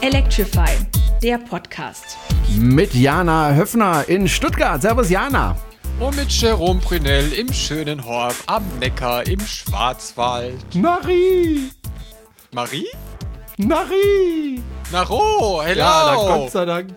Electrify, der Podcast. Mit Jana Höffner in Stuttgart. Servus Jana. Und mit Jerome Brunel im schönen Horb am Neckar im Schwarzwald. Marie! Marie? Marie! Naro, hello! Ja, Gott sei Dank.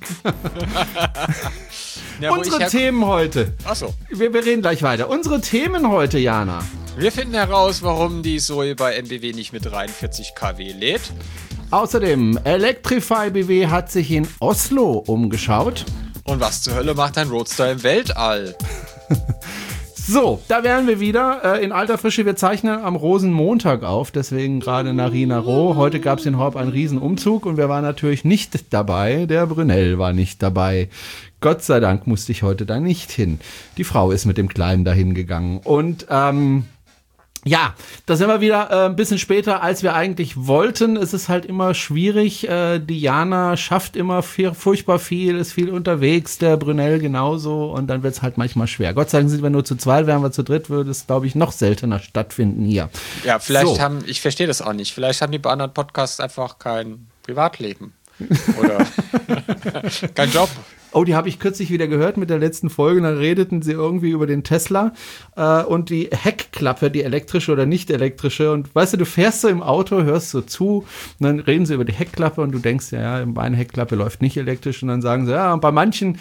Ja, Unsere Themen heute. Achso. Wir reden gleich weiter. Unsere Themen heute, Jana. Wir finden heraus, warum die Zoe bei MBW nicht mit 43 kW lädt. Außerdem, Electrify BW hat sich in Oslo umgeschaut. Und was zur Hölle macht ein Roadster im Weltall? So, da wären wir wieder in alter Frische. Wir zeichnen am Rosenmontag auf, deswegen gerade Naro. Heute gab es in Horb einen Riesenumzug und wir waren natürlich nicht dabei. Der Brunel war nicht dabei. Gott sei Dank musste ich heute da nicht hin. Die Frau ist mit dem Kleinen dahin gegangen. Und ja, da sind wir wieder ein bisschen später, als wir eigentlich wollten. Es ist halt immer schwierig. Diana schafft immer furchtbar viel, ist viel unterwegs, der Brunel genauso. Und dann wird es halt manchmal schwer. Gott sei Dank sind wir nur zu zweit, wären wir zu dritt, würde es, glaube ich, noch seltener stattfinden hier. Ja, vielleicht ich verstehe das auch nicht, vielleicht haben die bei anderen Podcasts einfach kein Privatleben. Oder kein Job. Oh, die habe ich kürzlich wieder gehört mit der letzten Folge. Da redeten sie irgendwie über den Tesla und die Heckklappe, die elektrische oder nicht elektrische. Und weißt du fährst so im Auto, hörst so zu und dann reden sie über die Heckklappe und du denkst, ja, meine Heckklappe läuft nicht elektrisch. Und dann sagen sie, ja, bei manchen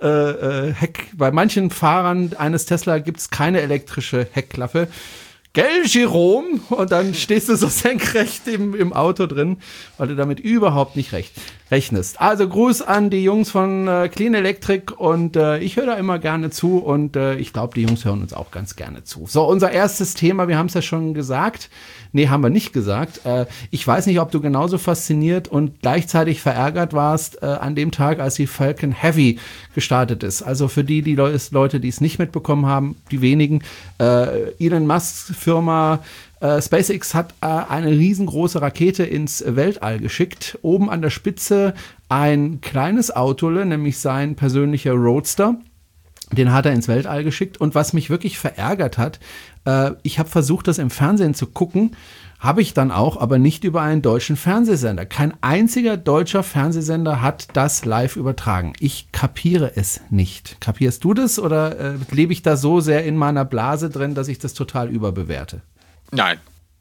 Fahrern eines Tesla gibt es keine elektrische Heckklappe. Gell, Jerome? Und dann stehst du so senkrecht im Auto drin, weil du damit überhaupt nicht rechnest. Also Gruß an die Jungs von Clean Electric und ich höre da immer gerne zu und ich glaube, die Jungs hören uns auch ganz gerne zu. So, unser erstes Thema, wir haben es ja schon gesagt. Nee, haben wir nicht gesagt. Ich weiß nicht, ob du genauso fasziniert und gleichzeitig verärgert warst an dem Tag, als die Falcon Heavy gestartet ist. Also für die Leute, die es nicht mitbekommen haben, die wenigen, Elon Musks Firma SpaceX hat eine riesengroße Rakete ins Weltall geschickt. Oben an der Spitze ein kleines Auto, nämlich sein persönlicher Roadster. Den hat er ins Weltall geschickt. Und was mich wirklich verärgert hat, ich habe versucht, das im Fernsehen zu gucken, habe ich dann auch, aber nicht über einen deutschen Fernsehsender. Kein einziger deutscher Fernsehsender hat das live übertragen. Ich kapiere es nicht. Kapierst du das oder lebe ich da so sehr in meiner Blase drin, dass ich das total überbewerte? Nein.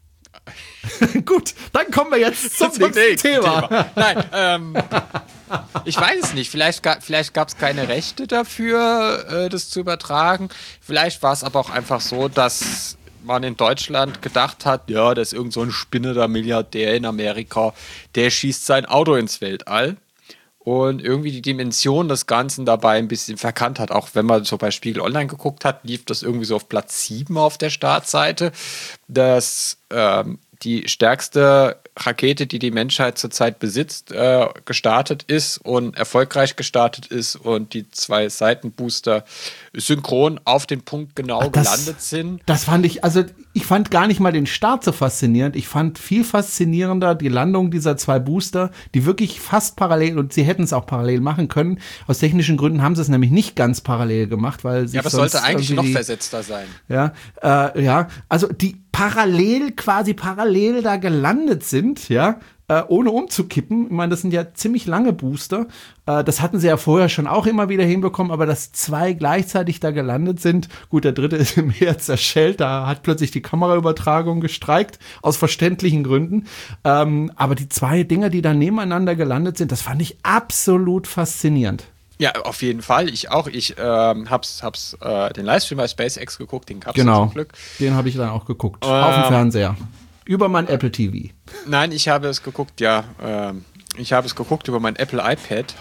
Gut, dann kommen wir jetzt zum nächsten Thema. Nein, ich weiß es nicht. Vielleicht gab es keine Rechte dafür, das zu übertragen. Vielleicht war es aber auch einfach so, dass man in Deutschland gedacht hat, ja, da ist irgend so ein spinnender Milliardär in Amerika, der schießt sein Auto ins Weltall. Und irgendwie die Dimension des Ganzen dabei ein bisschen verkannt hat. Auch wenn man so bei Spiegel Online geguckt hat, lief das irgendwie so auf Platz 7 auf der Startseite, dass die stärkste Rakete, die die Menschheit zurzeit besitzt, gestartet ist und erfolgreich gestartet ist und die 2 Seitenbooster synchron auf den Punkt genau gelandet sind. Das fand ich fand gar nicht mal den Start so faszinierend. Ich fand viel faszinierender die Landung dieser 2 Booster, die wirklich fast parallel, und sie hätten es auch parallel machen können. Aus technischen Gründen haben sie es nämlich nicht ganz parallel gemacht, weil sich aber es sollte eigentlich noch versetzter sein. Ja, also die quasi parallel da gelandet sind, ja, ohne umzukippen. Ich meine, das sind ja ziemlich lange Booster. Das hatten sie ja vorher schon auch immer wieder hinbekommen, aber dass 2 gleichzeitig da gelandet sind. Gut, der dritte ist im Meer zerschellt, da hat plötzlich die Kameraübertragung gestreikt, aus verständlichen Gründen. Aber die 2 Dinger, die da nebeneinander gelandet sind, das fand ich absolut faszinierend. Ja, auf jeden Fall. Ich auch. Ich hab's den Livestream bei SpaceX geguckt, den gab's zum Glück. Den habe ich dann auch geguckt. Auf dem Fernseher. Über mein Apple TV. Nein, ich habe es geguckt, ja. Ich habe es geguckt über mein Apple iPad.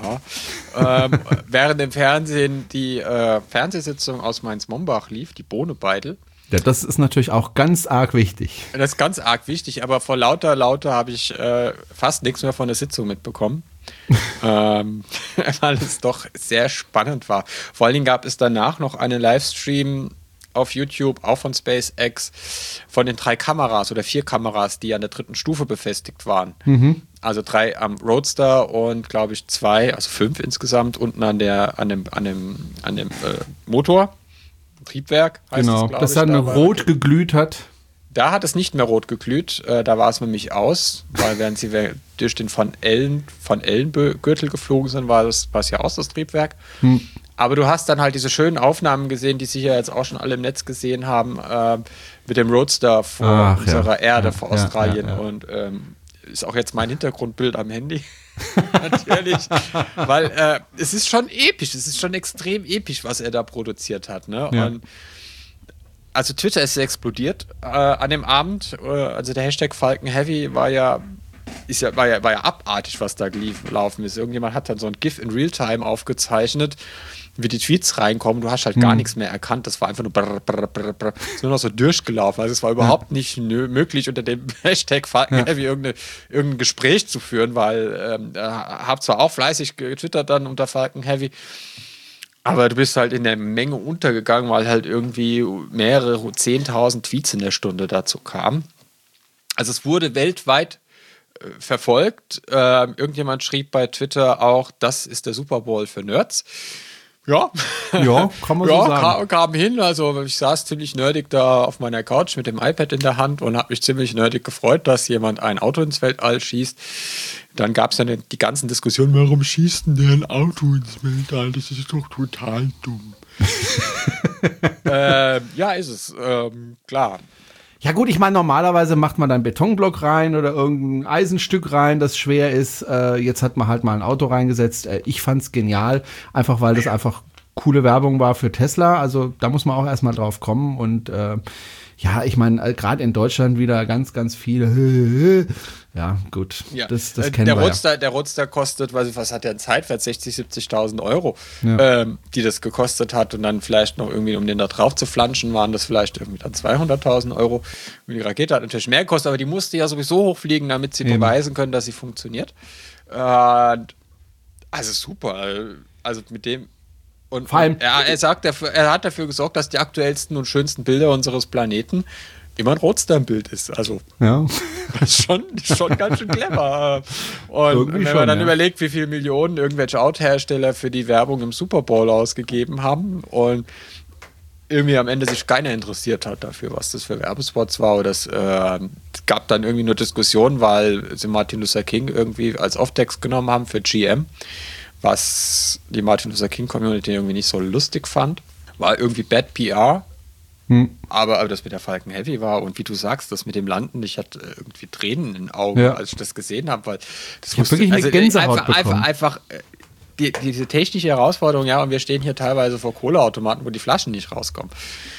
Während im Fernsehen die Fernsehsitzung aus Mainz-Mombach lief, die Bohne-Beidel. Ja, das ist natürlich auch ganz arg wichtig. Das ist ganz arg wichtig, aber vor lauter habe ich fast nichts mehr von der Sitzung mitbekommen. Weil es doch sehr spannend war. Vor allen Dingen gab es danach noch einen Livestream auf YouTube, auch von SpaceX, von den 3 Kameras oder 4 Kameras, die an der 3. Stufe befestigt waren. Mhm. Also 3 am Roadster und, glaube ich, 2, also 5 insgesamt, unten an dem Motor. Triebwerk heißt genau, es, glaube das dann rot geglüht hat. Da hat es nicht mehr rot geglüht, da war es nämlich aus, weil während sie durch den von Ellen-Gürtel geflogen sind, war es ja aus, das Triebwerk. Aber du hast dann halt diese schönen Aufnahmen gesehen, die sicher jetzt auch schon alle im Netz gesehen haben, mit dem Roadster vor unserer Erde, vor Australien. Und ist auch jetzt mein Hintergrundbild am Handy. Natürlich. Weil es ist schon episch, es ist schon extrem episch, was er da produziert hat. Ne? Ja. Und also Twitter ist explodiert an dem Abend. Also der Hashtag Falcon Heavy war ja abartig, was da gelaufen ist. Irgendjemand hat dann so ein GIF in Realtime aufgezeichnet, wie die Tweets reinkommen. Du hast halt gar nichts mehr erkannt. Das war einfach nur ist nur noch so durchgelaufen. Also es war überhaupt nicht möglich, unter dem Hashtag Falcon Heavy irgendein Gespräch zu führen, weil hab zwar auch fleißig getwittert dann unter Falcon Heavy, aber du bist halt in der Menge untergegangen, weil halt irgendwie mehrere 10.000 Tweets in der Stunde dazu kamen. Also es wurde weltweit verfolgt. Irgendjemand schrieb bei Twitter auch, das ist der Super Bowl für Nerds. Ja, kann man so sagen. Kam hin, also ich saß ziemlich nerdig da auf meiner Couch mit dem iPad in der Hand und habe mich ziemlich nerdig gefreut, dass jemand ein Auto ins Weltall schießt. Dann gab es ja die ganzen Diskussionen, warum schießt denn der ein Auto ins Weltall? Das ist doch total dumm. Ja, ist es, klar. Ja gut, ich meine, normalerweise macht man da einen Betonblock rein oder irgendein Eisenstück rein, das schwer ist. Jetzt hat man halt mal ein Auto reingesetzt. Ich fand's genial, einfach weil das einfach coole Werbung war für Tesla. Also da muss man auch erstmal drauf kommen. Und ja, ich meine, gerade in Deutschland wieder ganz, ganz viele. Ja, gut, ja. Das kennen wir ja. Der Roadster kostet, was hat der Zeitwert? 60.000, 70.000 Euro, die das gekostet hat. Und dann vielleicht noch irgendwie, um den da drauf zu flanschen, waren das vielleicht irgendwie dann 200.000 Euro. Und die Rakete hat natürlich mehr gekostet, aber die musste ja sowieso hochfliegen, damit sie beweisen können, dass sie funktioniert. Also super. Also mit dem. Und vor allem, er hat dafür gesorgt, dass die aktuellsten und schönsten Bilder unseres Planeten immer ein Roadster im Bild ist. Also das ist schon ganz schön clever. Und irgendwie wenn man dann überlegt, wie viele Millionen irgendwelche Autohersteller für die Werbung im Super Bowl ausgegeben haben und irgendwie am Ende sich keiner interessiert hat dafür, was das für Werbespots war. Oder es gab dann irgendwie nur Diskussionen, weil sie Martin Luther King irgendwie als Off-Text genommen haben für GM, was die Martin Luther King Community irgendwie nicht so lustig fand. War irgendwie Bad PR. Aber das mit der Falcon Heavy war, und wie du sagst, das mit dem Landen, ich hatte irgendwie Tränen in den Augen, als ich das gesehen habe, weil das ich wirklich eine Gänsehaut bekommen. Einfach diese technische Herausforderung, ja, und wir stehen hier teilweise vor Kohleautomaten, wo die Flaschen nicht rauskommen.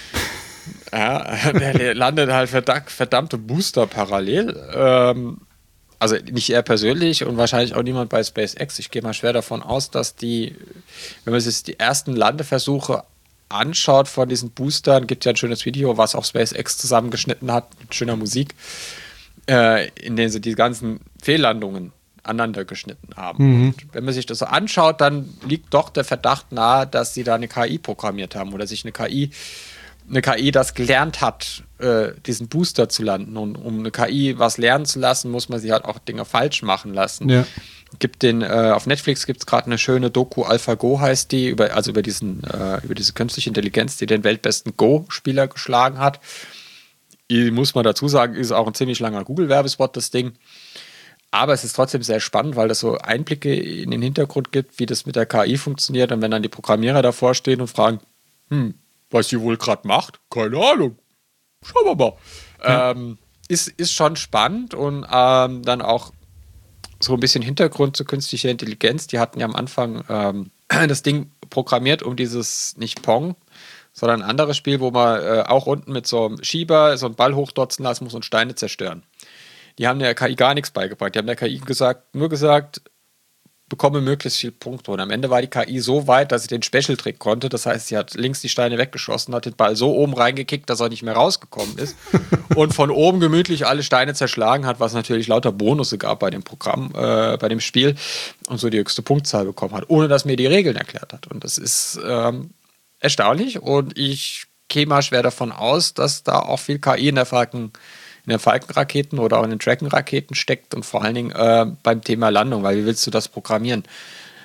Ja, der landet halt verdammte Booster parallel. Also nicht er persönlich und wahrscheinlich auch niemand bei SpaceX. Ich gehe mal schwer davon aus, dass wenn man sich die ersten Landeversuche anschaut von diesen Boostern, gibt ja ein schönes Video, was auch SpaceX zusammengeschnitten hat, mit schöner Musik, in dem sie die ganzen Fehllandungen aneinander geschnitten haben. Und wenn man sich das so anschaut, dann liegt doch der Verdacht nahe, dass sie da eine KI programmiert haben oder sich eine KI das gelernt hat, diesen Booster zu landen. Und um eine KI was lernen zu lassen, muss man sie halt auch Dinge falsch machen lassen. Ja. Auf Netflix gibt es gerade eine schöne Doku, AlphaGo heißt die, über diese künstliche Intelligenz, die den weltbesten Go-Spieler geschlagen hat. Muss man dazu sagen, ist auch ein ziemlich langer Google-Werbespot, das Ding. Aber es ist trotzdem sehr spannend, weil das so Einblicke in den Hintergrund gibt, wie das mit der KI funktioniert. Und wenn dann die Programmierer davor stehen und fragen, was sie wohl gerade macht? Keine Ahnung. Schauen wir mal. Ja. Ist schon spannend und dann auch so ein bisschen Hintergrund zu künstlicher Intelligenz. Die hatten ja am Anfang das Ding programmiert, um dieses, nicht Pong, sondern ein anderes Spiel, wo man auch unten mit so einem Schieber so einen Ball hochdotzen lassen muss und Steine zerstören. Die haben der KI gar nichts beigebracht. Die haben der KI nur gesagt, bekomme möglichst viele Punkte. Und am Ende war die KI so weit, dass sie den Special-Trick konnte. Das heißt, sie hat links die Steine weggeschossen, hat den Ball so oben reingekickt, dass er nicht mehr rausgekommen ist. Und von oben gemütlich alle Steine zerschlagen hat, was natürlich lauter Bonusse gab bei dem Programm, bei dem Spiel. Und so die höchste Punktzahl bekommen hat, ohne dass mir die Regeln erklärt hat. Und das ist erstaunlich. Und ich gehe mal schwer davon aus, dass da auch viel KI in den Falcon-Raketen oder auch in den Dragon-Raketen steckt und vor allen Dingen beim Thema Landung, weil wie willst du das programmieren?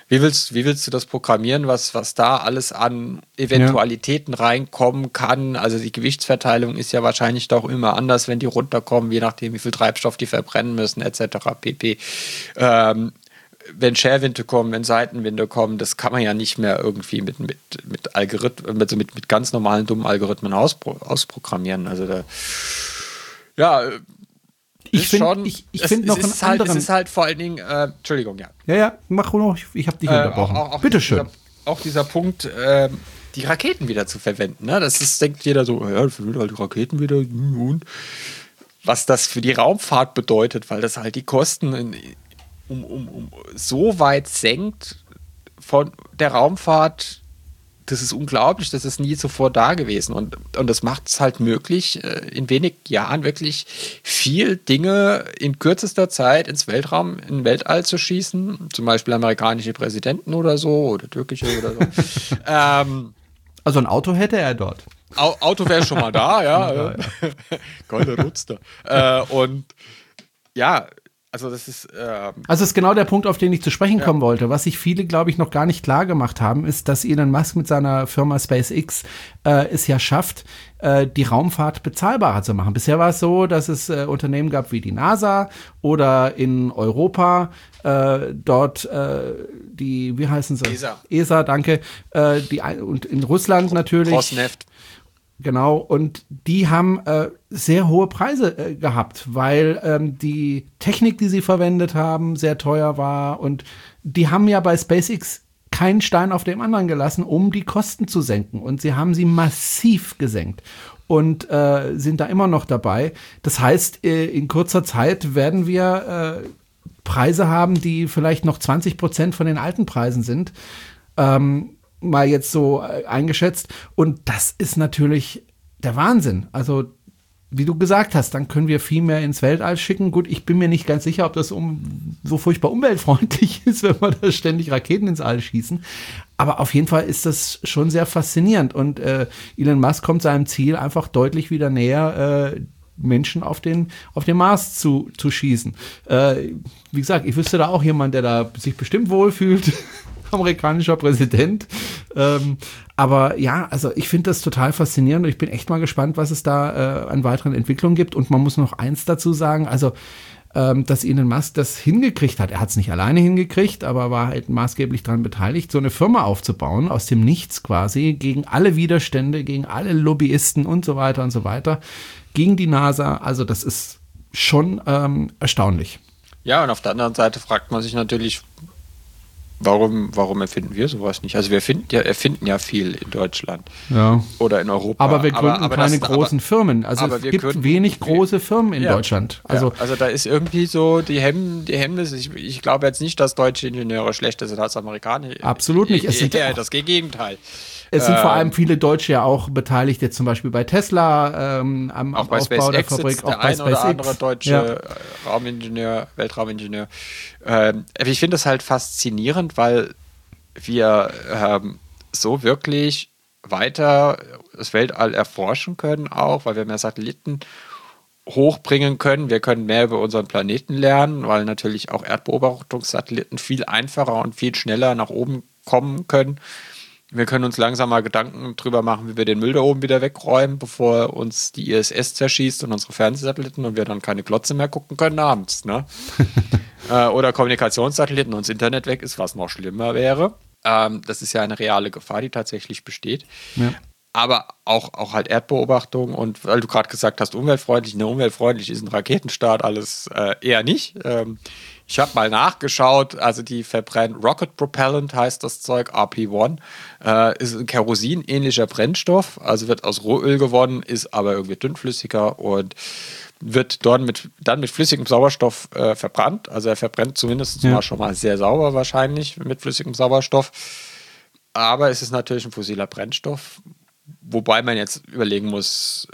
Wie willst du das programmieren, was da alles an Eventualitäten reinkommen kann? Also die Gewichtsverteilung ist ja wahrscheinlich doch immer anders, wenn die runterkommen, je nachdem, wie viel Treibstoff die verbrennen müssen, etc. pp. Wenn Scherwinde kommen, wenn Seitenwinde kommen, das kann man ja nicht mehr irgendwie mit Algorithmen, also mit ganz normalen dummen Algorithmen ausprogrammieren. Also da, ja. Ich finde noch einen anderen. Es ist halt vor allen Dingen, Entschuldigung, ja. Ja, mach noch, ich habe dich unterbrochen. Bitteschön. Auch dieser Punkt, die Raketen wieder zu verwenden. Ne? Denkt jeder so, ja, verwenden halt die Raketen wieder. Und was das für die Raumfahrt bedeutet, weil das halt die Kosten so weit senkt von der Raumfahrt. Das ist unglaublich, das ist nie zuvor da gewesen. Und das macht es halt möglich, in wenig Jahren wirklich viel Dinge in kürzester Zeit in Weltall zu schießen. Zum Beispiel amerikanische Präsidenten oder so, oder türkische oder so. Also ein Auto hätte er dort. Auto wäre schon mal da, ja. Goldene Rutster. Und ja, also das ist also das ist genau der Punkt, auf den ich zu sprechen kommen wollte. Was sich viele, glaube ich, noch gar nicht klar gemacht haben, ist, dass Elon Musk mit seiner Firma SpaceX es ja schafft, die Raumfahrt bezahlbarer zu machen. Bisher war es so, dass es Unternehmen gab wie die NASA oder in Europa dort wie heißen sie? ESA, danke. Und in Russland natürlich. Rosneft. Genau, und die haben sehr hohe Preise gehabt, weil die Technik, die sie verwendet haben, sehr teuer war. Und die haben ja bei SpaceX keinen Stein auf dem anderen gelassen, um die Kosten zu senken. Und sie haben sie massiv gesenkt und sind da immer noch dabei. Das heißt, in kurzer Zeit werden wir Preise haben, die vielleicht noch 20% von den alten Preisen sind. Mal jetzt so eingeschätzt. Und das ist natürlich der Wahnsinn. Also, wie du gesagt hast, dann können wir viel mehr ins Weltall schicken. Gut, ich bin mir nicht ganz sicher, ob das so furchtbar umweltfreundlich ist, wenn wir da ständig Raketen ins All schießen. Aber auf jeden Fall ist das schon sehr faszinierend. Und Elon Musk kommt seinem Ziel einfach deutlich wieder näher, Menschen auf den Mars zu schießen. Wie gesagt, ich wüsste da auch jemand, der da sich bestimmt wohlfühlt. Amerikanischer Präsident. Aber ja, also ich finde das total faszinierend und ich bin echt mal gespannt, was es da an weiteren Entwicklungen gibt. Und man muss noch eins dazu sagen, also dass Elon Musk das hingekriegt hat. Er hat es nicht alleine hingekriegt, aber war halt maßgeblich daran beteiligt, so eine Firma aufzubauen, aus dem Nichts quasi, gegen alle Widerstände, gegen alle Lobbyisten und so weiter, gegen die NASA. Also das ist schon erstaunlich. Ja, und auf der anderen Seite fragt man sich natürlich, warum erfinden wir sowas nicht? Also wir erfinden ja viel in Deutschland oder in Europa. Aber wir gründen keine großen Firmen. Also es gibt wenig große Firmen in Deutschland. Also da ist irgendwie so die Hemmnis. Ich glaube jetzt nicht, dass deutsche Ingenieure schlechter sind als Amerikaner. Absolut nicht. Es ist eher das Gegenteil. Es sind vor allem viele Deutsche ja auch beteiligt, jetzt zum Beispiel bei Tesla, am auch bei Aufbau der Fabrik. Auch bei SpaceX. Oder andere deutsche Raumingenieur, Weltraumingenieur. Ich finde das halt faszinierend, weil wir so wirklich weiter das Weltall erforschen können auch, weil wir mehr Satelliten hochbringen können. Wir können mehr über unseren Planeten lernen, weil natürlich auch Erdbeobachtungssatelliten viel einfacher und viel schneller nach oben kommen können. Wir können uns langsam mal Gedanken drüber machen, wie wir den Müll da oben wieder wegräumen, bevor uns die ISS zerschießt und unsere Fernsehsatelliten und wir dann keine Glotze mehr gucken können abends. Ne? Oder Kommunikationssatelliten und das Internet weg ist, was noch schlimmer wäre. Das ist ja eine reale Gefahr, die tatsächlich besteht. Ja. Aber auch halt Erdbeobachtung und weil du gerade gesagt hast, umweltfreundlich. Ne, umweltfreundlich ist ein Raketenstart alles eher nicht. Ich habe mal nachgeschaut, also die verbrennen Rocket Propellant heißt das Zeug, RP1, ist ein Kerosin-ähnlicher Brennstoff, also wird aus Rohöl gewonnen, ist aber irgendwie dünnflüssiger und wird dann mit flüssigem Sauerstoff verbrannt. Also er verbrennt zumindest mal schon mal sehr sauber wahrscheinlich mit flüssigem Sauerstoff. Aber es ist natürlich ein fossiler Brennstoff, wobei man jetzt überlegen muss,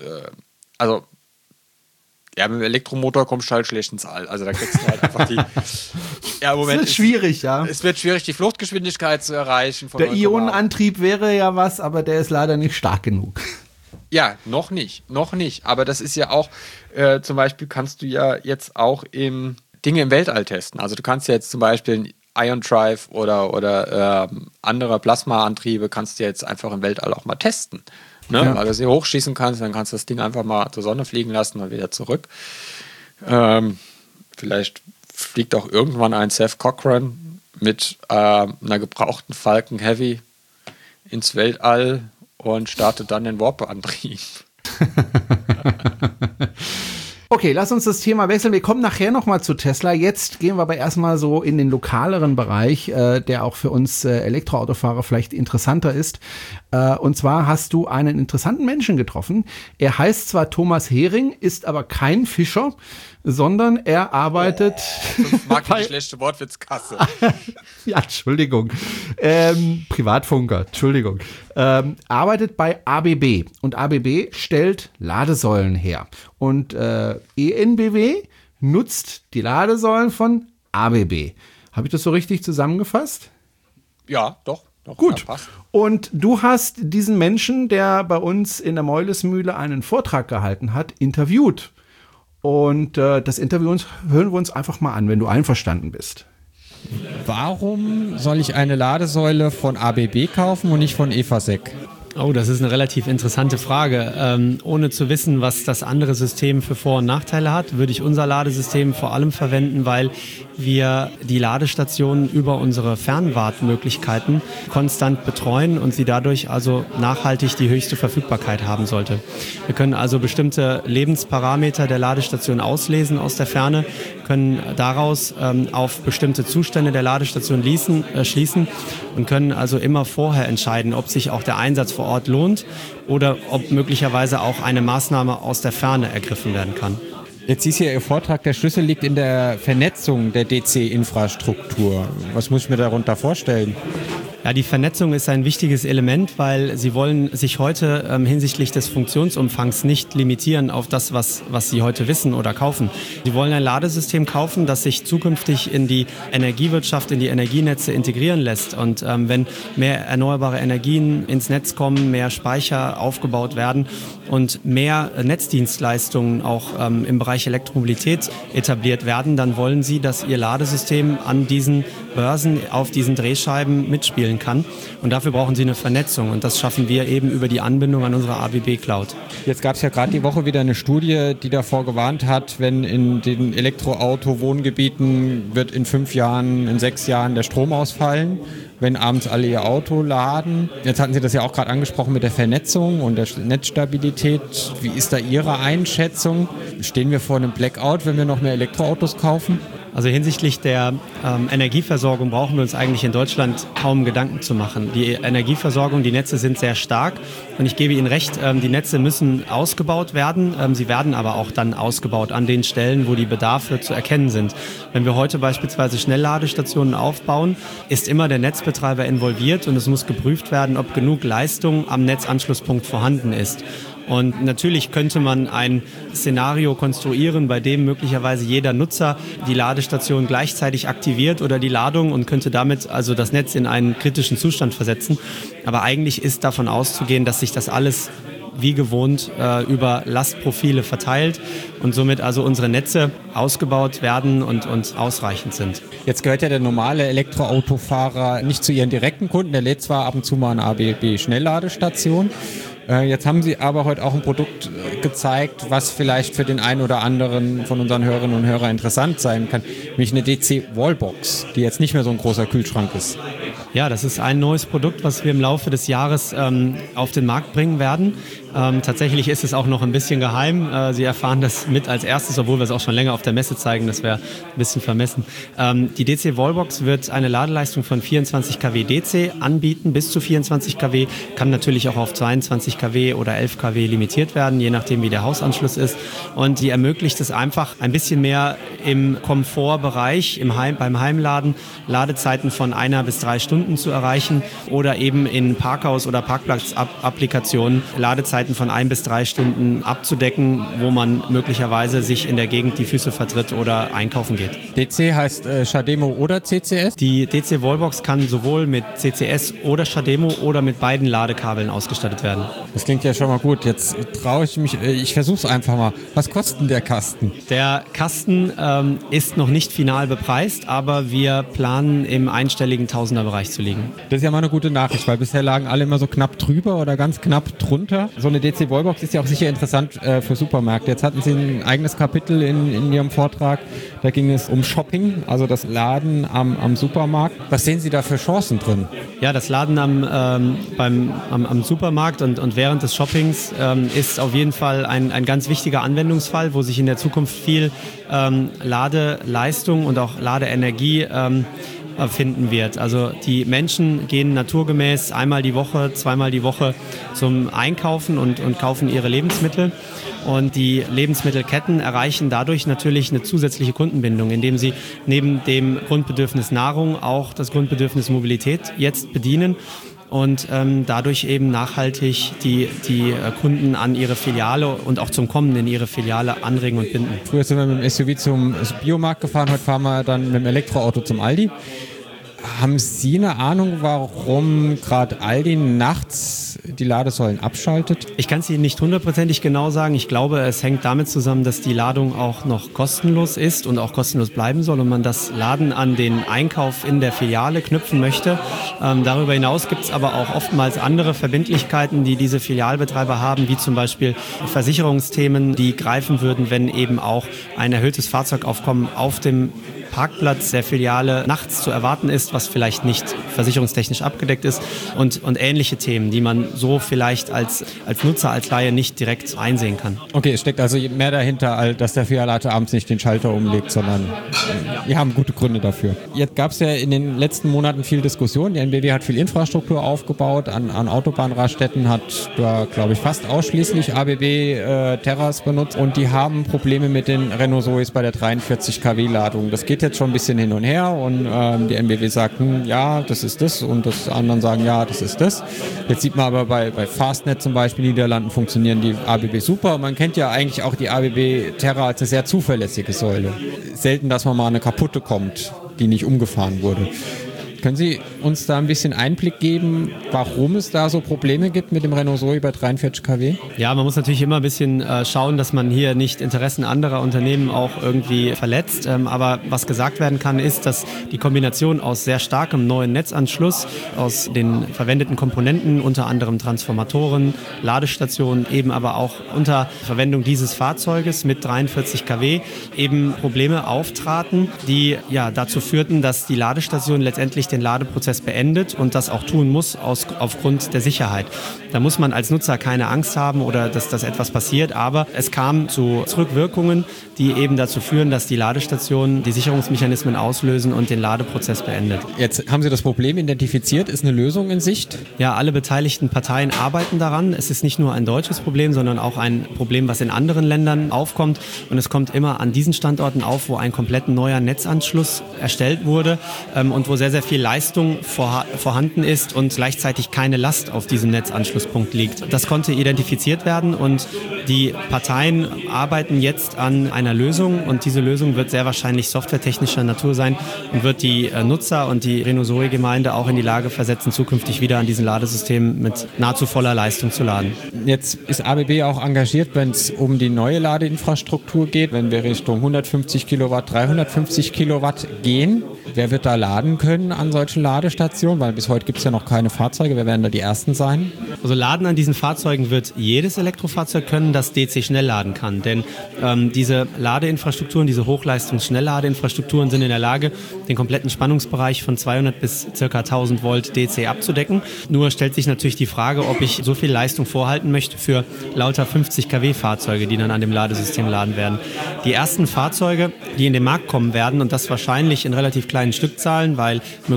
mit dem Elektromotor kommst du halt schlecht ins All. Also da kriegst du halt einfach die... Ja, im Moment es wird schwierig, ja. Es wird schwierig, die Fluchtgeschwindigkeit zu erreichen. Der Ionenantrieb wäre ja was, aber der ist leider nicht stark genug. Ja, noch nicht. Aber das ist ja auch, zum Beispiel kannst du ja jetzt auch Dinge im Weltall testen. Also du kannst ja jetzt zum Beispiel Ion Drive oder andere Plasmaantriebe kannst du jetzt einfach im Weltall auch mal testen. Ne? Ja. Weil du sie hochschießen kannst, dann kannst du das Ding einfach mal zur Sonne fliegen lassen und wieder zurück. Vielleicht fliegt auch irgendwann ein Seth Cochran mit einer gebrauchten Falcon Heavy ins Weltall und startet dann den Warp-Antrieb. Okay, lass uns das Thema wechseln. Wir kommen nachher nochmal zu Tesla. Jetzt gehen wir aber erstmal so in den lokaleren Bereich, der auch für uns Elektroautofahrer vielleicht interessanter ist. Und zwar hast du einen interessanten Menschen getroffen. Er heißt zwar Thomas Hering, ist aber kein Fischer, sondern er arbeitet... Sonst mag ich die schlechte Wortwitzkasse. Ja, Entschuldigung. Privatfunker, Entschuldigung. Arbeitet bei ABB. Und ABB stellt Ladesäulen her. Und EnBW nutzt die Ladesäulen von ABB. Habe ich das so richtig zusammengefasst? Ja, doch. Gut. Ja, passt. Und du hast diesen Menschen, der bei uns in der Meulesmühle einen Vortrag gehalten hat, interviewt. Und das Interview hören wir uns einfach mal an, wenn du einverstanden bist. Warum soll ich eine Ladesäule von ABB kaufen und nicht von Efacec? Oh, das ist eine relativ interessante Frage. Ohne zu wissen, was das andere System für Vor- und Nachteile hat, würde ich unser Ladesystem vor allem verwenden, weil wir die Ladestationen über unsere Fernwartmöglichkeiten konstant betreuen und sie dadurch also nachhaltig die höchste Verfügbarkeit haben sollte. Wir können also bestimmte Lebensparameter der Ladestation auslesen aus der Ferne, können daraus auf bestimmte Zustände der Ladestation schließen und können also immer vorher entscheiden, ob sich auch der Einsatz vor Ort lohnt oder ob möglicherweise auch eine Maßnahme aus der Ferne ergriffen werden kann. Jetzt ist ja Ihr Vortrag, der Schlüssel liegt in der Vernetzung der DC-Infrastruktur. Was muss ich mir darunter vorstellen? Ja, die Vernetzung ist ein wichtiges Element, weil Sie wollen sich heute hinsichtlich des Funktionsumfangs nicht limitieren auf das, was Sie heute wissen oder kaufen. Sie wollen ein Ladesystem kaufen, das sich zukünftig in die Energiewirtschaft, in die Energienetze integrieren lässt. Und wenn mehr erneuerbare Energien ins Netz kommen, mehr Speicher aufgebaut werden und mehr Netzdienstleistungen auch im Bereich Elektromobilität etabliert werden, dann wollen Sie, dass Ihr Ladesystem an diesen Börsen, auf diesen Drehscheiben mitspielen kann. Und dafür brauchen Sie eine Vernetzung. Und das schaffen wir eben über die Anbindung an unsere ABB Cloud. Jetzt gab es ja gerade die Woche wieder eine Studie, die davor gewarnt hat, wenn in den Elektroauto-Wohngebieten wird in 5 Jahren, in 6 Jahren der Strom ausfallen, wenn abends alle ihr Auto laden. Jetzt hatten Sie das ja auch gerade angesprochen mit der Vernetzung und der Netzstabilität. Wie ist da Ihre Einschätzung? Stehen wir vor einem Blackout, wenn wir noch mehr Elektroautos kaufen? Also hinsichtlich der Energieversorgung brauchen wir uns eigentlich in Deutschland kaum Gedanken zu machen. Die Energieversorgung, die Netze sind sehr stark und ich gebe Ihnen recht, die Netze müssen ausgebaut werden. Sie werden aber auch dann ausgebaut an den Stellen, wo die Bedarfe zu erkennen sind. Wenn wir heute beispielsweise Schnellladestationen aufbauen, ist immer der Netzbetreiber involviert und es muss geprüft werden, ob genug Leistung am Netzanschlusspunkt vorhanden ist. Und natürlich könnte man ein Szenario konstruieren, bei dem möglicherweise jeder Nutzer die Ladestation gleichzeitig aktiviert oder die Ladung und könnte damit also das Netz in einen kritischen Zustand versetzen. Aber eigentlich ist davon auszugehen, dass sich das alles wie gewohnt über Lastprofile verteilt und somit also unsere Netze ausgebaut werden und ausreichend sind. Jetzt gehört ja der normale Elektroautofahrer nicht zu Ihren direkten Kunden, der lädt zwar ab und zu mal eine ABB-Schnellladestation. Jetzt haben Sie aber heute auch ein Produkt gezeigt, was vielleicht für den einen oder anderen von unseren Hörerinnen und Hörern interessant sein kann, nämlich eine DC-Wallbox, die jetzt nicht mehr so ein großer Kühlschrank ist. Ja, das ist ein neues Produkt, was wir im Laufe des Jahres auf den Markt bringen werden. Tatsächlich ist es auch noch ein bisschen geheim. Sie erfahren das mit als erstes, obwohl wir es auch schon länger auf der Messe zeigen. Das wäre ein bisschen vermessen. Die DC Wallbox wird eine Ladeleistung von 24 kW DC anbieten, bis zu 24 kW. Kann natürlich auch auf 22 kW oder 11 kW limitiert werden, je nachdem wie der Hausanschluss ist. Und die ermöglicht es einfach ein bisschen mehr im Komfortbereich, beim Heimladen, Ladezeiten von 1 bis 3 Stunden zu erreichen oder eben in Parkhaus- oder Parkplatzapplikationen Ladezeiten Ladezeiten von 1 bis 3 Stunden abzudecken, wo man möglicherweise sich in der Gegend die Füße vertritt oder einkaufen geht. DC heißt CHAdeMO oder CCS? Die DC Wallbox kann sowohl mit CCS oder CHAdeMO oder mit beiden Ladekabeln ausgestattet werden. Das klingt ja schon mal gut. Jetzt traue ich mich, ich versuche es einfach mal. Was kostet denn der Kasten? Der Kasten ist noch nicht final bepreist, aber wir planen im einstelligen Tausenderbereich zu liegen. Das ist ja mal eine gute Nachricht, weil bisher lagen alle immer so knapp drüber oder ganz knapp drunter. So eine DC Wallbox ist ja auch sicher interessant für Supermärkte. Jetzt hatten Sie ein eigenes Kapitel in Ihrem Vortrag. Da ging es um Shopping, also das Laden am Supermarkt. Was sehen Sie da für Chancen drin? Ja, das Laden am Supermarkt und während des Shoppings ist auf jeden Fall ein ganz wichtiger Anwendungsfall, wo sich in der Zukunft viel Ladeleistung und auch Ladeenergie finden wird. Also die Menschen gehen naturgemäß einmal die Woche, zweimal die Woche zum Einkaufen und kaufen ihre Lebensmittel. Und die Lebensmittelketten erreichen dadurch natürlich eine zusätzliche Kundenbindung, indem sie neben dem Grundbedürfnis Nahrung auch das Grundbedürfnis Mobilität jetzt bedienen und dadurch eben nachhaltig die Kunden an ihre Filiale und auch zum Kommen in ihre Filiale anregen und binden. Früher sind wir mit dem SUV zum Biomarkt gefahren, heute fahren wir dann mit dem Elektroauto zum Aldi. Haben Sie eine Ahnung, warum gerade Aldi nachts die Ladesäulen abschaltet? Ich kann es Ihnen nicht hundertprozentig genau sagen. Ich glaube, es hängt damit zusammen, dass die Ladung auch noch kostenlos ist und auch kostenlos bleiben soll und man das Laden an den Einkauf in der Filiale knüpfen möchte. Darüber hinaus gibt es aber auch oftmals andere Verbindlichkeiten, die diese Filialbetreiber haben, wie zum Beispiel Versicherungsthemen, die greifen würden, wenn eben auch ein erhöhtes Fahrzeugaufkommen auf dem Parkplatz der Filiale nachts zu erwarten ist, was vielleicht nicht versicherungstechnisch abgedeckt ist und ähnliche Themen, die man so vielleicht als Nutzer, als Laie nicht direkt einsehen kann. Okay, es steckt also mehr dahinter, dass der Filialleiter abends nicht den Schalter umlegt, sondern wir haben gute Gründe dafür. Jetzt gab es ja in den letzten Monaten viel Diskussion. Die NBW hat viel Infrastruktur aufgebaut, an Autobahnraststätten hat da, glaube ich, fast ausschließlich ABB Terras benutzt und die haben Probleme mit den Renault Zoes bei der 43 kW Ladung. Das geht jetzt schon ein bisschen hin und her und die NBW sagt, ja, das ist das und das anderen sagen, ja, das ist das. Jetzt sieht man aber bei Fastnet zum Beispiel in den Niederlanden funktionieren die ABB super. Man kennt ja eigentlich auch die ABB Terra als eine sehr zuverlässige Säule. Selten, dass man mal eine kaputte kommt, die nicht umgefahren wurde. Können Sie uns da ein bisschen Einblick geben, warum es da so Probleme gibt mit dem Renault Zoe bei 43 kW? Ja, man muss natürlich immer ein bisschen schauen, dass man hier nicht Interessen anderer Unternehmen auch irgendwie verletzt. Aber was gesagt werden kann, ist, dass die Kombination aus sehr starkem neuen Netzanschluss, aus den verwendeten Komponenten, unter anderem Transformatoren, Ladestationen, eben aber auch unter Verwendung dieses Fahrzeuges mit 43 kW eben Probleme auftraten, die ja dazu führten, dass die Ladestation letztendlich den Ladeprozess beendet und das auch tun muss aufgrund der Sicherheit. Da muss man als Nutzer keine Angst haben oder dass etwas passiert, aber es kam zu Rückwirkungen, die eben dazu führen, dass die Ladestationen die Sicherungsmechanismen auslösen und den Ladeprozess beendet. Jetzt haben Sie das Problem identifiziert. Ist eine Lösung in Sicht? Ja, alle beteiligten Parteien arbeiten daran. Es ist nicht nur ein deutsches Problem, sondern auch ein Problem, was in anderen Ländern aufkommt. Und es kommt immer an diesen Standorten auf, wo ein komplett neuer Netzanschluss erstellt wurde und wo sehr, sehr viel Leistung vorhanden ist und gleichzeitig keine Last auf diesem Netzanschlusspunkt liegt. Das konnte identifiziert werden und die Parteien arbeiten jetzt an einer Lösung und diese Lösung wird sehr wahrscheinlich softwaretechnischer Natur sein und wird die Nutzer und die Renault Zoe-Gemeinde auch in die Lage versetzen, zukünftig wieder an diesen Ladesystemen mit nahezu voller Leistung zu laden. Jetzt ist ABB auch engagiert, wenn es um die neue Ladeinfrastruktur geht, wenn wir Richtung 150 Kilowatt, 350 Kilowatt gehen. Wer wird da laden können an solchen Ladestationen? Weil bis heute gibt es ja noch keine Fahrzeuge. Wer werden da die Ersten sein? Also laden an diesen Fahrzeugen wird jedes Elektrofahrzeug können, das DC schnell laden kann. Denn diese Ladeinfrastrukturen, diese Hochleistungs-Schnellladeinfrastrukturen sind in der Lage, den kompletten Spannungsbereich von 200 bis ca. 1000 Volt DC abzudecken. Nur stellt sich natürlich die Frage, ob ich so viel Leistung vorhalten möchte für lauter 50 kW Fahrzeuge, die dann an dem Ladesystem laden werden. Die ersten Fahrzeuge, die in den Markt kommen werden, und das wahrscheinlich in relativ kleinen Stückzahlen, weil möglicherweise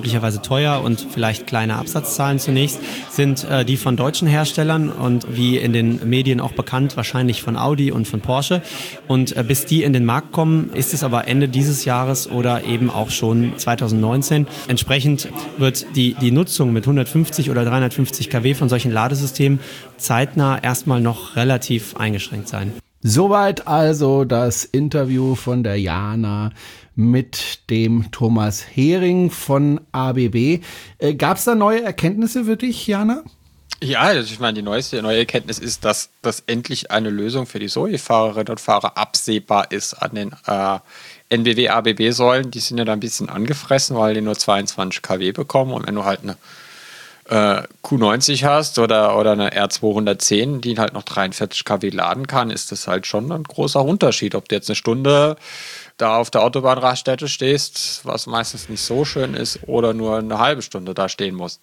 möglicherweise teuer und vielleicht kleine Absatzzahlen zunächst, sind die von deutschen Herstellern und wie in den Medien auch bekannt, wahrscheinlich von Audi und von Porsche. Und bis die in den Markt kommen, ist es aber Ende dieses Jahres oder eben auch schon 2019. Entsprechend wird die Nutzung mit 150 oder 350 kW von solchen Ladesystemen zeitnah erstmal noch relativ eingeschränkt sein. Soweit also das Interview von der Jana mit dem Thomas Hering von ABB. Gab es da neue Erkenntnisse für dich, Jana? Ja, ich meine, die neue Erkenntnis ist, dass endlich eine Lösung für die Zoe-Fahrerinnen und Fahrer absehbar ist an den NBW-ABB-Säulen. Die sind ja da ein bisschen angefressen, weil die nur 22 kW bekommen. Und wenn du halt eine Q90 hast oder eine R210, die halt noch 43 kW laden kann, ist das halt schon ein großer Unterschied. Ob du jetzt eine Stunde da auf der Autobahnraststätte stehst, was meistens nicht so schön ist, oder nur eine halbe Stunde da stehen musst.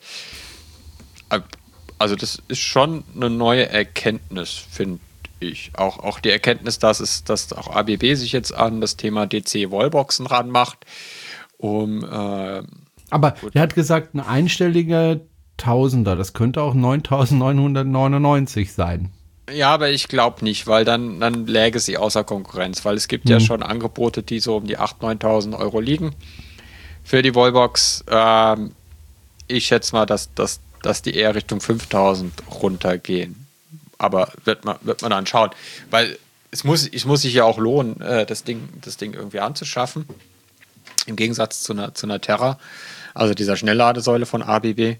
Also das ist schon eine neue Erkenntnis, finde ich. Auch die Erkenntnis, dass auch ABB sich jetzt an das Thema DC-Wallboxen ranmacht. Aber er hat gesagt, eine einstellige Tausender, das könnte auch 9.999 sein. Ja, aber ich glaube nicht, weil dann läge sie außer Konkurrenz, weil es gibt ja schon Angebote, die so um die 8.000, 9.000 Euro liegen für die Wallbox. Ich schätze mal, dass die eher Richtung 5.000 runtergehen. Aber wird man dann schauen, weil es muss sich ja auch lohnen, das Ding irgendwie anzuschaffen. Im Gegensatz zu einer Terra, also dieser Schnellladesäule von ABB.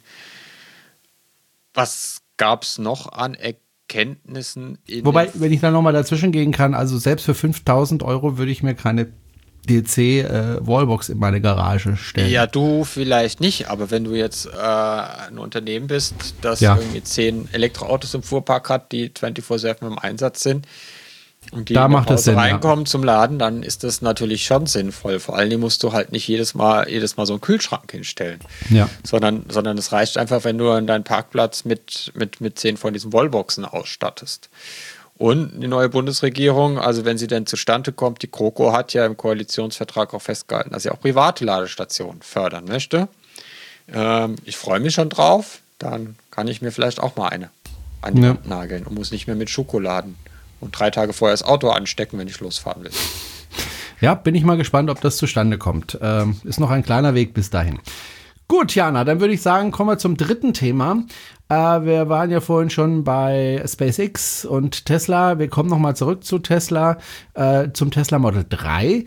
Was gab es noch an Erkenntnissen? Wobei, wenn ich da nochmal dazwischen gehen kann, also selbst für 5.000 Euro würde ich mir keine DC-Wallbox in meine Garage stellen. Ja, du vielleicht nicht, aber wenn du jetzt ein Unternehmen bist, das irgendwie 10 Elektroautos im Fuhrpark hat, die 24/7 im Einsatz sind, und die da in der macht das Pause Sinn, reinkommen zum Laden, dann ist das natürlich schon sinnvoll. Vor allen Dingen musst du halt nicht jedes Mal so einen Kühlschrank hinstellen. Ja. Sondern es reicht einfach, wenn du deinen Parkplatz mit 10 von diesen Wallboxen ausstattest. Und die neue Bundesregierung, also wenn sie denn zustande kommt, die GroKo hat ja im Koalitionsvertrag auch festgehalten, dass sie auch private Ladestationen fördern möchte. Ich freue mich schon drauf. Dann kann ich mir vielleicht auch mal eine an die Wand nageln und muss nicht mehr mit Schokoladen und 3 Tage vorher das Auto anstecken, wenn ich losfahren will. Ja, bin ich mal gespannt, ob das zustande kommt. Ist noch ein kleiner Weg bis dahin. Gut, Jana, dann würde ich sagen, kommen wir zum dritten Thema. Wir waren ja vorhin schon bei SpaceX und Tesla. Wir kommen nochmal zurück zu Tesla, zum Tesla Model 3.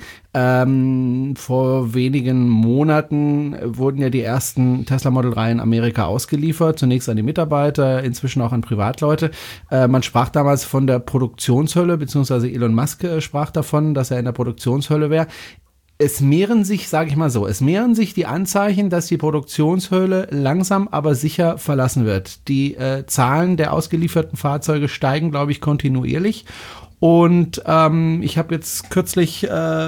Vor wenigen Monaten wurden ja die ersten Tesla Model 3 in Amerika ausgeliefert. Zunächst an die Mitarbeiter, inzwischen auch an Privatleute. Man sprach damals von der Produktionshölle, beziehungsweise Elon Musk sprach davon, dass er in der Produktionshölle wäre. Es mehren sich, sage ich mal so, die Anzeichen, dass die Produktionshölle langsam aber sicher verlassen wird. Die Zahlen der ausgelieferten Fahrzeuge steigen, glaube ich, kontinuierlich. Und ich habe jetzt kürzlich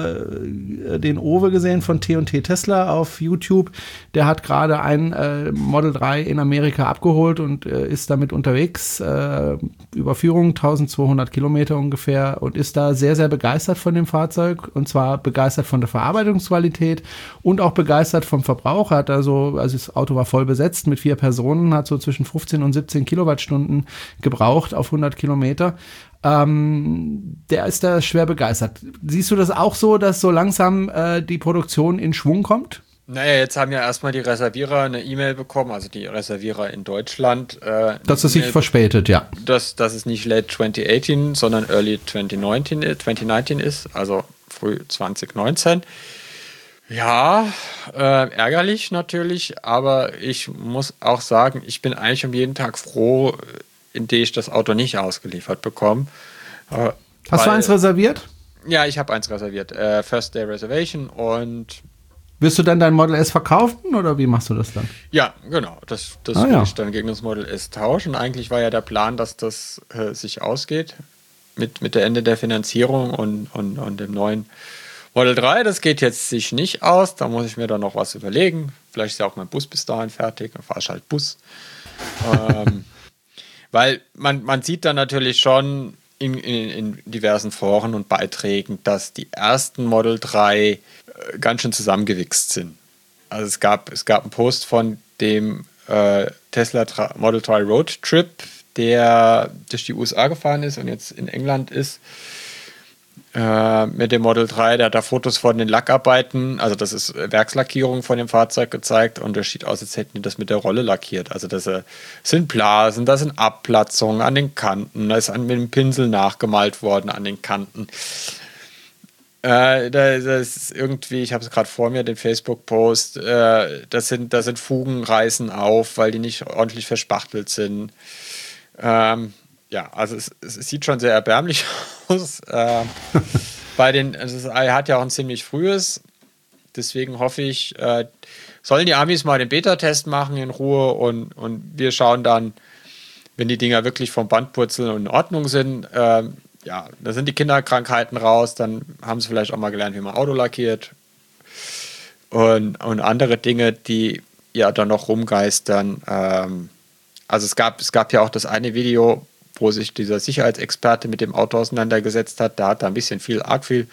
den Owe gesehen von T&T Tesla auf YouTube. Der hat gerade ein Model 3 in Amerika abgeholt und ist damit unterwegs. Überführung 1200 Kilometer ungefähr und ist da sehr, sehr begeistert von dem Fahrzeug. Und zwar begeistert von der Verarbeitungsqualität und auch begeistert vom Verbrauch. Er hat also das Auto war voll besetzt mit 4 Personen, hat so zwischen 15 und 17 Kilowattstunden gebraucht auf 100 Kilometer. Der ist da schwer begeistert. Siehst du das auch so, dass so langsam die Produktion in Schwung kommt? Naja, jetzt haben ja erstmal die Reservierer eine E-Mail bekommen, also die Reservierer in Deutschland. Dass es sich verspätet, ja. Dass es nicht late 2018, sondern early 2019 ist, also früh 2019. Ja, ärgerlich natürlich, aber ich muss auch sagen, ich bin eigentlich um jeden Tag froh, indem ich das Auto nicht ausgeliefert bekomme. Hast du eins reserviert? Ja, ich habe eins reserviert. First Day Reservation und... Wirst du dann dein Model S verkaufen oder wie machst du das dann? Ja, genau. Das will ich dann gegen das Model S tauschen. Eigentlich war ja der Plan, dass das sich ausgeht mit der Ende der Finanzierung und dem neuen Model 3. Das geht jetzt sich nicht aus. Da muss ich mir dann noch was überlegen. Vielleicht ist ja auch mein Bus bis dahin fertig. Dann fahre ich halt Bus. Weil man sieht dann natürlich schon in diversen Foren und Beiträgen, dass die ersten Model 3 ganz schön zusammengewichst sind. Also es gab einen Post von dem Tesla Model 3 Road Trip, der durch die USA gefahren ist und jetzt in England ist. Mit dem Model 3, der hat da Fotos von den Lackarbeiten, also das ist Werkslackierung von dem Fahrzeug gezeigt und das sieht aus, als hätten die das mit der Rolle lackiert. Also das sind Blasen, da sind Abplatzungen an den Kanten, da ist mit dem Pinsel nachgemalt worden an den Kanten. Das ist irgendwie, ich habe es gerade vor mir, den Facebook-Post, da sind Fugen reißen auf, weil die nicht ordentlich verspachtelt sind. Ja, also es sieht schon sehr erbärmlich aus. Er hat ja auch ein ziemlich frühes, deswegen hoffe ich, sollen die Amis mal den Beta-Test machen in Ruhe und wir schauen dann, wenn die Dinger wirklich vom Band purzeln und in Ordnung sind, ja, da sind die Kinderkrankheiten raus, dann haben sie vielleicht auch mal gelernt, wie man Auto lackiert und andere Dinge, die ja dann noch rumgeistern. Also es gab ja auch das eine Video, wo sich dieser Sicherheitsexperte mit dem Auto auseinandergesetzt hat. Da hat er ein bisschen arg viel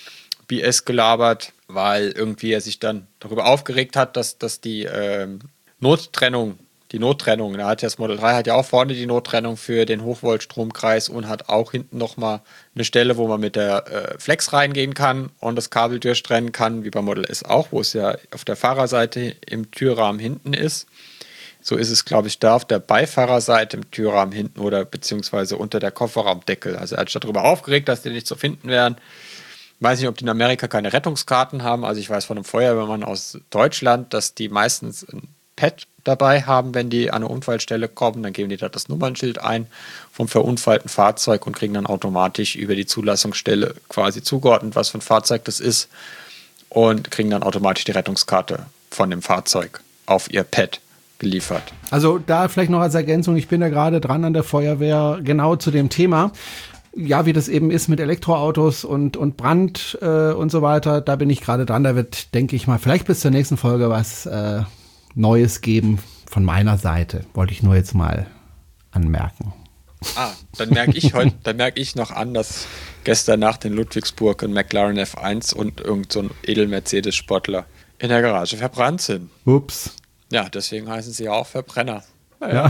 BS gelabert, weil irgendwie er sich dann darüber aufgeregt hat, dass die Nottrennung, da hat ja das Model 3 hat ja auch vorne die Nottrennung für den Hochvoltstromkreis und hat auch hinten nochmal eine Stelle, wo man mit der Flex reingehen kann und das Kabel durchtrennen kann, wie beim Model S auch, wo es ja auf der Fahrerseite im Türrahmen hinten ist. So ist es, glaube ich, da auf der Beifahrerseite im Türrahmen hinten oder beziehungsweise unter der Kofferraumdeckel. Also er hat sich darüber aufgeregt, dass die nicht zu finden wären. Ich weiß nicht, ob die in Amerika keine Rettungskarten haben. Also ich weiß von einem Feuerwehrmann aus Deutschland, dass die meistens ein Pad dabei haben, wenn die an eine Unfallstelle kommen. Dann geben die da das Nummernschild ein vom verunfallten Fahrzeug und kriegen dann automatisch über die Zulassungsstelle quasi zugeordnet, was für ein Fahrzeug das ist und kriegen dann automatisch die Rettungskarte von dem Fahrzeug auf ihr Pad geliefert. Also da vielleicht noch als Ergänzung, ich bin da gerade dran an der Feuerwehr, genau zu dem Thema. Ja, wie das eben ist mit Elektroautos und Brand und so weiter, da bin ich gerade dran. Da wird, denke ich mal, vielleicht bis zur nächsten Folge was Neues geben von meiner Seite. Wollte ich nur jetzt mal anmerken. Dann merke ich noch an, dass gestern Nacht in Ludwigsburg ein McLaren F1 und irgend so ein Edel-Mercedes-Sportler in der Garage verbrannt sind. Ups. Ja, deswegen heißen sie ja auch Verbrenner. Naja.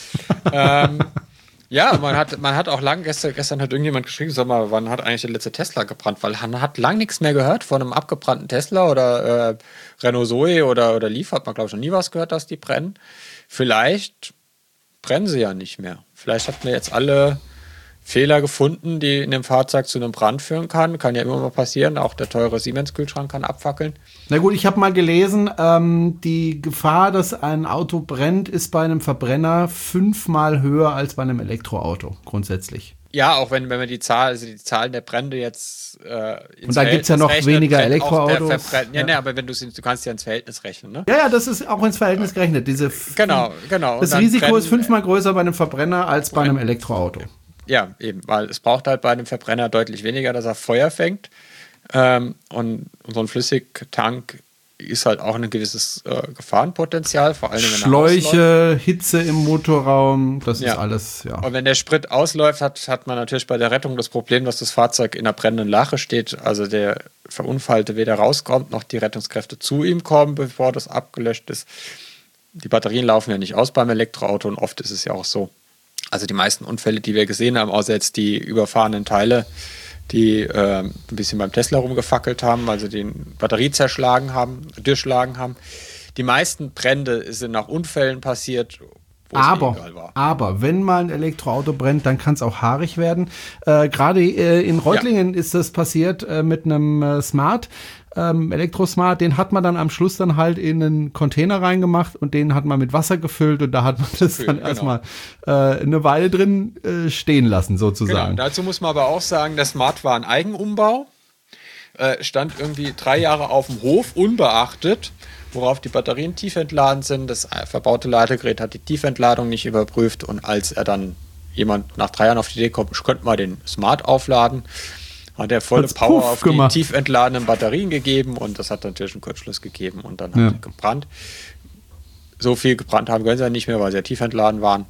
Ja. Ja, man hat auch gestern hat irgendjemand geschrieben, sag mal, wann hat eigentlich der letzte Tesla gebrannt? Weil man hat lang nichts mehr gehört von einem abgebrannten Tesla oder Renault Zoe oder Leaf, hat man, glaube ich, noch nie was gehört, dass die brennen. Vielleicht brennen sie ja nicht mehr. Vielleicht hat man jetzt alle Fehler gefunden, die in dem Fahrzeug zu einem Brand führen kann. Kann ja immer mal passieren. Auch der teure Siemens-Kühlschrank kann abfackeln. Na gut, ich habe mal gelesen, die Gefahr, dass ein Auto brennt, ist bei einem Verbrenner 5-mal höher als bei einem Elektroauto, grundsätzlich. Ja, auch wenn man die Zahlen der Brände jetzt und da gibt es ja noch weniger Elektroautos. Aber wenn du kannst ja ins Verhältnis rechnen, ne? Ja, das ist auch ins Verhältnis gerechnet. Genau. Das Risiko ist 5-mal größer bei einem Verbrenner als bei einem Elektroauto. Ja, eben, weil es braucht halt bei einem Verbrenner deutlich weniger, dass er Feuer fängt. Und so ein Flüssigtank ist halt auch ein gewisses Gefahrenpotenzial, vor allem wenn er Schläuche, Hitze im Motorraum, das ist alles, ja. Und wenn der Sprit ausläuft, hat man natürlich bei der Rettung das Problem, dass das Fahrzeug in einer brennenden Lache steht, also der Verunfallte weder rauskommt, noch die Rettungskräfte zu ihm kommen, bevor das abgelöscht ist. Die Batterien laufen ja nicht aus beim Elektroauto und oft ist es ja auch so. Also die meisten Unfälle, die wir gesehen haben, außer jetzt die überfahrenen Teile, die ein bisschen beim Tesla rumgefackelt haben, also den Batterie durchschlagen haben. Die meisten Brände sind nach Unfällen passiert, wo es illegal war. Aber wenn mal ein Elektroauto brennt, dann kann es auch haarig werden. Gerade in Reutlingen ist das passiert mit einem Smart, Elektrosmart, den hat man dann am Schluss dann halt in einen Container reingemacht und den hat man mit Wasser gefüllt und da hat man das dann erstmal eine Weile drin stehen lassen sozusagen. Genau, dazu muss man aber auch sagen, der Smart war ein Eigenumbau, stand irgendwie 3 Jahre auf dem Hof, unbeachtet, worauf die Batterien tief entladen sind. Das verbaute Ladegerät hat die Tiefentladung nicht überprüft und als er dann jemand nach 3 Jahren auf die Idee kommt, könnte man den Smart aufladen, hat er volle Power auf die tief entladenen Batterien gegeben und das hat natürlich einen Kurzschluss gegeben und dann hat er gebrannt. So viel gebrannt haben können sie ja nicht mehr, weil sie ja tief entladen waren.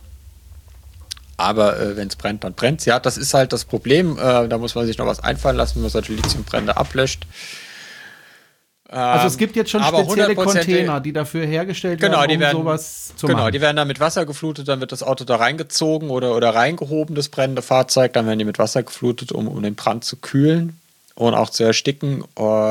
Aber wenn es brennt, dann brennt es. Ja, das ist halt das Problem. Da muss man sich noch was einfallen lassen, wenn man solche Lithiumbrände ablöscht. Also es gibt jetzt schon spezielle Container, die dafür hergestellt werden, um sowas zu machen. Genau, die werden dann mit Wasser geflutet, dann wird das Auto da reingezogen oder reingehoben, das brennende Fahrzeug, dann werden die mit Wasser geflutet, um den Brand zu kühlen und auch zu ersticken.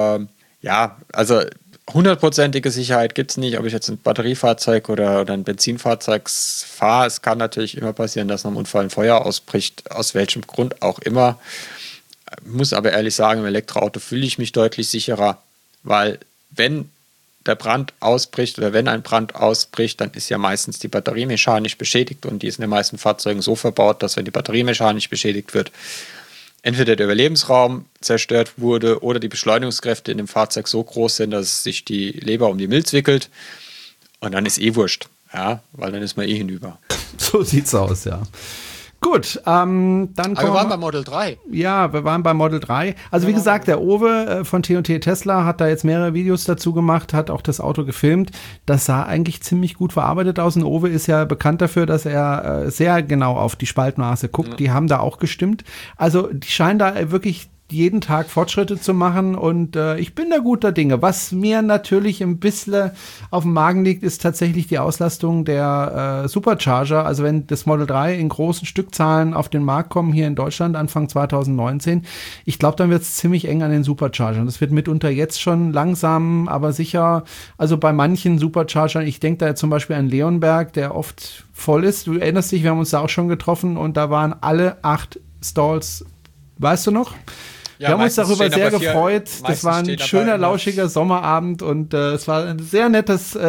Ja, also 100%ige Sicherheit gibt es nicht, ob ich jetzt ein Batteriefahrzeug oder ein Benzinfahrzeug fahre. Es kann natürlich immer passieren, dass nach einem Unfall ein Feuer ausbricht, aus welchem Grund auch immer. Muss aber ehrlich sagen, im Elektroauto fühle ich mich deutlich sicherer, weil wenn der Brand ausbricht oder wenn ein Brand ausbricht, dann ist ja meistens die Batterie mechanisch beschädigt und die ist in den meisten Fahrzeugen so verbaut, dass wenn die Batterie mechanisch beschädigt wird, entweder der Überlebensraum zerstört wurde oder die Beschleunigungskräfte in dem Fahrzeug so groß sind, dass sich die Leber um die Milz wickelt und dann ist wurscht, ja, weil dann ist man hinüber. So sieht's aus, ja. Gut, dann kommen wir waren bei Model 3. Ja, wir waren bei Model 3. Also wie gesagt, der Owe von T&T Tesla hat da jetzt mehrere Videos dazu gemacht, hat auch das Auto gefilmt. Das sah eigentlich ziemlich gut verarbeitet aus. Und Owe ist ja bekannt dafür, dass er sehr genau auf die Spaltmaße guckt. Ja. Die haben da auch gestimmt. Also die scheinen da wirklich jeden Tag Fortschritte zu machen und ich bin da guter Dinge. Was mir natürlich ein bisschen auf dem Magen liegt, ist tatsächlich die Auslastung der Supercharger. Also wenn das Model 3 in großen Stückzahlen auf den Markt kommen hier in Deutschland Anfang 2019, ich glaube, dann wird es ziemlich eng an den Superchargern. Das wird mitunter jetzt schon langsam, aber sicher, also bei manchen Superchargern, ich denke da zum Beispiel an Leonberg, der oft voll ist. Du erinnerst dich, wir haben uns da auch schon getroffen und da waren alle 8 Stalls, weißt du noch? Wir haben uns darüber sehr gefreut. Das war ein schöner, lauschiger Sommerabend und es war ein sehr nettes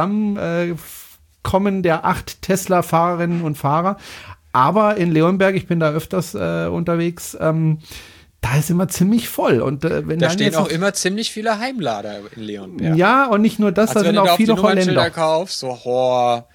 Zusammenkommen der 8 Tesla-Fahrerinnen und Fahrer. Aber in Leonberg, ich bin da öfters unterwegs, da ist immer ziemlich voll. Und wenn da stehen auch immer ziemlich viele Heimlader in Leonberg. Ja, und nicht nur das, da sind auch viele Holländer. Kaufst, so Hor,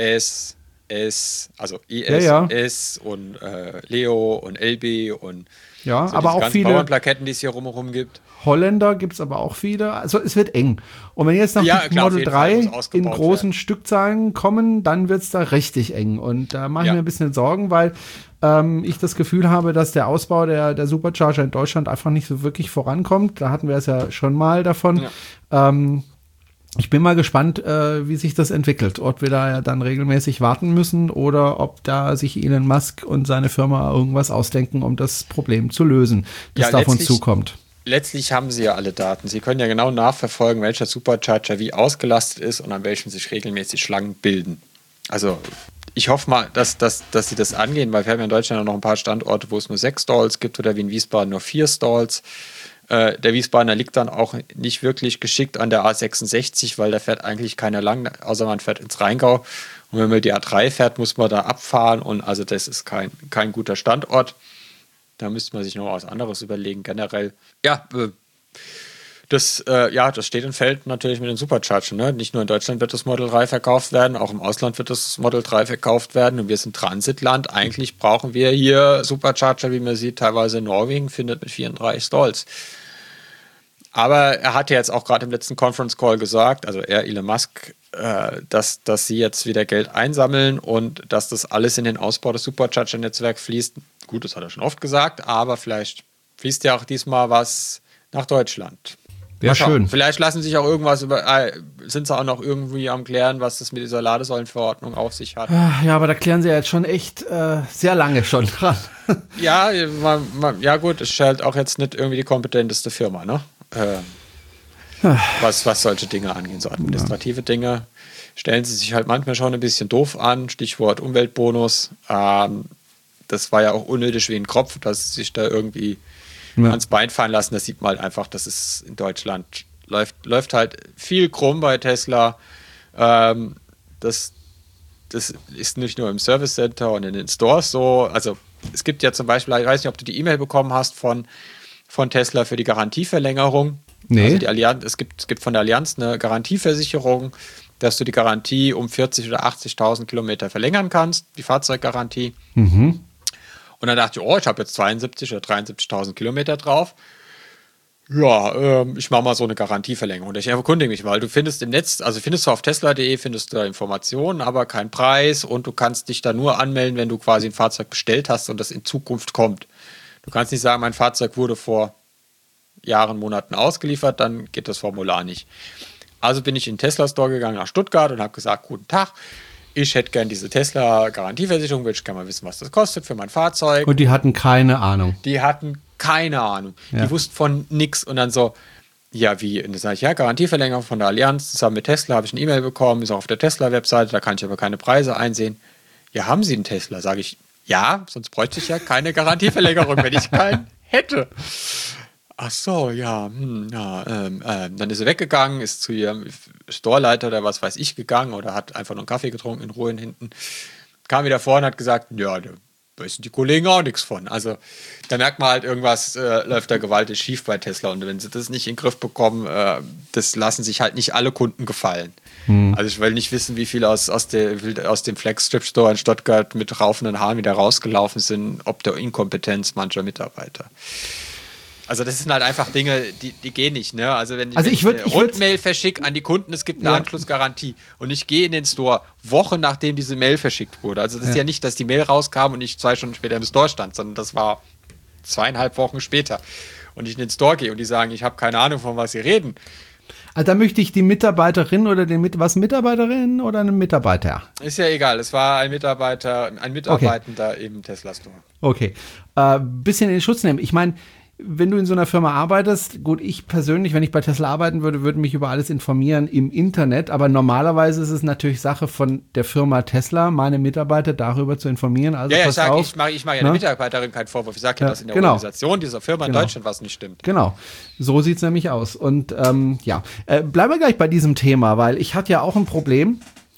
also IS, ja. S und Leo und LB und ja, so aber auch viele Bauernplaketten, die es hier rumherum gibt. Holländer gibt es aber auch viele. Also es wird eng. Und wenn jetzt noch die Model 3 in großen Stückzahlen kommen, dann wird es da richtig eng. Und da mache ich mir ein bisschen Sorgen, weil ich das Gefühl habe, dass der Ausbau der Supercharger in Deutschland einfach nicht so wirklich vorankommt. Da hatten wir es ja schon mal davon. Ja. Ich bin mal gespannt, wie sich das entwickelt. Ob wir da ja dann regelmäßig warten müssen oder ob da sich Elon Musk und seine Firma irgendwas ausdenken, um das Problem zu lösen, das da auf uns zukommt. Letztlich haben sie ja alle Daten. Sie können ja genau nachverfolgen, welcher Supercharger wie ausgelastet ist und an welchem sich regelmäßig Schlangen bilden. Also ich hoffe mal, dass sie das angehen, weil wir haben ja in Deutschland noch ein paar Standorte, wo es nur 6 Stalls gibt oder wie in Wiesbaden nur 4 Stalls. Der Wiesbadener liegt dann auch nicht wirklich geschickt an der A66, weil da fährt eigentlich keiner lang, außer man fährt ins Rheingau. Und wenn man die A3 fährt, muss man da abfahren und also das ist kein guter Standort. Da müsste man sich noch was anderes überlegen, generell. Ja, das steht und fällt natürlich mit den Superchargern. Ne? Nicht nur in Deutschland wird das Model 3 verkauft werden, auch im Ausland wird das Model 3 verkauft werden. Und wir sind Transitland. Eigentlich brauchen wir hier Supercharger, wie man sieht, teilweise in Norwegen findet mit 34 Stalls. Aber er hatte jetzt auch gerade im letzten Conference Call gesagt, also Elon Musk, dass sie jetzt wieder Geld einsammeln und dass das alles in den Ausbau des Supercharger-Netzwerks fließt. Gut, das hat er schon oft gesagt, aber vielleicht fließt ja auch diesmal was nach Deutschland. Wäre schön. Vielleicht lassen sich auch sind sie auch noch irgendwie am Klären, was das mit dieser Ladesäulenverordnung auf sich hat. Ja, aber da klären sie ja jetzt schon echt sehr lange schon dran. Ja, ja gut, es ist halt auch jetzt nicht irgendwie die kompetenteste Firma, ne? Was solche Dinge angeht, so administrative Dinge, stellen sie sich halt manchmal schon ein bisschen doof an. Stichwort Umweltbonus. Das war ja auch unnötig wie ein Kropf, dass sie sich da irgendwie ans Bein fallen lassen. Das sieht man halt einfach, dass es in Deutschland läuft halt viel krumm bei Tesla. Das ist nicht nur im Service Center und in den Stores so. Also es gibt ja zum Beispiel, ich weiß nicht, ob du die E-Mail bekommen hast von Tesla für die Garantieverlängerung. Nee. Also die Allianz, es gibt von der Allianz eine Garantieversicherung, dass du die Garantie um 40.000 oder 80.000 Kilometer verlängern kannst, die Fahrzeuggarantie. Mhm. Und dann dachte ich, ich habe jetzt 72.000 oder 73.000 Kilometer drauf. Ja, ich mache mal so eine Garantieverlängerung. Und ich erkundige mich mal. Du findest im Netz, also findest du auf tesla.de, findest du da Informationen, aber keinen Preis und du kannst dich da nur anmelden, wenn du quasi ein Fahrzeug bestellt hast und das in Zukunft kommt. Du kannst nicht sagen, mein Fahrzeug wurde vor Jahren, Monaten ausgeliefert, dann geht das Formular nicht. Also bin ich in den Tesla-Store gegangen nach Stuttgart und habe gesagt, guten Tag, ich hätte gern diese Tesla-Garantieversicherung, würde ich gerne mal wissen, was das kostet für mein Fahrzeug. Und die hatten keine Ahnung. Die hatten keine Ahnung. Ja. Die wussten von nix und dann so, ja, wie? Und dann sage ich, ja, Garantieverlängerung von der Allianz, zusammen mit Tesla, habe ich eine E-Mail bekommen, ist auch auf der Tesla-Webseite, da kann ich aber keine Preise einsehen. Ja, haben Sie einen Tesla? Sage ich, ja, sonst bräuchte ich ja keine Garantieverlängerung, wenn ich keinen hätte. Ach so, ja, dann ist sie weggegangen, ist zu ihrem Storeleiter oder was weiß ich gegangen oder hat einfach nur einen Kaffee getrunken in Ruhe hinten, kam wieder vor und hat gesagt, ja, da wissen die Kollegen auch nichts von. Also da merkt man halt, irgendwas läuft da gewaltig schief bei Tesla und wenn sie das nicht in den Griff bekommen, das lassen sich halt nicht alle Kunden gefallen. Also ich will nicht wissen, wie viele aus dem Flexstrip-Store in Stuttgart mit raufenden Haaren wieder rausgelaufen sind, ob der Inkompetenz mancher Mitarbeiter. Also das sind halt einfach Dinge, die gehen nicht. Ne? Also wenn ich eine Rundmail verschicke an die Kunden, es gibt eine Anschlussgarantie und ich gehe in den Store Wochen nachdem diese Mail verschickt wurde. Also das ist ja nicht, dass die Mail rauskam und ich 2 Stunden später im Store stand, sondern das war 2,5 Wochen später. Und ich in den Store gehe und die sagen, ich habe keine Ahnung, von was sie reden. Also da möchte ich die Mitarbeiterin oder Mitarbeiterin oder einen Mitarbeiter? Ist ja egal, es war ein Mitarbeitender im Tesla Store. Okay, bisschen in den Schutz nehmen. Ich meine, wenn du in so einer Firma arbeitest, gut, ich persönlich, wenn ich bei Tesla arbeiten würde mich über alles informieren im Internet, aber normalerweise ist es natürlich Sache von der Firma Tesla, meine Mitarbeiter darüber zu informieren. Also ja, ich mache ja der Mitarbeiterin keinen Vorwurf. Ich sage ja, dass in der Organisation dieser Firma in Deutschland was nicht stimmt. Genau, so sieht es nämlich aus. Und bleiben wir gleich bei diesem Thema, weil ich hatte ja auch ein Problem,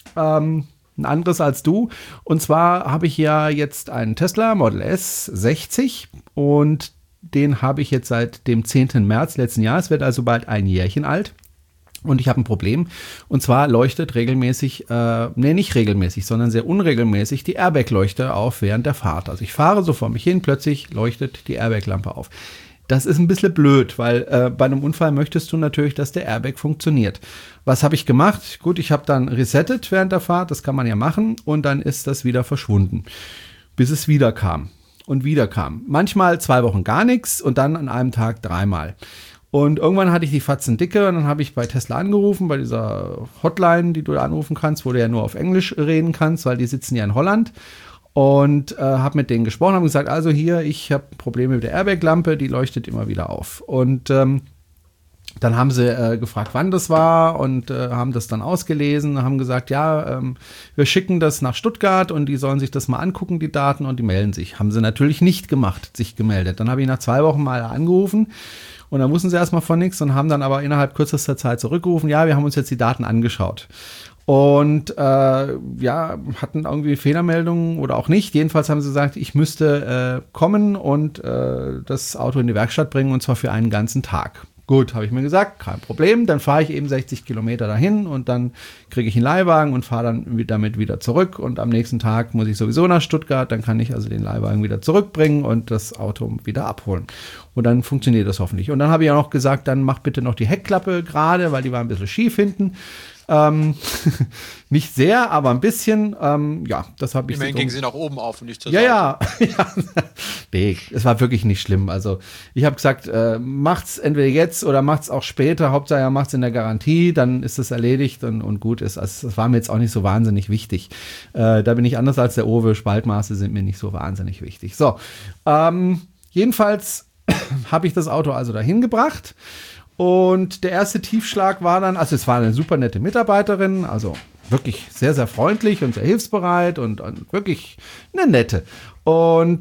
ein anderes als du. Und zwar habe ich ja jetzt einen Tesla Model S 60 und den habe ich jetzt seit dem 10. März letzten Jahres, wird also bald ein Jährchen alt. Und ich habe ein Problem. Und zwar leuchtet regelmäßig, nicht regelmäßig, sondern sehr unregelmäßig die Airbag-Leuchte auf während der Fahrt. Also ich fahre so vor mich hin, plötzlich leuchtet die Airbag-Lampe auf. Das ist ein bisschen blöd, weil bei einem Unfall möchtest du natürlich, dass der Airbag funktioniert. Was habe ich gemacht? Gut, ich habe dann resettet während der Fahrt, das kann man ja machen. Und dann ist das wieder verschwunden, bis es wieder kam. Und wieder kam. Manchmal 2 Wochen gar nichts und dann an einem Tag 3-mal. Und irgendwann hatte ich die Fatzen dicke und dann habe ich bei Tesla angerufen, bei dieser Hotline, die du da anrufen kannst, wo du ja nur auf Englisch reden kannst, weil die sitzen ja in Holland. Und habe mit denen gesprochen, habe gesagt, also hier, ich habe Probleme mit der Airbag-Lampe, die leuchtet immer wieder auf. Und dann haben sie gefragt, wann das war und haben das dann ausgelesen, haben gesagt, ja, wir schicken das nach Stuttgart und die sollen sich das mal angucken, die Daten, und die melden sich. Haben sie natürlich nicht gemacht, sich gemeldet. Dann habe ich nach 2 Wochen mal angerufen und dann wussten sie erstmal von nichts und haben dann aber innerhalb kürzester Zeit zurückgerufen, ja, wir haben uns jetzt die Daten angeschaut. Und hatten irgendwie Fehlermeldungen oder auch nicht. Jedenfalls haben sie gesagt, ich müsste kommen und das Auto in die Werkstatt bringen, und zwar für einen ganzen Tag. Gut, habe ich mir gesagt, kein Problem. Dann fahre ich eben 60 Kilometer dahin und dann kriege ich einen Leihwagen und fahre dann damit wieder zurück. Und am nächsten Tag muss ich sowieso nach Stuttgart. Dann kann ich also den Leihwagen wieder zurückbringen und das Auto wieder abholen. Und dann funktioniert das hoffentlich. Und dann habe ich auch noch gesagt, dann mach bitte noch die Heckklappe gerade, weil die war ein bisschen schief hinten. Nicht sehr, aber ein bisschen. Das habe ich. Immerhin ging sie nach oben auf und nicht zur Seite. Ja. Nee, es war wirklich nicht schlimm. Also ich habe gesagt, macht's entweder jetzt oder macht's auch später. Hauptsache er macht's in der Garantie, dann ist es erledigt und gut ist. Also das war mir jetzt auch nicht so wahnsinnig wichtig. Da bin ich anders als der Owe. Spaltmaße sind mir nicht so wahnsinnig wichtig. So, jedenfalls habe ich das Auto also dahin gebracht. Und der erste Tiefschlag war dann, also es war eine super nette Mitarbeiterin, also wirklich sehr, sehr freundlich und sehr hilfsbereit und wirklich eine nette. Und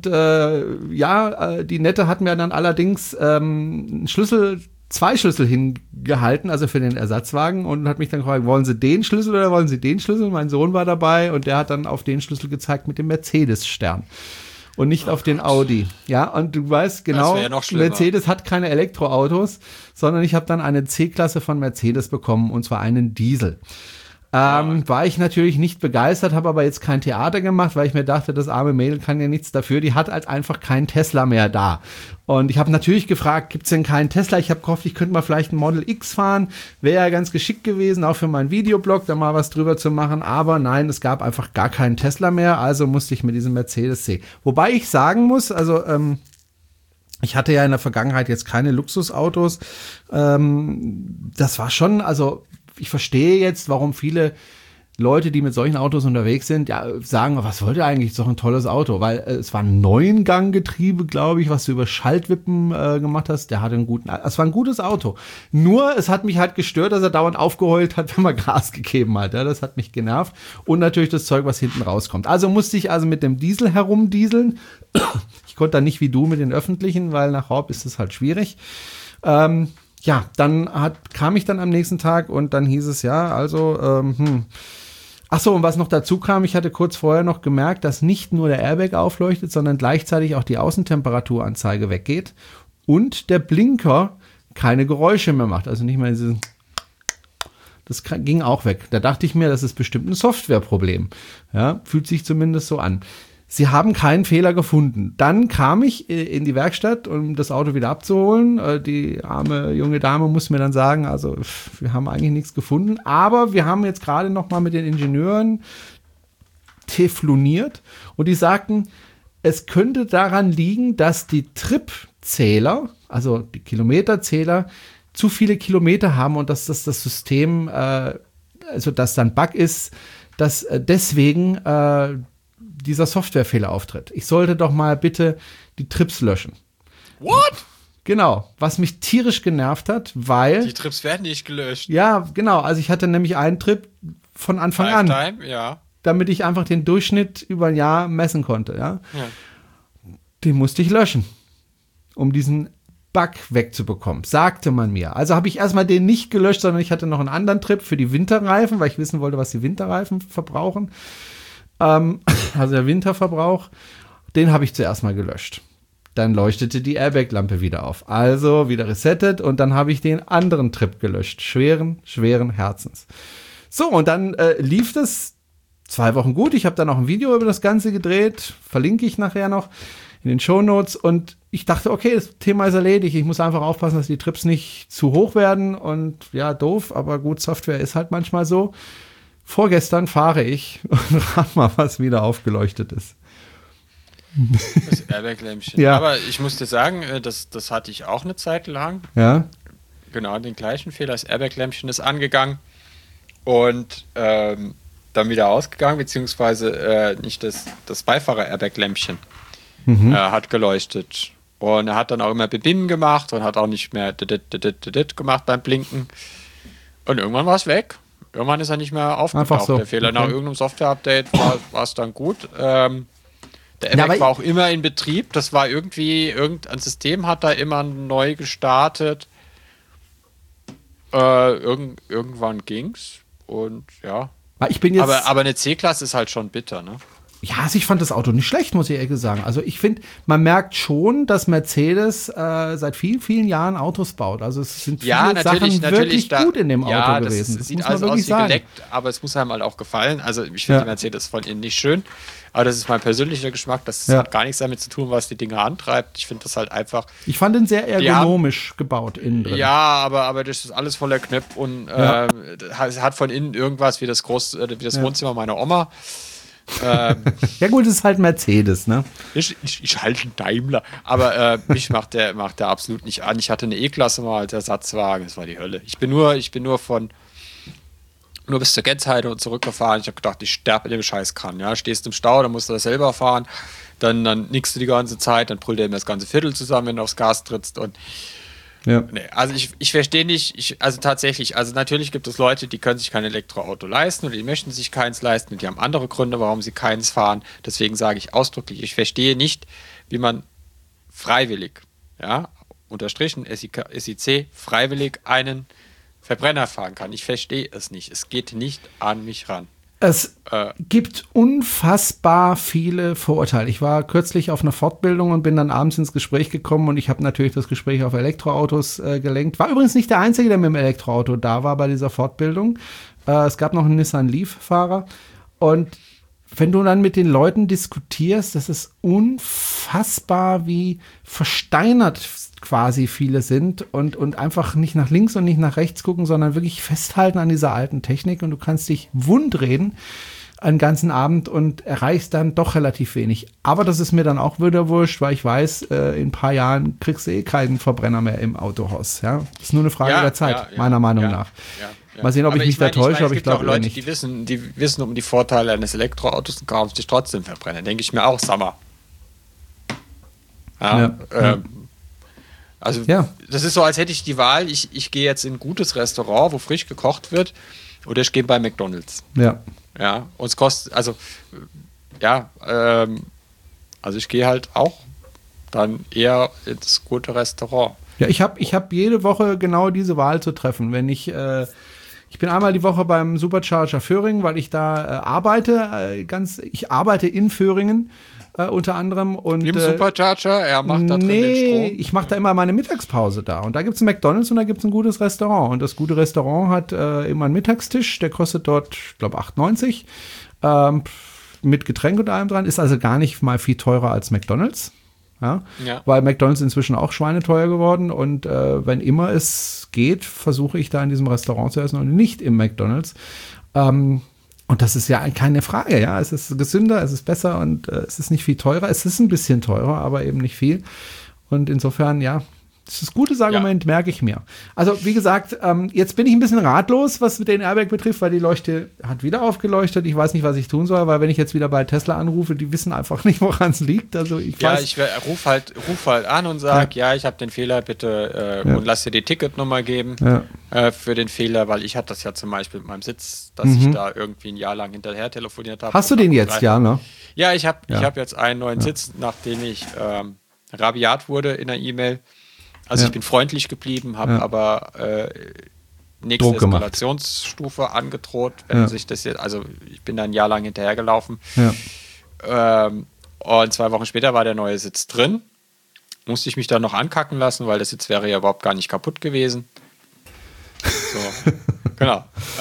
die Nette hat mir dann allerdings 2 Schlüssel hingehalten, also für den Ersatzwagen, und hat mich dann gefragt, wollen Sie den Schlüssel oder wollen Sie den Schlüssel? Mein Sohn war dabei und der hat dann auf den Schlüssel gezeigt mit dem Mercedes-Stern. Und nicht auf den Audi. Ja, und du weißt genau, ja, Mercedes hat keine Elektroautos, sondern ich habe dann eine C-Klasse von Mercedes bekommen, und zwar einen Diesel. War ich natürlich nicht begeistert, habe aber jetzt kein Theater gemacht, weil ich mir dachte, das arme Mädel kann ja nichts dafür. Die hat halt einfach keinen Tesla mehr da. Und ich habe natürlich gefragt, gibt's denn keinen Tesla? Ich habe gehofft, ich könnte mal vielleicht ein Model X fahren. Wäre ja ganz geschickt gewesen, auch für meinen Videoblog, da mal was drüber zu machen. Aber nein, es gab einfach gar keinen Tesla mehr. Also musste ich mit diesem Mercedes C. Wobei ich sagen muss, also Ich hatte ja in der Vergangenheit jetzt keine Luxusautos. Das war schon, also ich verstehe jetzt, warum viele Leute, die mit solchen Autos unterwegs sind, ja, sagen, was wollt ihr eigentlich? Ist doch ein tolles Auto, weil es war ein 9-Gang-Getriebe, glaube ich, was du über Schaltwippen gemacht hast. Der hatte es war ein gutes Auto. Nur, es hat mich halt gestört, dass er dauernd aufgeheult hat, wenn man Gas gegeben hat. Ja, das hat mich genervt. Und natürlich das Zeug, was hinten rauskommt. Also musste ich mit dem Diesel herumdieseln. Ich konnte da nicht wie du mit den öffentlichen, weil nach Horb ist es halt schwierig. Ja, dann kam ich dann am nächsten Tag und dann hieß es Ach so, und was noch dazu kam, ich hatte kurz vorher noch gemerkt, dass nicht nur der Airbag aufleuchtet, sondern gleichzeitig auch die Außentemperaturanzeige weggeht und der Blinker keine Geräusche mehr macht. Also nicht mehr dieses. Das ging auch weg. Da dachte ich mir, das ist bestimmt ein Softwareproblem. Ja, fühlt sich zumindest so an. Sie haben keinen Fehler gefunden. Dann kam ich in die Werkstatt, um das Auto wieder abzuholen. Die arme junge Dame muss mir dann sagen, also wir haben eigentlich nichts gefunden. Aber wir haben jetzt gerade noch mal mit den Ingenieuren tefloniert und die sagten, es könnte daran liegen, dass die Tripzähler, also die Kilometerzähler, zu viele Kilometer haben und dass das System, also dass dann Bug ist, dass deswegen dieser Softwarefehler auftritt. Ich sollte doch mal bitte die Trips löschen. What? Genau, was mich tierisch genervt hat, weil... Die Trips werden nicht gelöscht. Ja, genau, also ich hatte nämlich einen Trip von Anfang an. Lifetime, ja. Damit ich einfach den Durchschnitt über ein Jahr messen konnte, ja. Den musste ich löschen, um diesen Bug wegzubekommen, sagte man mir. Also habe ich erstmal den nicht gelöscht, sondern ich hatte noch einen anderen Trip für die Winterreifen, weil ich wissen wollte, was die Winterreifen verbrauchen. Also der Winterverbrauch, den habe ich zuerst mal gelöscht. Dann leuchtete die Airbag-Lampe wieder auf. Also wieder resettet und dann habe ich den anderen Trip gelöscht. Schweren Herzens. So, und dann lief das 2 Wochen gut. Ich habe dann auch ein Video über das Ganze gedreht. Verlinke ich nachher noch in den Shownotes. Und ich dachte, okay, das Thema ist erledigt. Ich muss einfach aufpassen, dass die Trips nicht zu hoch werden. Und ja, doof, aber gut, Software ist halt manchmal so. Vorgestern fahre ich und rat mal, was wieder aufgeleuchtet ist. Das Airbag-Lämpchen. Ja. Aber ich muss dir sagen, das hatte ich auch eine Zeit lang. Ja. Genau, den gleichen Fehler. Das Airbag-Lämpchen ist angegangen und dann wieder ausgegangen, beziehungsweise nicht das Beifahrer-Airbag-Lämpchen hat geleuchtet. Und er hat dann auch immer Bim gemacht und hat auch nicht mehr gemacht beim Blinken. Und irgendwann war es weg. Irgendwann ist er nicht mehr aufgetaucht, so. Der Fehler. Okay. Nach irgendeinem Software-Update war es dann gut. Der Airbag war auch immer in Betrieb. Das war irgendein System hat da immer neu gestartet. Irgendwann ging's. Und ja. Ich bin jetzt aber eine C-Klasse ist halt schon bitter, ne? Ja, also ich fand das Auto nicht schlecht, muss ich ehrlich sagen. Also ich finde, man merkt schon, dass Mercedes seit vielen, vielen Jahren Autos baut. Also es sind viele Sachen wirklich gut in dem Auto gewesen. Das sieht also aus wie geleckt, aber es muss einem halt auch gefallen. Also ich finde die Mercedes von innen nicht schön, aber das ist mein persönlicher Geschmack. Das hat gar nichts damit zu tun, was die Dinger antreibt. Ich finde das halt einfach... Ich fand den sehr ergonomisch gebaut innen drin. Ja, aber das ist alles voller Knöpfe und es hat von innen irgendwas wie das Wohnzimmer meiner Oma. Ja gut, es ist halt Mercedes, ne? Ich halte einen Daimler, aber mich macht der absolut nicht an. Ich hatte eine E-Klasse mal als Ersatzwagen, das war die Hölle. Ich bin nur bis zur Genzheide und zurückgefahren. Ich habe gedacht, ich sterbe in dem Scheißkran. Ja, stehst im Stau, dann musst du das selber fahren, dann nickst du die ganze Zeit, dann brüllt dir das ganze Viertel zusammen, wenn du aufs Gas trittst und nee, also ich verstehe nicht, tatsächlich, natürlich gibt es Leute, die können sich kein Elektroauto leisten oder die möchten sich keins leisten und die haben andere Gründe, warum sie keins fahren. Deswegen sage ich ausdrücklich, ich verstehe nicht, wie man freiwillig, unterstrichen SIC, freiwillig einen Verbrenner fahren kann. Ich verstehe es nicht. Es geht nicht an mich ran. Es gibt unfassbar viele Vorurteile. Ich war kürzlich auf einer Fortbildung und bin dann abends ins Gespräch gekommen und ich habe natürlich das Gespräch auf Elektroautos gelenkt. War übrigens nicht der Einzige, der mit dem Elektroauto da war bei dieser Fortbildung. Es gab noch einen Nissan Leaf-Fahrer und wenn du dann mit den Leuten diskutierst, das ist unfassbar, wie versteinert quasi viele sind und einfach nicht nach links und nicht nach rechts gucken, sondern wirklich festhalten an dieser alten Technik und du kannst dich wundreden, einen ganzen Abend und erreichst dann doch relativ wenig. Aber das ist mir dann auch wieder wurscht, weil ich weiß, in ein paar Jahren kriegst du eh keinen Verbrenner mehr im Autohaus. Ja? Das ist nur eine Frage der Zeit, meiner Meinung nach. Ja. Mal sehen, ob ich mich da täusche, aber ich glaube Leute, nicht. die wissen um die Vorteile eines Elektroautos und kaufen sich trotzdem Verbrenner. Denke ich mir auch, Sommer. Also das ist so, als hätte ich die Wahl, ich gehe jetzt in ein gutes Restaurant, wo frisch gekocht wird, oder ich gehe bei McDonald's. Ja, und es kostet, also ich gehe halt auch dann eher ins gute Restaurant. Ja, ich hab jede Woche genau diese Wahl zu treffen. Wenn ich bin einmal die Woche beim Supercharger Föhringen, weil ich da arbeite. Ich arbeite in Föhringen unter anderem. Und, im Supercharger? Er macht da drin den Strom? Ich mache da immer meine Mittagspause da. Und da gibt es ein McDonald's und da gibt es ein gutes Restaurant. Und das gute Restaurant hat immer einen Mittagstisch. Der kostet dort, ich glaube, 8,90 mit Getränk und allem dran. Ist also gar nicht mal viel teurer als McDonald's. Ja? Weil McDonald's inzwischen auch schweineteuer geworden und wenn immer es geht, versuche ich da in diesem Restaurant zu essen und nicht im McDonald's. Und das ist ja keine Frage, ja. Es ist gesünder, es ist besser und es ist nicht viel teurer. Es ist ein bisschen teurer, aber eben nicht viel. Und insofern, ja, das ist ein gutes Argument, merke ich mir. Also, wie gesagt, jetzt bin ich ein bisschen ratlos, was den Airbag betrifft, weil die Leuchte hat wieder aufgeleuchtet. Ich weiß nicht, was ich tun soll, weil wenn ich jetzt wieder bei Tesla anrufe, die wissen einfach nicht, woran es liegt. Also, ich ruf halt an und sag, ich habe den Fehler, bitte und lass dir die Ticketnummer geben für den Fehler, weil ich hatte das ja zum Beispiel mit meinem Sitz, dass ich da irgendwie ein Jahr lang hinterher telefoniert habe. Hast du den jetzt, ne? Ja, ich hab jetzt einen neuen Sitz, nachdem ich rabiat wurde in der E-Mail. Also ich bin freundlich geblieben, habe aber nächste Eskalationsstufe angedroht, wenn sich das jetzt, also ich bin da ein Jahr lang hinterhergelaufen. Und 2 Wochen später war der neue Sitz drin. Musste ich mich dann noch ankacken lassen, weil der Sitz wäre ja überhaupt gar nicht kaputt gewesen. So, genau.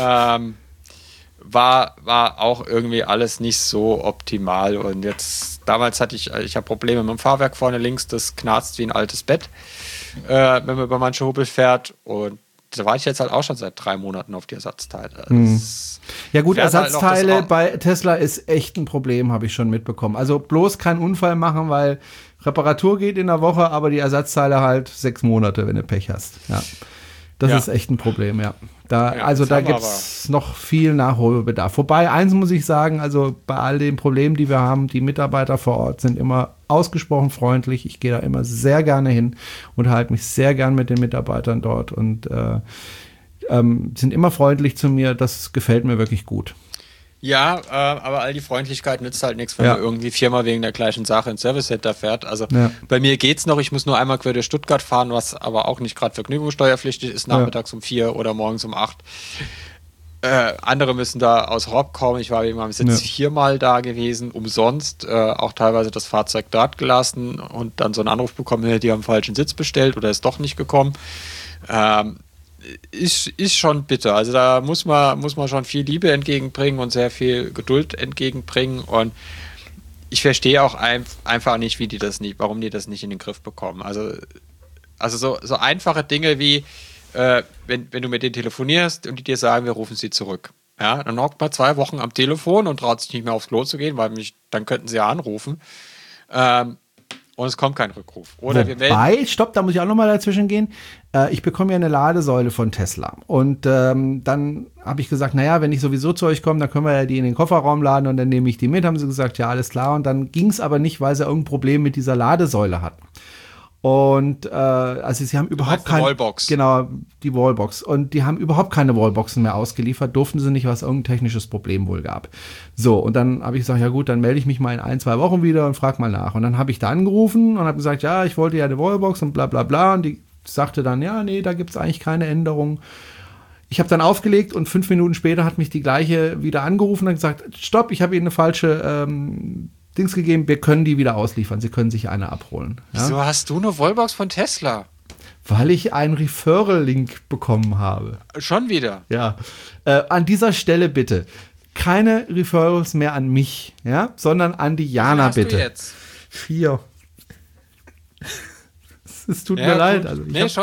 War auch irgendwie alles nicht so optimal. Und jetzt, damals hatte ich habe Probleme mit dem Fahrwerk vorne links, das knarzt wie ein altes Bett, wenn man über manche Hobel fährt. Und da war ich jetzt halt auch schon seit 3 Monaten auf die Ersatzteile. Ja gut, Ersatzteile bei Tesla ist echt ein Problem, habe ich schon mitbekommen. Also bloß keinen Unfall machen, weil Reparatur geht in der Woche, aber die Ersatzteile halt 6 Monate, wenn du Pech hast. Ja. Das ist echt ein Problem, da gibt es noch viel Nachholbedarf. Wobei, eins muss ich sagen, also bei all den Problemen, die wir haben, die Mitarbeiter vor Ort sind immer ausgesprochen freundlich. Ich gehe da immer sehr gerne hin und halte mich sehr gern mit den Mitarbeitern dort und sind immer freundlich zu mir. Das gefällt mir wirklich gut. Ja, aber all die Freundlichkeit nützt halt nichts, wenn man irgendwie 4-mal wegen der gleichen Sache ins Service Center fährt. Also bei mir geht's noch, ich muss nur einmal quer durch Stuttgart fahren, was aber auch nicht gerade vergnügungssteuerpflichtig ist, nachmittags um 4 oder morgens um 8. Andere müssen da aus Rob kommen. Ich war wegen meinem Sitz 4-mal da gewesen, umsonst, auch teilweise das Fahrzeug dort gelassen und dann so einen Anruf bekommen, die haben falschen Sitz bestellt oder ist doch nicht gekommen. Ist schon bitter. Also da muss man schon viel Liebe entgegenbringen und sehr viel Geduld entgegenbringen. Und ich verstehe auch einfach nicht, warum die das nicht in den Griff bekommen. Also so einfache Dinge wie, wenn du mit denen telefonierst und die dir sagen, wir rufen sie zurück. Ja, dann hockt man 2 Wochen am Telefon und traut sich nicht mehr aufs Klo zu gehen, weil dann könnten sie ja anrufen. Und es kommt kein Rückruf. Oder stopp, da muss ich auch nochmal dazwischen gehen. Ich bekomme ja eine Ladesäule von Tesla. Und dann habe ich gesagt, naja, wenn ich sowieso zu euch komme, dann können wir ja die in den Kofferraum laden und dann nehme ich die mit. Haben sie gesagt, ja, alles klar. Und dann ging es aber nicht, weil sie irgendein Problem mit dieser Ladesäule hatten. Und also sie haben überhaupt keine Wallbox. Genau, die Wallbox. Und die haben überhaupt keine Wallboxen mehr ausgeliefert, durften sie nicht, was irgendein technisches Problem wohl gab. So, und dann habe ich gesagt, ja gut, dann melde ich mich mal in 1-2 Wochen wieder und frage mal nach. Und dann habe ich da angerufen und habe gesagt, ja, ich wollte ja eine Wallbox und bla bla bla. Und die sagte dann, ja, nee, da gibt es eigentlich keine Änderung. Ich habe dann aufgelegt und 5 Minuten später hat mich die gleiche wieder angerufen und gesagt, stopp, ich habe Ihnen eine falsche Dings gegeben, wir können die wieder ausliefern. Sie können sich eine abholen. Ja? Wieso hast du eine Wallbox von Tesla? Weil ich einen Referral-Link bekommen habe. Schon wieder? Ja. An dieser Stelle bitte keine Referrals mehr an mich, ja, sondern an die Jana, bitte. Du jetzt? 4. Es tut mir leid. Also ich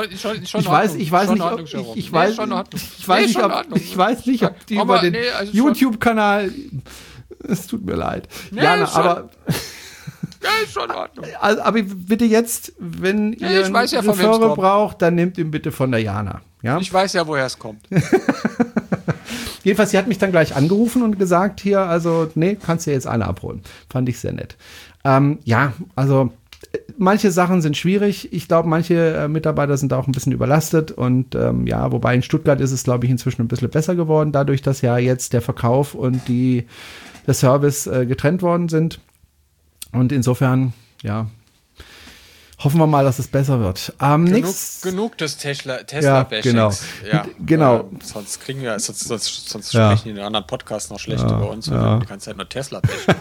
weiß nicht, ob die über den YouTube-Kanal Es tut mir leid. Nee, Jana, ist schon- aber... Ja, ist schon in Ordnung. Also, aber bitte jetzt, wenn Ja, ihr ich weiß ja, einen von wem's Referrer kommt. braucht, dann nehmt ihn bitte von der Jana. Ja? Ich weiß ja, woher es kommt. Jedenfalls, sie hat mich dann gleich angerufen und gesagt, hier, also, nee, kannst du jetzt eine abholen. Fand ich sehr nett. Ja, also, manche Sachen sind schwierig. Ich glaube, manche Mitarbeiter sind da auch ein bisschen überlastet. Und ja, wobei in Stuttgart ist es, glaube ich, inzwischen ein bisschen besser geworden, dadurch, dass ja jetzt der Verkauf und der Service getrennt worden sind. Und insofern, ja, hoffen wir mal, dass es besser wird. Genug des Tesla-Bashings. genau. Ja, Genau. Sonst kriegen wir, sonst Ja. sprechen die in den anderen Podcasts noch schlecht über uns und wir haben die ganze Zeit nur Tesla-Bashing.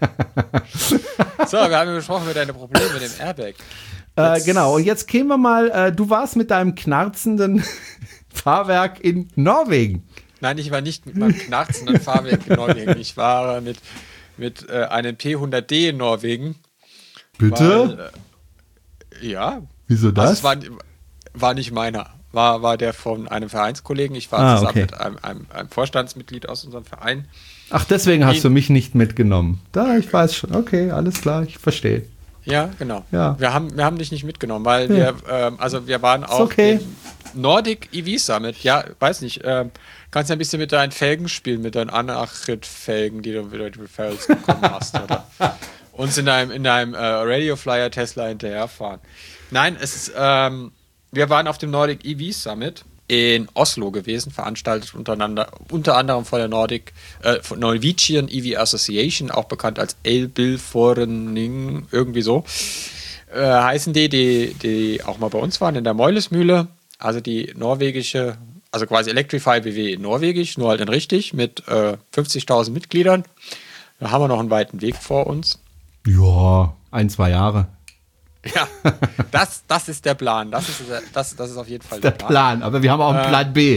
So, wir haben gesprochen über deine Probleme mit dem Airbag. Genau, und jetzt kämen wir mal, du warst mit deinem knarzenden Fahrwerk in Norwegen. Nein, ich war nicht mit meinem knarzenden Fahrwerk in Norwegen. Ich war mit einem P100D in Norwegen. Bitte? Weil, ja. Wieso das? Also es war nicht meiner. War der von einem Vereinskollegen. Ich war zusammen okay. mit einem Vorstandsmitglied aus unserem Verein. Ach, deswegen hast du mich nicht mitgenommen. Da, ich weiß schon. Okay, alles klar, ich verstehe. Ja, genau. Ja. Wir haben dich nicht mitgenommen, weil Ja. wir waren auf okay. dem Nordic EV Summit. Ja, weiß nicht. Kannst ja ein bisschen mit deinen Felgen spielen, mit deinen Anachrit-Felgen, die du wieder die Referrals bekommen hast, oder uns in deinem Radio Flyer Tesla hinterherfahren. Nein, wir waren auf dem Nordic EV Summit in Oslo gewesen, veranstaltet unter anderem von der Norwegian EV Association, auch bekannt als Elbilforening, irgendwie so. Heißen die auch mal bei uns waren, in der Meulesmühle, also die norwegische, also quasi Electrify BW in Norwegisch, nur halt in richtig, mit 50.000 Mitgliedern. Da haben wir noch einen weiten Weg vor uns. Ja, 1-2 Jahre. Ja, das ist der Plan. Das ist auf jeden Fall Der Plan, aber wir haben auch einen Plan B.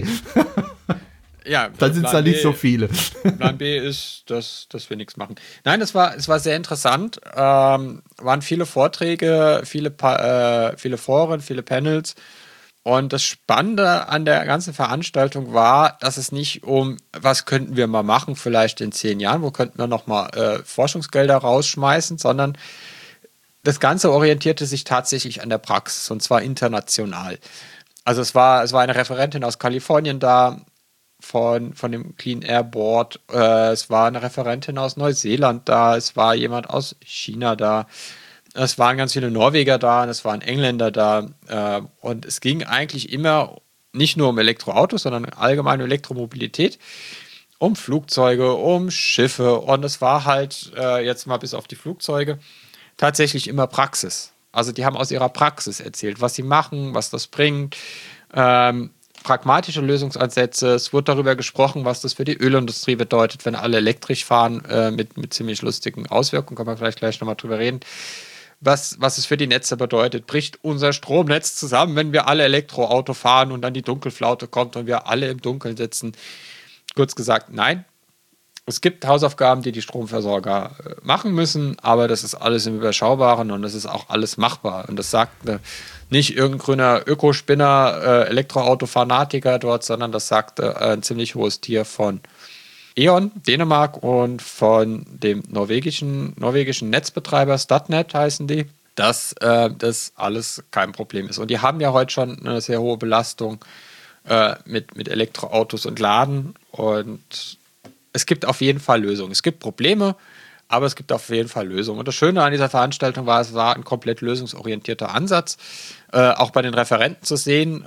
Ja, Dann sind es da nicht so viele. Plan B ist, dass wir nichts machen. Nein, es war sehr interessant. Waren viele Vorträge, viele Foren, viele Panels. Und das Spannende an der ganzen Veranstaltung war, dass es nicht was könnten wir mal machen, vielleicht in 10 Jahren, wo könnten wir nochmal Forschungsgelder rausschmeißen, sondern das Ganze orientierte sich tatsächlich an der Praxis, und zwar international. Also es war eine Referentin aus Kalifornien da, von dem Clean Air Board. Es war eine Referentin aus Neuseeland da, es war jemand aus China da, es waren ganz viele Norweger da und es waren Engländer da. Und es ging eigentlich immer nicht nur um Elektroautos, sondern allgemein um Elektromobilität, um Flugzeuge, um Schiffe. Und es war halt jetzt mal bis auf die Flugzeuge tatsächlich immer Praxis. Also die haben aus ihrer Praxis erzählt, was sie machen, was das bringt. Pragmatische Lösungsansätze. Es wurde darüber gesprochen, was das für die Ölindustrie bedeutet, wenn alle elektrisch fahren, mit ziemlich lustigen Auswirkungen. Kann man vielleicht gleich nochmal drüber reden. Was es für die Netze bedeutet. Bricht unser Stromnetz zusammen, wenn wir alle Elektroauto fahren und dann die Dunkelflaute kommt und wir alle im Dunkeln sitzen? Kurz gesagt, nein. Es gibt Hausaufgaben, die Stromversorger machen müssen, aber das ist alles im Überschaubaren und das ist auch alles machbar. Und das sagt nicht irgendein grüner Ökospinner, Elektroauto-Fanatiker dort, sondern das sagt ein ziemlich hohes Tier von E.ON, Dänemark, und von dem norwegischen Netzbetreiber Statnett heißen die, dass das alles kein Problem ist. Und die haben ja heute schon eine sehr hohe Belastung mit Elektroautos und Laden, und es gibt auf jeden Fall Lösungen. Es gibt Probleme, aber es gibt auf jeden Fall Lösungen. Und das Schöne an dieser Veranstaltung war, es war ein komplett lösungsorientierter Ansatz, auch bei den Referenten zu sehen,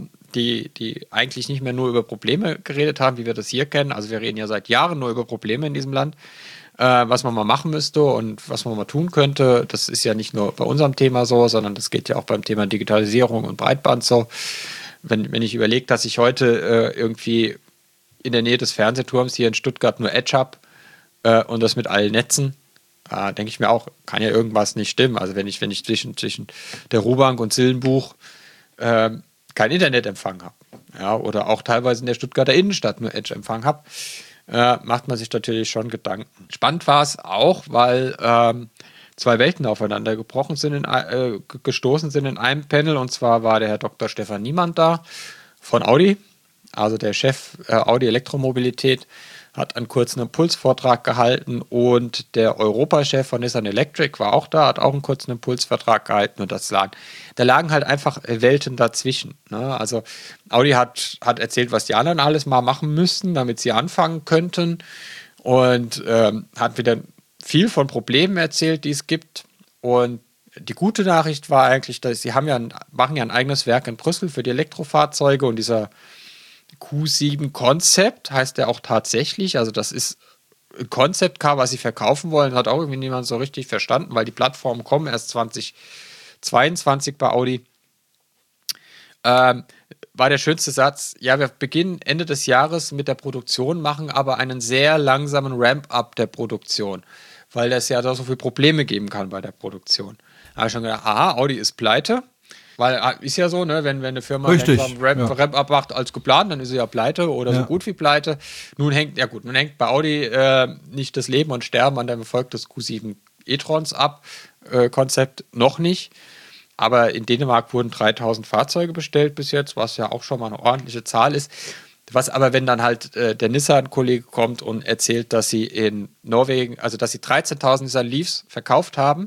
die eigentlich nicht mehr nur über Probleme geredet haben, wie wir das hier kennen. Also wir reden ja seit Jahren nur über Probleme in diesem Land, was man mal machen müsste und was man mal tun könnte. Das ist ja nicht nur bei unserem Thema so, sondern das geht ja auch beim Thema Digitalisierung und Breitband so. Wenn ich überlege, dass ich heute irgendwie in der Nähe des Fernsehturms hier in Stuttgart nur Edge habe und das mit allen Netzen, denke ich mir auch, kann ja irgendwas nicht stimmen. Also wenn ich zwischen der Ruhbank und Sillenbuch keinen Internetempfang habe, ja, oder auch teilweise in der Stuttgarter Innenstadt nur Edge-Empfang habe, macht man sich natürlich schon Gedanken. Spannend war es auch, weil 2 Welten aufeinander gestoßen sind in einem Panel, und zwar war der Herr Dr. Stefan Niemand da von Audi, also der Chef Audi Elektromobilität, hat einen kurzen Impulsvortrag gehalten und der Europachef von Nissan Electric war auch da, hat auch einen kurzen Impulsvortrag gehalten und da lagen halt einfach Welten dazwischen. Ne? Also Audi hat erzählt, was die anderen alles mal machen müssten, damit sie anfangen könnten und hat wieder viel von Problemen erzählt, die es gibt. Und die gute Nachricht war eigentlich, dass sie machen ja ein eigenes Werk in Brüssel für die Elektrofahrzeuge und dieser Q7 Concept heißt der auch tatsächlich. Also das ist ein Concept Car, was sie verkaufen wollen, hat auch irgendwie niemand so richtig verstanden, weil die Plattformen kommen erst 2022 bei Audi. War der schönste Satz, ja, wir beginnen Ende des Jahres mit der Produktion, machen aber einen sehr langsamen Ramp-up der Produktion, weil es ja da so viele Probleme geben kann bei der Produktion. Da habe ich schon gedacht, aha, Audi ist pleite, weil ist ja so, ne, wenn eine Firma Ramp-up macht als geplant, dann ist sie ja pleite oder so gut wie pleite. Nun hängt bei Audi nicht das Leben und Sterben an dem Erfolg des Q7 e-trons ab, Konzept noch nicht. Aber in Dänemark wurden 3000 Fahrzeuge bestellt bis jetzt, was ja auch schon mal eine ordentliche Zahl ist. Was aber, wenn dann halt der Nissan-Kollege kommt und erzählt, dass sie in Norwegen, also dass sie 13.000 Nissan Leafs verkauft haben,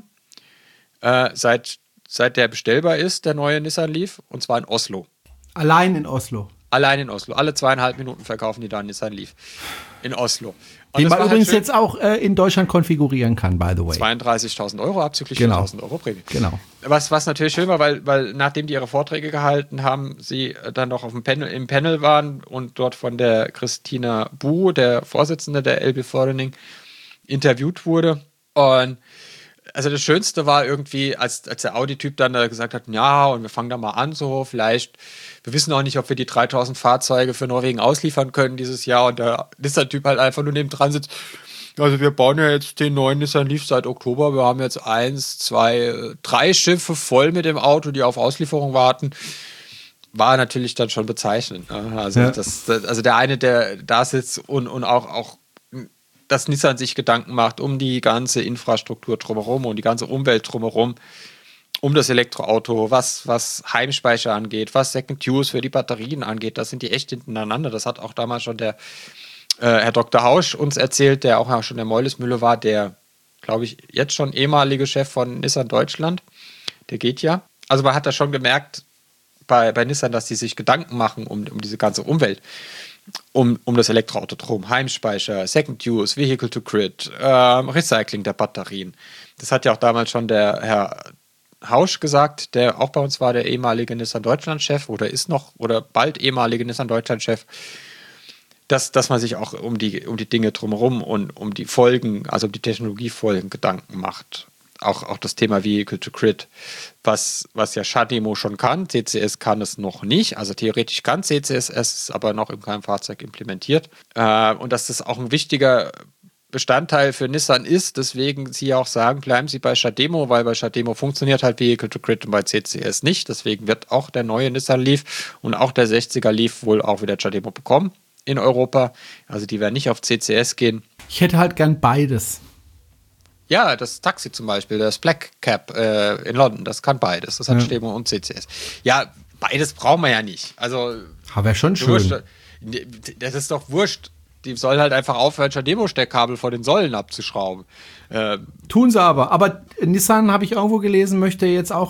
seit der bestellbar ist, der neue Nissan Leaf, und zwar in Oslo. Allein in Oslo. Alle 2,5 Minuten verkaufen die da einen Nissan Leaf in Oslo. Und den man übrigens jetzt auch in Deutschland konfigurieren kann, by the way. 32.000 Euro abzüglich 4.000 Euro Prämie. Genau. Was natürlich schön war, weil nachdem die ihre Vorträge gehalten haben, sie dann noch im Panel waren und dort von der Christina Bu, der Vorsitzende der LB Fordening, interviewt wurde. Und also das Schönste war irgendwie, als der Audi-Typ dann da gesagt hat, ja, und wir fangen da mal an, so vielleicht, wir wissen auch nicht, ob wir die 3000 Fahrzeuge für Norwegen ausliefern können dieses Jahr, und der Nissan-Typ halt einfach nur nebendran sitzt. Also wir bauen ja jetzt den neuen Nissan Leaf seit Oktober, wir haben jetzt 1, 2, 3 Schiffe voll mit dem Auto, die auf Auslieferung warten. War natürlich dann schon bezeichnend. Ne? Also, also der eine, der da sitzt und auch dass Nissan sich Gedanken macht um die ganze Infrastruktur drumherum und die ganze Umwelt drumherum, um das Elektroauto, was Heimspeicher angeht, was Second Use für die Batterien angeht, das sind die echt hintereinander. Das hat auch damals schon der Herr Dr. Hausch uns erzählt, der auch schon der Meulesmühle war, der, glaube ich, jetzt schon ehemalige Chef von Nissan Deutschland. Der geht ja. Also man hat da schon gemerkt bei Nissan, dass die sich Gedanken machen um diese ganze Umwelt. Um das Elektroauto drum, Heimspeicher, Second Use, Vehicle to Grid, Recycling der Batterien. Das hat ja auch damals schon der Herr Hausch gesagt, der auch bei uns war, der ehemalige Nissan Deutschland-Chef oder ist noch oder bald ehemalige Nissan Deutschland-Chef, dass man sich auch um die Dinge drumherum und um die Folgen, also um die Technologiefolgen Gedanken macht. Auch das Thema Vehicle to Grid, was ja CHAdeMO schon kann, CCS kann es noch nicht, also theoretisch kann CCS, es ist aber noch in keinem Fahrzeug implementiert. Und dass das auch ein wichtiger Bestandteil für Nissan ist, deswegen sie auch sagen, bleiben Sie bei CHAdeMO, weil bei CHAdeMO funktioniert halt Vehicle to Grid und bei CCS nicht, deswegen wird auch der neue Nissan Leaf und auch der 60er Leaf wohl auch wieder CHAdeMO bekommen in Europa, also die werden nicht auf CCS gehen. Ich hätte halt gern beides. Ja, das Taxi zum Beispiel, das Black Cab in London, das kann beides. Das hat CHAdeMO und CCS. Ja, beides brauchen wir ja nicht. Also, aber wäre schon schön. Das ist doch wurscht. Die sollen halt einfach aufhören, CHAdeMO-Steckkabel vor den Säulen abzuschrauben. Tun sie aber. Aber Nissan, habe ich irgendwo gelesen, möchte jetzt auch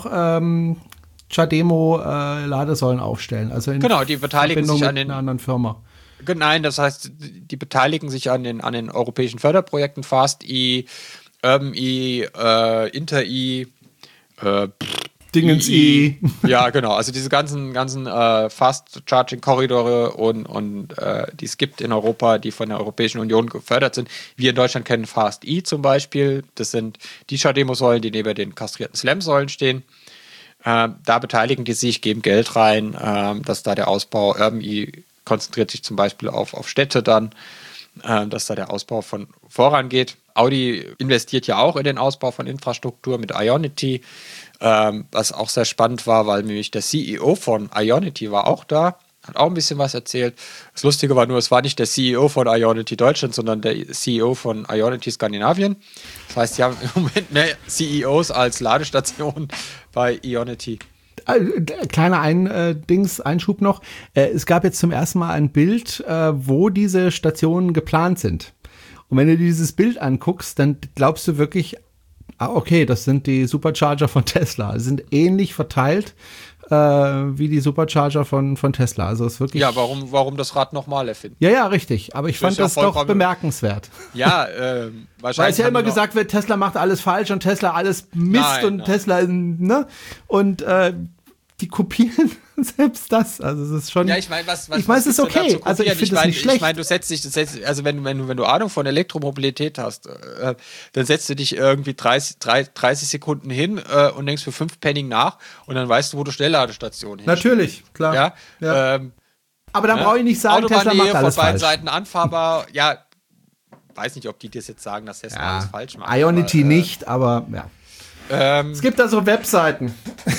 CHAdeMO-Ladesäulen aufstellen. Also genau, die beteiligen sich an einer anderen Firma. Nein, das heißt, die beteiligen sich an den europäischen Förderprojekten FastE, UrbanE, InterE, Dingens-E. Ja, genau. Also diese ganzen Fast-Charging-Korridore und die es gibt in Europa, die von der Europäischen Union gefördert sind. Wir in Deutschland kennen FastE zum Beispiel. Das sind die CHAdeMO-Säulen, die neben den kastrierten Slam-Säulen stehen. Da beteiligen die sich, geben Geld rein, dass da der Ausbau, UrbanE konzentriert sich zum Beispiel auf Städte dann, dass da der Ausbau vorangeht. Audi investiert ja auch in den Ausbau von Infrastruktur mit Ionity, was auch sehr spannend war, weil nämlich der CEO von Ionity war auch da, hat auch ein bisschen was erzählt. Das Lustige war nur, es war nicht der CEO von Ionity Deutschland, sondern der CEO von Ionity Skandinavien. Das heißt, sie haben im Moment mehr CEOs als Ladestationen bei Ionity. kleiner Einschub noch. Es gab jetzt zum ersten Mal ein Bild, wo diese Stationen geplant sind. Und wenn du dieses Bild anguckst, dann glaubst du wirklich, okay, das sind die Supercharger von Tesla. Sie sind ähnlich verteilt wie die Supercharger von Tesla. Also es ist wirklich. Ja, warum das Rad nochmal erfinden? Ja, richtig. Aber ich fand das doch bemerkenswert. Ja, wahrscheinlich. Weil es ja immer gesagt wird, Tesla macht alles falsch und Tesla alles Mist und Tesla, ne? Und die kopieren selbst das. Also es ist schon. Ja, ich meine, ich meine, es ist okay. Also ich finde es nicht schlecht. Ich meine, also wenn du Ahnung von Elektromobilität hast, dann setzt du dich irgendwie 30 Sekunden hin und denkst für 5 Pfennig nach und dann weißt du, wo du Schnellladestationen hinstellst. Natürlich, klar. Ja. Aber dann brauche ich nicht sagen, Tesla macht alles von beiden falsch. Seiten anfahrbar. Ja, weiß nicht, ob die das jetzt sagen, dass Tesla alles falsch macht. Ionity nicht, aber ja. Es gibt da so Webseiten.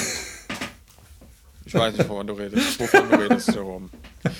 Ich weiß nicht, wovon du redest, Jerome.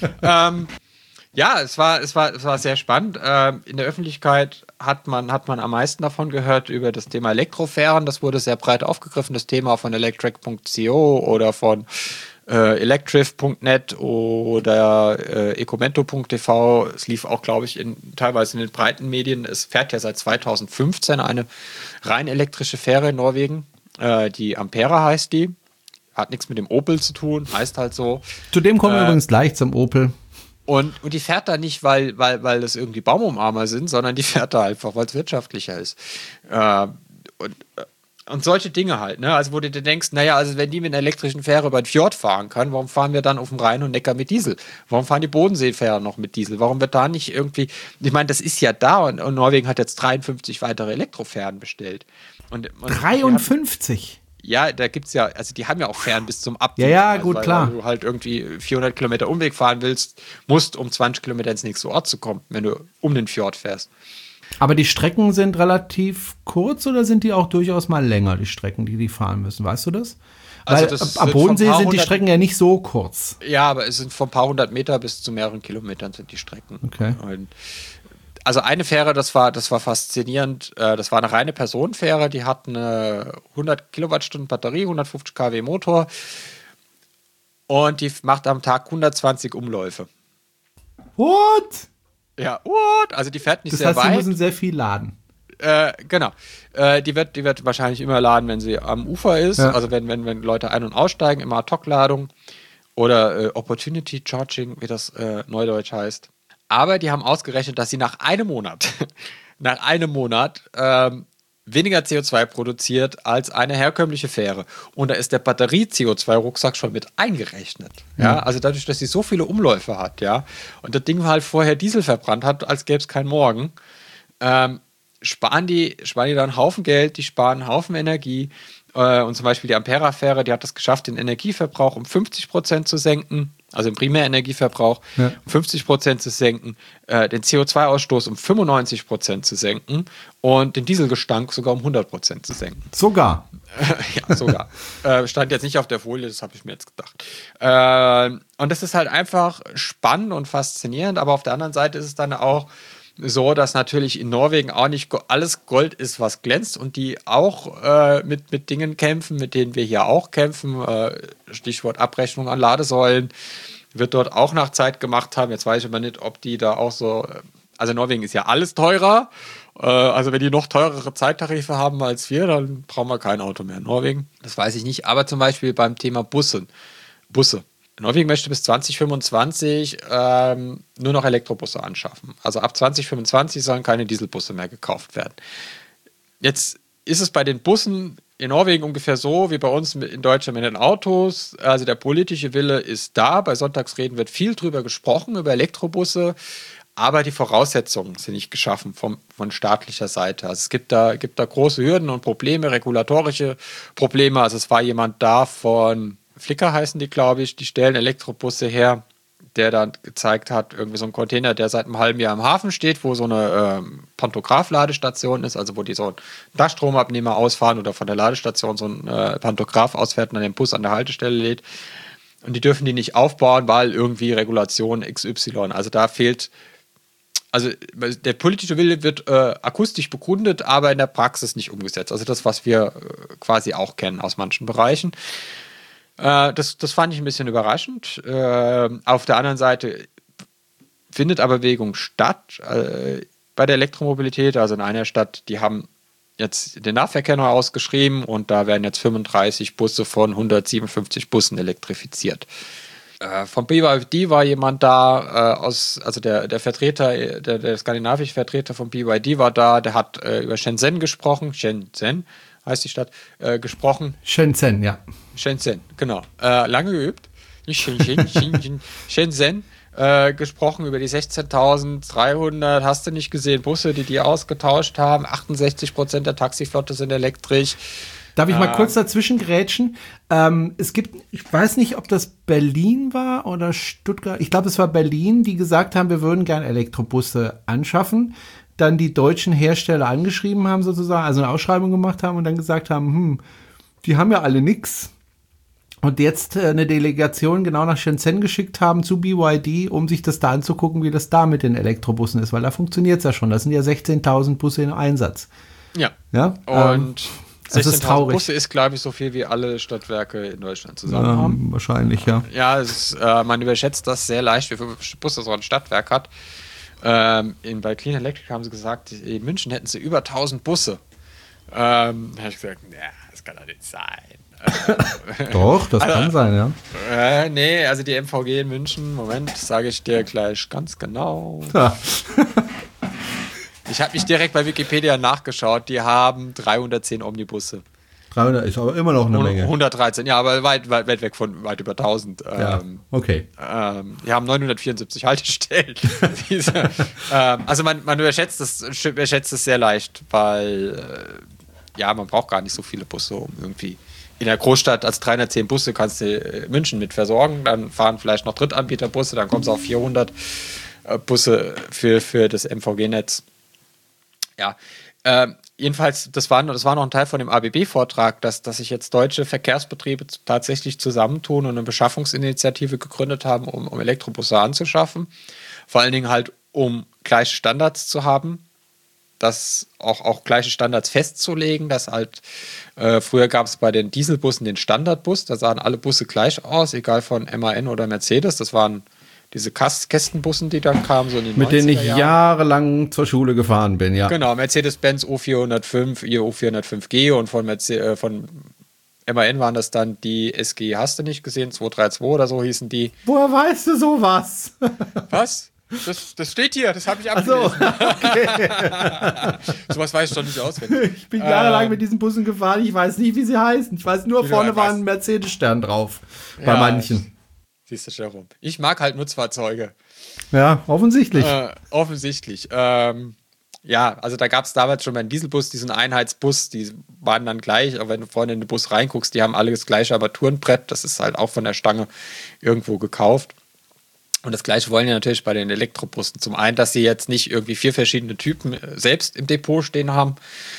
Ja, es war sehr spannend. In der Öffentlichkeit hat man am meisten davon gehört über das Thema Elektrofähren. Das wurde sehr breit aufgegriffen, das Thema von electric.co oder von electrif.net oder ecomento.tv. Es lief auch, glaube ich, teilweise in den breiten Medien. Es fährt ja seit 2015 eine rein elektrische Fähre in Norwegen. Die Ampere heißt die. Hat nichts mit dem Opel zu tun, heißt halt so. Zu dem kommen wir übrigens gleich, zum Opel. Und die fährt da nicht, weil das irgendwie Baumumarmer sind, sondern die fährt da einfach, weil es wirtschaftlicher ist. Und solche Dinge halt, ne? Also wo du dir denkst, naja, also wenn die mit einer elektrischen Fähre über den Fjord fahren können, warum fahren wir dann auf dem Rhein und Neckar mit Diesel? Warum fahren die Bodenseefähren noch mit Diesel? Warum wird da nicht irgendwie, ich meine, das ist ja da und Norwegen hat jetzt 53 weitere Elektrofähren bestellt. Und 53? Ja, da gibt's ja, also die haben ja auch Fähren bis zum Abwinken. Ja, gut, klar. Weil du halt irgendwie 400 Kilometer Umweg fahren musst, um 20 Kilometer ins nächste Ort zu kommen, wenn du um den Fjord fährst. Aber die Strecken sind relativ kurz oder sind die auch durchaus mal länger, die Strecken, die fahren müssen? Weißt du das? Weil am Bodensee sind die Strecken ja nicht so kurz. Ja, aber es sind von ein paar hundert Meter bis zu mehreren Kilometern sind die Strecken. Okay. Also eine Fähre, das war faszinierend, das war eine reine Personenfähre, die hat eine 100 Kilowattstunden Batterie, 150 kW Motor und die macht am Tag 120 Umläufe. What? Ja, what? Also die fährt nicht sehr weit. Das heißt, sie müssen sehr viel laden. Genau. Die wird wahrscheinlich immer laden, wenn sie am Ufer ist, also wenn Leute ein- und aussteigen, immer Ad-Hoc-Ladung oder Opportunity Charging, wie das neudeutsch heißt. Aber die haben ausgerechnet, dass sie nach einem Monat weniger CO2 produziert als eine herkömmliche Fähre. Und da ist der Batterie-CO2-Rucksack schon mit eingerechnet. Ja? Also dadurch, dass sie so viele Umläufe hat, ja, und das Ding halt vorher Diesel verbrannt hat, als gäbe es keinen Morgen, sparen die da einen Haufen Geld, die sparen einen Haufen Energie. Und zum Beispiel die Ampere-Fähre, die hat es geschafft, den Energieverbrauch um 50% zu senken, also den Primärenergieverbrauch um 50% zu senken, den CO2-Ausstoß um 95% zu senken und den Dieselgestank sogar um 100% zu senken. Sogar? Ja, sogar. Stand jetzt nicht auf der Folie, das habe ich mir jetzt gedacht. Und das ist halt einfach spannend und faszinierend, aber auf der anderen Seite ist es dann auch so, dass natürlich in Norwegen auch nicht alles Gold ist, was glänzt und die auch mit Dingen kämpfen, mit denen wir hier auch kämpfen. Stichwort Abrechnung an Ladesäulen wird dort auch nach Zeit gemacht haben. Jetzt weiß ich aber nicht, ob die da auch so, also Norwegen ist ja alles teurer. Also wenn die noch teurere Zeittarife haben als wir, dann brauchen wir kein Auto mehr in Norwegen. Das weiß ich nicht. Aber zum Beispiel beim Thema Busse. Norwegen möchte bis 2025 nur noch Elektrobusse anschaffen. Also ab 2025 sollen keine Dieselbusse mehr gekauft werden. Jetzt ist es bei den Bussen in Norwegen ungefähr so wie bei uns in Deutschland mit den Autos. Also der politische Wille ist da. Bei Sonntagsreden wird viel drüber gesprochen, über Elektrobusse. Aber die Voraussetzungen sind nicht geschaffen von staatlicher Seite. Also es gibt da große Hürden und Probleme, regulatorische Probleme. Also es war jemand da von Flickr heißen die, glaube ich, die stellen Elektrobusse her, der dann gezeigt hat, irgendwie so ein Container, der seit einem halben Jahr im Hafen steht, wo so eine Pantograph-Ladestation ist, also wo die so einen Dachstromabnehmer ausfahren oder von der Ladestation so einen Pantograph ausfährt und dann den Bus an der Haltestelle lädt. Und die dürfen die nicht aufbauen, weil irgendwie Regulation XY, also da fehlt, also der politische Wille wird akustisch begründet, aber in der Praxis nicht umgesetzt. Also das, was wir quasi auch kennen aus manchen Bereichen. Das fand ich ein bisschen überraschend. Auf der anderen Seite findet aber Bewegung statt bei der Elektromobilität. Also in einer Stadt, die haben jetzt den Nahverkehr neu ausgeschrieben und da werden jetzt 35 Busse von 157 Bussen elektrifiziert. Vom BYD war jemand da, also der Vertreter, der skandinavische Vertreter vom BYD war da, der hat über Shenzhen gesprochen. Shenzhen heißt die Stadt, gesprochen. Shenzhen, ja. Shenzhen, genau. Lange geübt. Nicht Shenzhen. Shenzhen. Gesprochen über die 16.300, hast du nicht gesehen, Busse, die ausgetauscht haben. 68% der Taxiflotte sind elektrisch. Darf ich mal kurz dazwischen grätschen? Es gibt, ich weiß nicht, ob das Berlin war oder Stuttgart. Ich glaube, es war Berlin, die gesagt haben, wir würden gern Elektrobusse anschaffen. Dann die deutschen Hersteller angeschrieben haben sozusagen, also eine Ausschreibung gemacht haben und dann gesagt haben, die haben ja alle nix. Und jetzt eine Delegation genau nach Shenzhen geschickt haben zu BYD, um sich das da anzugucken, wie das da mit den Elektrobussen ist, weil da funktioniert es ja schon. Das sind ja 16.000 Busse in Einsatz. Ja. Und 16.000 Busse ist, glaube ich, so viel wie alle Stadtwerke in Deutschland zusammen haben. Wahrscheinlich, ja. Ja, man überschätzt das sehr leicht, wie viele Busse so ein Stadtwerk hat. Bei Clean Electric haben sie gesagt, in München hätten sie über 1.000 Busse. Da habe ich gesagt, das kann doch nicht sein. Doch, das kann sein, ja. Nee, also die MVG in München, Moment, sage ich dir gleich ganz genau. Ja. Ich habe mich direkt bei Wikipedia nachgeschaut, die haben 310 Omnibusse. 300 ist aber immer noch eine Menge. 113, ja, aber weit weg von weit über 1000. Ja, okay. Die haben 974 Haltestellen. Also man überschätzt es sehr leicht, weil man braucht gar nicht so viele Busse, um irgendwie in der Großstadt als 310 Busse kannst du München mit versorgen, dann fahren vielleicht noch Drittanbieterbusse, dann kommst du auf 400 Busse für das MVG-Netz. Ja, jedenfalls, das war noch ein Teil von dem ABB-Vortrag, dass sich jetzt deutsche Verkehrsbetriebe tatsächlich zusammentun und eine Beschaffungsinitiative gegründet haben, um Elektrobusse anzuschaffen. Vor allen Dingen halt, um gleiche Standards zu haben, das auch gleiche Standards festzulegen, dass halt früher gab es bei den Dieselbussen den Standardbus, da sahen alle Busse gleich aus, egal von MAN oder Mercedes, das waren diese Kästenbussen, die dann kamen, so in den mit denen ich jahrelang zur Schule gefahren bin, ja. Genau, Mercedes-Benz O405, ihr O405G und von MAN waren das dann die SG, hast du nicht gesehen, 232 oder so hießen die. Woher weißt du sowas? Was? Das steht hier, das habe ich abgelesen. Ach so, okay. Sowas weiß ich doch nicht auswendig. Ich bin jahrelang mit diesen Bussen gefahren, ich weiß nicht, wie sie heißen. Ich weiß nur, vorne war ein Mercedes-Stern drauf, bei manchen. Siehst du schon rum. Ich mag halt Nutzfahrzeuge. Ja, offensichtlich. Offensichtlich. Also da gab es damals schon beim Dieselbus diesen Einheitsbus, die waren dann gleich, aber wenn du vorne in den Bus reinguckst, die haben alle das gleiche Armaturenbrett, das ist halt auch von der Stange irgendwo gekauft. Und das Gleiche wollen ja natürlich bei den Elektrobussen. Zum einen, dass sie jetzt nicht irgendwie 4 verschiedene Typen selbst im Depot stehen haben.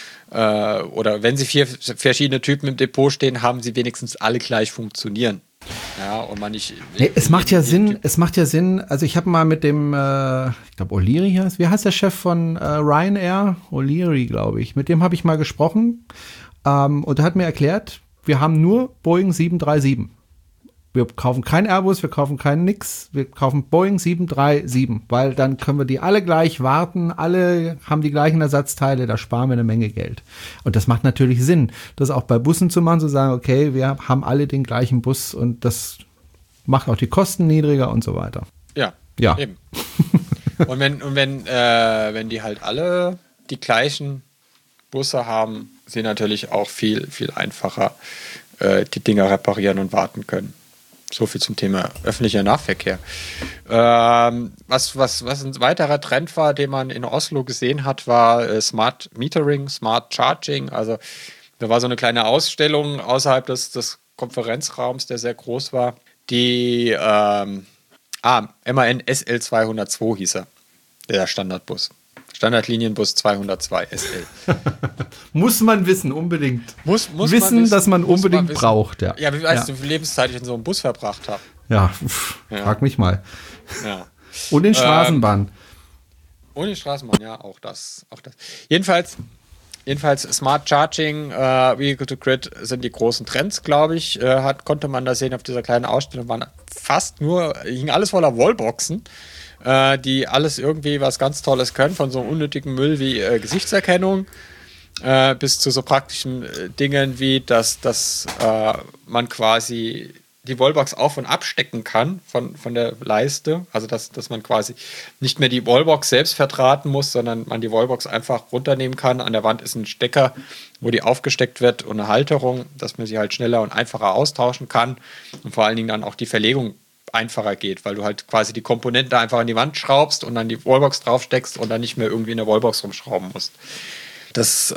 Oder wenn sie 4 verschiedene Typen im Depot stehen, haben sie wenigstens alle gleich funktionieren. Ja, und man nicht. Nee, es macht ja Sinn. Also ich habe mal mit dem, ich glaube O'Leary heißt, wie heißt der Chef von Ryanair? O'Leary, glaube ich. Mit dem habe ich mal gesprochen. Und er hat mir erklärt, wir haben nur Boeing 737. Wir kaufen kein Airbus, wir kaufen keinen Nix, wir kaufen Boeing 737, weil dann können wir die alle gleich warten, alle haben die gleichen Ersatzteile, da sparen wir eine Menge Geld. Und das macht natürlich Sinn, das auch bei Bussen zu machen, zu sagen, okay, wir haben alle den gleichen Bus und das macht auch die Kosten niedriger und so weiter. Ja. Eben. Und wenn die halt alle die gleichen Busse haben, sie natürlich auch viel, viel einfacher die Dinger reparieren und warten können. So viel zum Thema öffentlicher Nahverkehr. Was ein weiterer Trend war, den man in Oslo gesehen hat, war Smart Metering, Smart Charging. Also da war so eine kleine Ausstellung außerhalb des Konferenzraums, der sehr groß war. Die MAN SL202 hieß er, der Standardbus. Standardlinienbus 202 SL. Muss man wissen, unbedingt. Muss wissen, dass man unbedingt braucht. Ja, wie weißt du, wie viel Lebenszeit ich in so einem Bus verbracht habe? Ja, frag mich mal. Ja. Und in Straßenbahn. Und in Straßenbahn, ja, auch das. Jedenfalls, Jedenfalls Smart Charging, Vehicle to Grid sind die großen Trends, glaube ich. Konnte man da sehen auf dieser kleinen Ausstellung. Hing alles voller Wallboxen, die alles irgendwie was ganz Tolles können, von so einem unnötigen Müll wie Gesichtserkennung bis zu so praktischen Dingen wie, dass man quasi die Wallbox auf- und abstecken kann von der Leiste. Also dass man quasi nicht mehr die Wallbox selbst verdrahten muss, sondern man die Wallbox einfach runternehmen kann. An der Wand ist ein Stecker, wo die aufgesteckt wird und eine Halterung, dass man sie halt schneller und einfacher austauschen kann und vor allen Dingen dann auch die Verlegung einfacher geht, weil du halt quasi die Komponenten einfach an die Wand schraubst und dann die Wallbox draufsteckst und dann nicht mehr irgendwie in der Wallbox rumschrauben musst. Das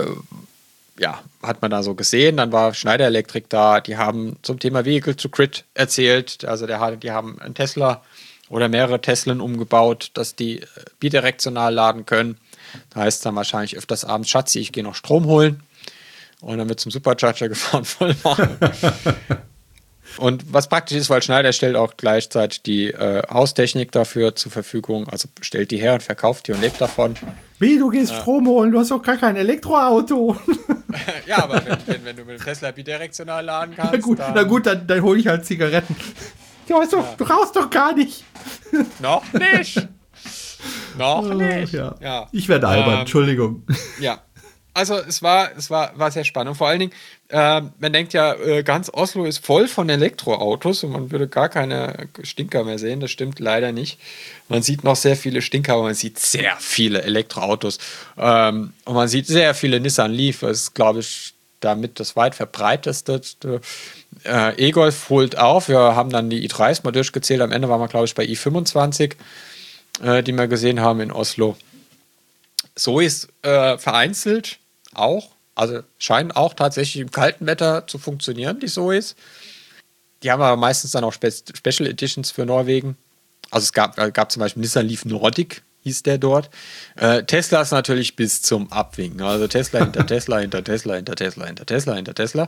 hat man da so gesehen. Dann war Schneider Electric da, die haben zum Thema Vehicle to Grid erzählt. Also die haben einen Tesla oder mehrere Teslen umgebaut, dass die bidirektional laden können. Da heißt es dann wahrscheinlich öfters abends, Schatzi, ich gehe noch Strom holen. Und dann wird zum Supercharger gefahren, voll machen. Und was praktisch ist, weil Schneider stellt auch gleichzeitig die Haustechnik dafür zur Verfügung, also stellt die her und verkauft die und lebt davon. Wie, du gehst Strom holen, du hast doch gar kein Elektroauto. Ja, aber wenn du mit dem Tesla bidirektional laden kannst. Na gut, dann hole ich halt Zigaretten. Du rauchst doch gar nicht. Noch nicht. Noch nicht. Ja. Ja. Ich werde albern, Entschuldigung. Ja. Also es war sehr spannend. Und vor allen Dingen, man denkt ja, ganz Oslo ist voll von Elektroautos und man würde gar keine Stinker mehr sehen. Das stimmt leider nicht. Man sieht noch sehr viele Stinker, aber man sieht sehr viele Elektroautos. Und man sieht sehr viele Nissan Leaf. Das ist, glaube ich, damit das weit verbreiteste. E-Golf holt auf. Wir haben dann die i3s mal durchgezählt. Am Ende waren wir, glaube ich, bei i25, die wir gesehen haben in Oslo. So ist vereinzelt auch, also scheinen auch tatsächlich im kalten Wetter zu funktionieren, die Zoes. Die haben aber meistens dann auch Special Editions für Norwegen. Also es gab zum Beispiel Nissan Leaf Nordic, hieß der dort. Tesla ist natürlich bis zum Abwinken. Also Tesla hinter Tesla, hinter Tesla, hinter Tesla, hinter Tesla, hinter Tesla.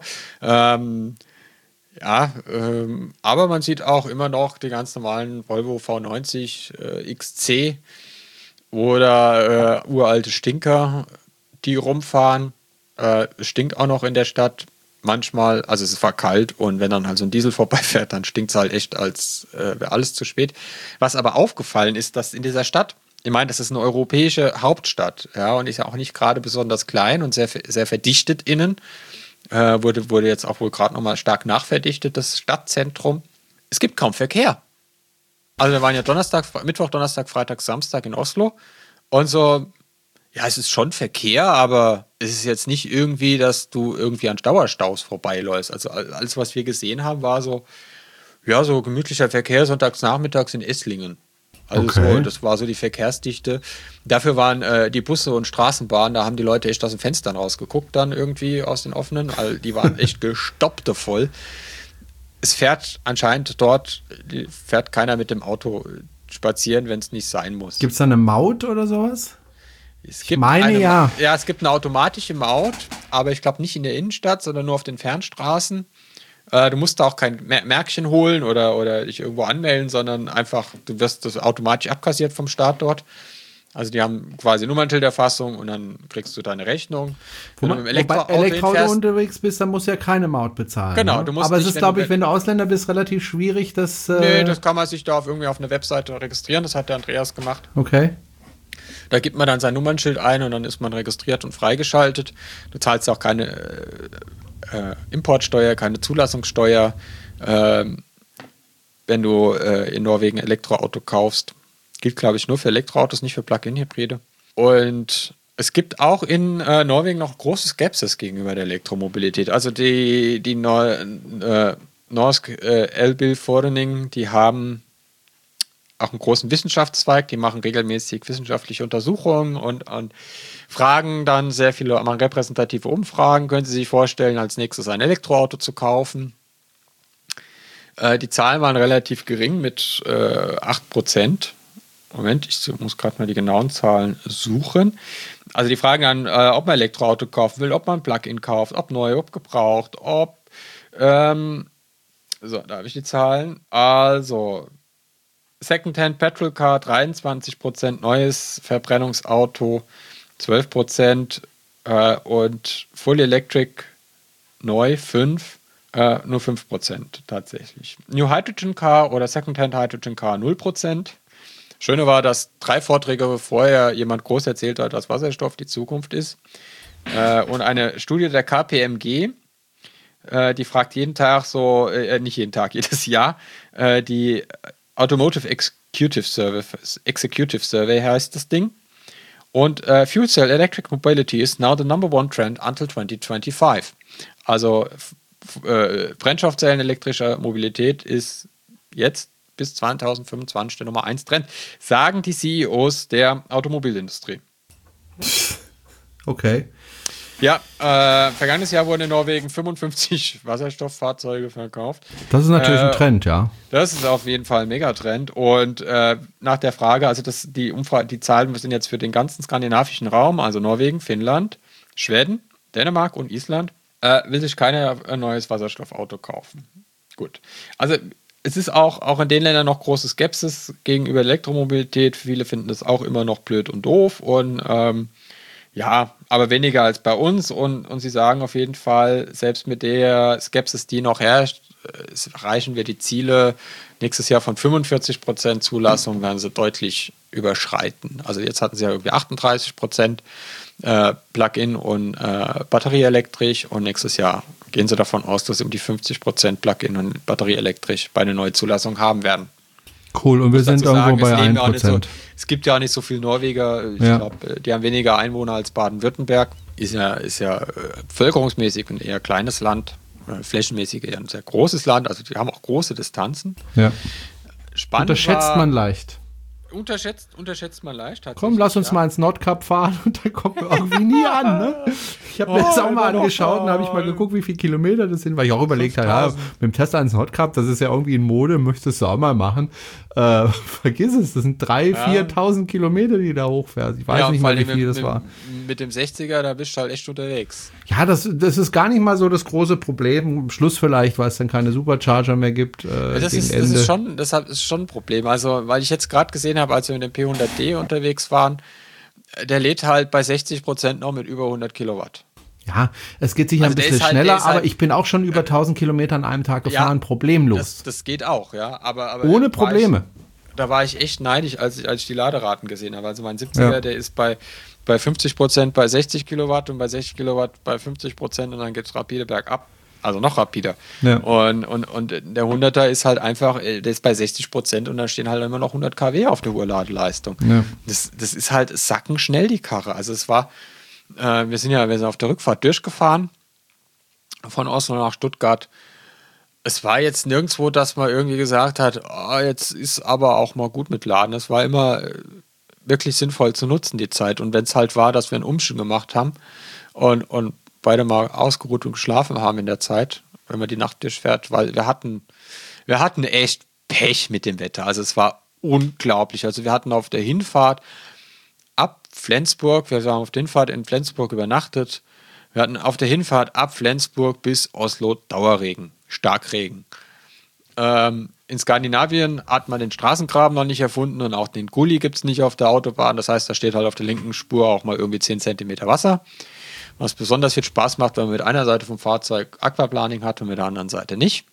Aber man sieht auch immer noch die ganz normalen Volvo V90 XC oder uralte Stinker, die rumfahren. Stinkt auch noch in der Stadt manchmal. Also es war kalt und wenn dann halt so ein Diesel vorbeifährt, dann stinkt es halt echt, als wäre alles zu spät. Was aber aufgefallen ist, dass in dieser Stadt, ich meine, das ist eine europäische Hauptstadt, ja, und ist ja auch nicht gerade besonders klein und sehr, sehr verdichtet innen. Wurde jetzt auch wohl gerade nochmal stark nachverdichtet, das Stadtzentrum. Es gibt kaum Verkehr. Also wir waren ja Mittwoch, Donnerstag, Freitag, Samstag in Oslo und so, ja, es ist schon Verkehr, aber es ist jetzt nicht irgendwie, dass du irgendwie an Dauerstaus vorbeiläufst. Also alles, was wir gesehen haben, war so, ja, so gemütlicher Verkehr sonntags nachmittags in Esslingen. Also Okay. so, das war so die Verkehrsdichte. Dafür waren die Busse und Straßenbahnen, da haben die Leute echt aus den Fenstern rausgeguckt dann irgendwie aus den offenen, also die waren echt gestoppt voll. Es fährt anscheinend fährt keiner mit dem Auto spazieren, wenn es nicht sein muss. Gibt es da eine Maut oder sowas? Es gibt meine ja. Ja, es gibt eine automatische Maut, aber ich glaube nicht in der Innenstadt, sondern nur auf den Fernstraßen. Du musst da auch kein Märkchen holen oder dich irgendwo anmelden, sondern einfach, du wirst das automatisch abkassiert vom Staat dort. Also die haben quasi Nummernschilderfassung und dann kriegst du deine Rechnung. Wenn du mit dem Elektroauto unterwegs bist, dann musst du ja keine Maut bezahlen. Genau, ne? du musst aber es nicht, ist, glaube ich, wenn du Ausländer bist, relativ schwierig, das... Nee, das kann man sich da irgendwie auf einer Webseite registrieren. Das hat der Andreas gemacht. Okay. Da gibt man dann sein Nummernschild ein und dann ist man registriert und freigeschaltet. Du zahlst auch keine Importsteuer, keine Zulassungssteuer, wenn du in Norwegen ein Elektroauto kaufst. Gilt, glaube ich, nur für Elektroautos, nicht für Plug-in-Hybride. Und es gibt auch in Norwegen noch große Skepsis gegenüber der Elektromobilität. Also die Norsk Elbilforening, die haben auch einen großen Wissenschaftszweig, die machen regelmäßig wissenschaftliche Untersuchungen und fragen dann sehr viele, machen repräsentative Umfragen. Können Sie sich vorstellen, als nächstes ein Elektroauto zu kaufen? Die Zahlen waren relativ gering mit 8%. Moment, ich muss gerade mal die genauen Zahlen suchen. Also die fragen dann, ob man Elektroauto kaufen will, ob man ein Plug-in kauft, ob neu, ob gebraucht, ob... so, da habe ich die Zahlen. Also... Secondhand Petrol Car 23%, neues Verbrennungsauto 12%, und Full Electric neu 5, nur 5% tatsächlich. New Hydrogen Car oder Secondhand Hydrogen Car 0%. Schöne war, dass 3 Vorträge vorher jemand groß erzählt hat, dass Wasserstoff die Zukunft ist. Und eine Studie der KPMG, die fragt jeden Tag so, nicht jeden Tag, jedes Jahr, die Automotive Executive Survey heißt das Ding. Und Fuel Cell Electric Mobility is now the number one trend until 2025. Also Brennstoffzellen elektrischer Mobilität ist jetzt bis 2025 der Nummer 1 Trend, sagen die CEOs der Automobilindustrie. Okay. Ja, vergangenes Jahr wurden in Norwegen 55 Wasserstofffahrzeuge verkauft. Das ist natürlich ein Trend, ja. Das ist auf jeden Fall ein Megatrend. Und nach der Frage, also die Zahlen sind jetzt für den ganzen skandinavischen Raum, also Norwegen, Finnland, Schweden, Dänemark und Island, will sich keiner ein neues Wasserstoffauto kaufen. Gut. Also es ist auch in den Ländern noch große Skepsis gegenüber Elektromobilität. Viele finden das auch immer noch blöd und doof. Und ja, aber weniger als bei uns. Und sie sagen auf jeden Fall, selbst mit der Skepsis, die noch herrscht, erreichen wir die Ziele nächstes Jahr von 45% Zulassung, werden sie deutlich überschreiten. Also jetzt hatten sie ja irgendwie 38% Plug-in und batterieelektrisch und nächstes Jahr gehen sie davon aus, dass sie um die 50% Plug-in und batterieelektrisch bei einer Neuzulassung haben werden. Cool, und wir sind irgendwo bei 1%. Es gibt ja auch nicht so viele Norweger. Ich glaube, die haben weniger Einwohner als Baden-Württemberg. Ist ja bevölkerungsmäßig ein eher kleines Land, flächenmäßig eher ein sehr großes Land. Also die haben auch große Distanzen. Ja. Spannend Unterschätzt man leicht. Unterschätzt man leicht. Komm, lass uns mal ins Nordkap fahren und dann kommen wir irgendwie nie an. Ne? Ich habe mir das auch mal angeschaut und habe ich mal geguckt, wie viele Kilometer das sind, weil ich auch überlegt habe, ja, mit dem Tesla ins Nordkap, das ist ja irgendwie in Mode, möchtest du auch mal machen. Vergiss es, das sind 3.000, 4.000 Kilometer, die da hochfährst. Ich weiß nicht mal, wie viel das war. Mit dem 60er, da bist du halt echt unterwegs. Ja, das ist gar nicht mal so das große Problem. Am Schluss vielleicht, weil es dann keine Supercharger mehr gibt. Das ist schon ein Problem. Also, weil ich jetzt gerade gesehen habe, als wir mit dem P100D unterwegs waren, der lädt halt bei 60% noch mit über 100 Kilowatt. Ja, es geht sicher ein bisschen schneller, aber ich bin auch schon über 1.000 Kilometer an einem Tag gefahren, problemlos. Das geht auch, ja. Aber ohne Probleme. Da war ich echt neidisch, als ich die Laderaten gesehen habe. Also mein 70er, der ist bei 50% bei 60 Kilowatt und bei 60 Kilowatt bei 50% und dann geht es rapide bergab. Also noch rapider. Ja. Und der 100er ist halt einfach, der ist bei 60% und da stehen halt immer noch 100 kW auf der Urladeleistung. Ja. Das ist halt sackenschnell, die Karre. Also es war, wir sind auf der Rückfahrt durchgefahren von Oslo nach Stuttgart. Es war jetzt nirgendwo, dass man irgendwie gesagt hat, jetzt ist aber auch mal gut mit Laden. Es war immer wirklich sinnvoll zu nutzen, die Zeit. Und wenn es halt war, dass wir einen Umschwung gemacht haben und beide mal ausgeruht und geschlafen haben in der Zeit, wenn man die Nacht durchfährt, weil wir hatten echt Pech mit dem Wetter. Also es war unglaublich. Also wir hatten auf der Hinfahrt ab Flensburg, wir haben auf der Hinfahrt in Flensburg übernachtet, wir hatten auf der Hinfahrt ab Flensburg bis Oslo Dauerregen, Starkregen. In Skandinavien hat man den Straßengraben noch nicht erfunden und auch den Gully gibt es nicht auf der Autobahn. Das heißt, da steht halt auf der linken Spur auch mal irgendwie 10 Zentimeter Wasser. Was besonders viel Spaß macht, wenn man mit einer Seite vom Fahrzeug Aquaplaning hat und mit der anderen Seite nicht.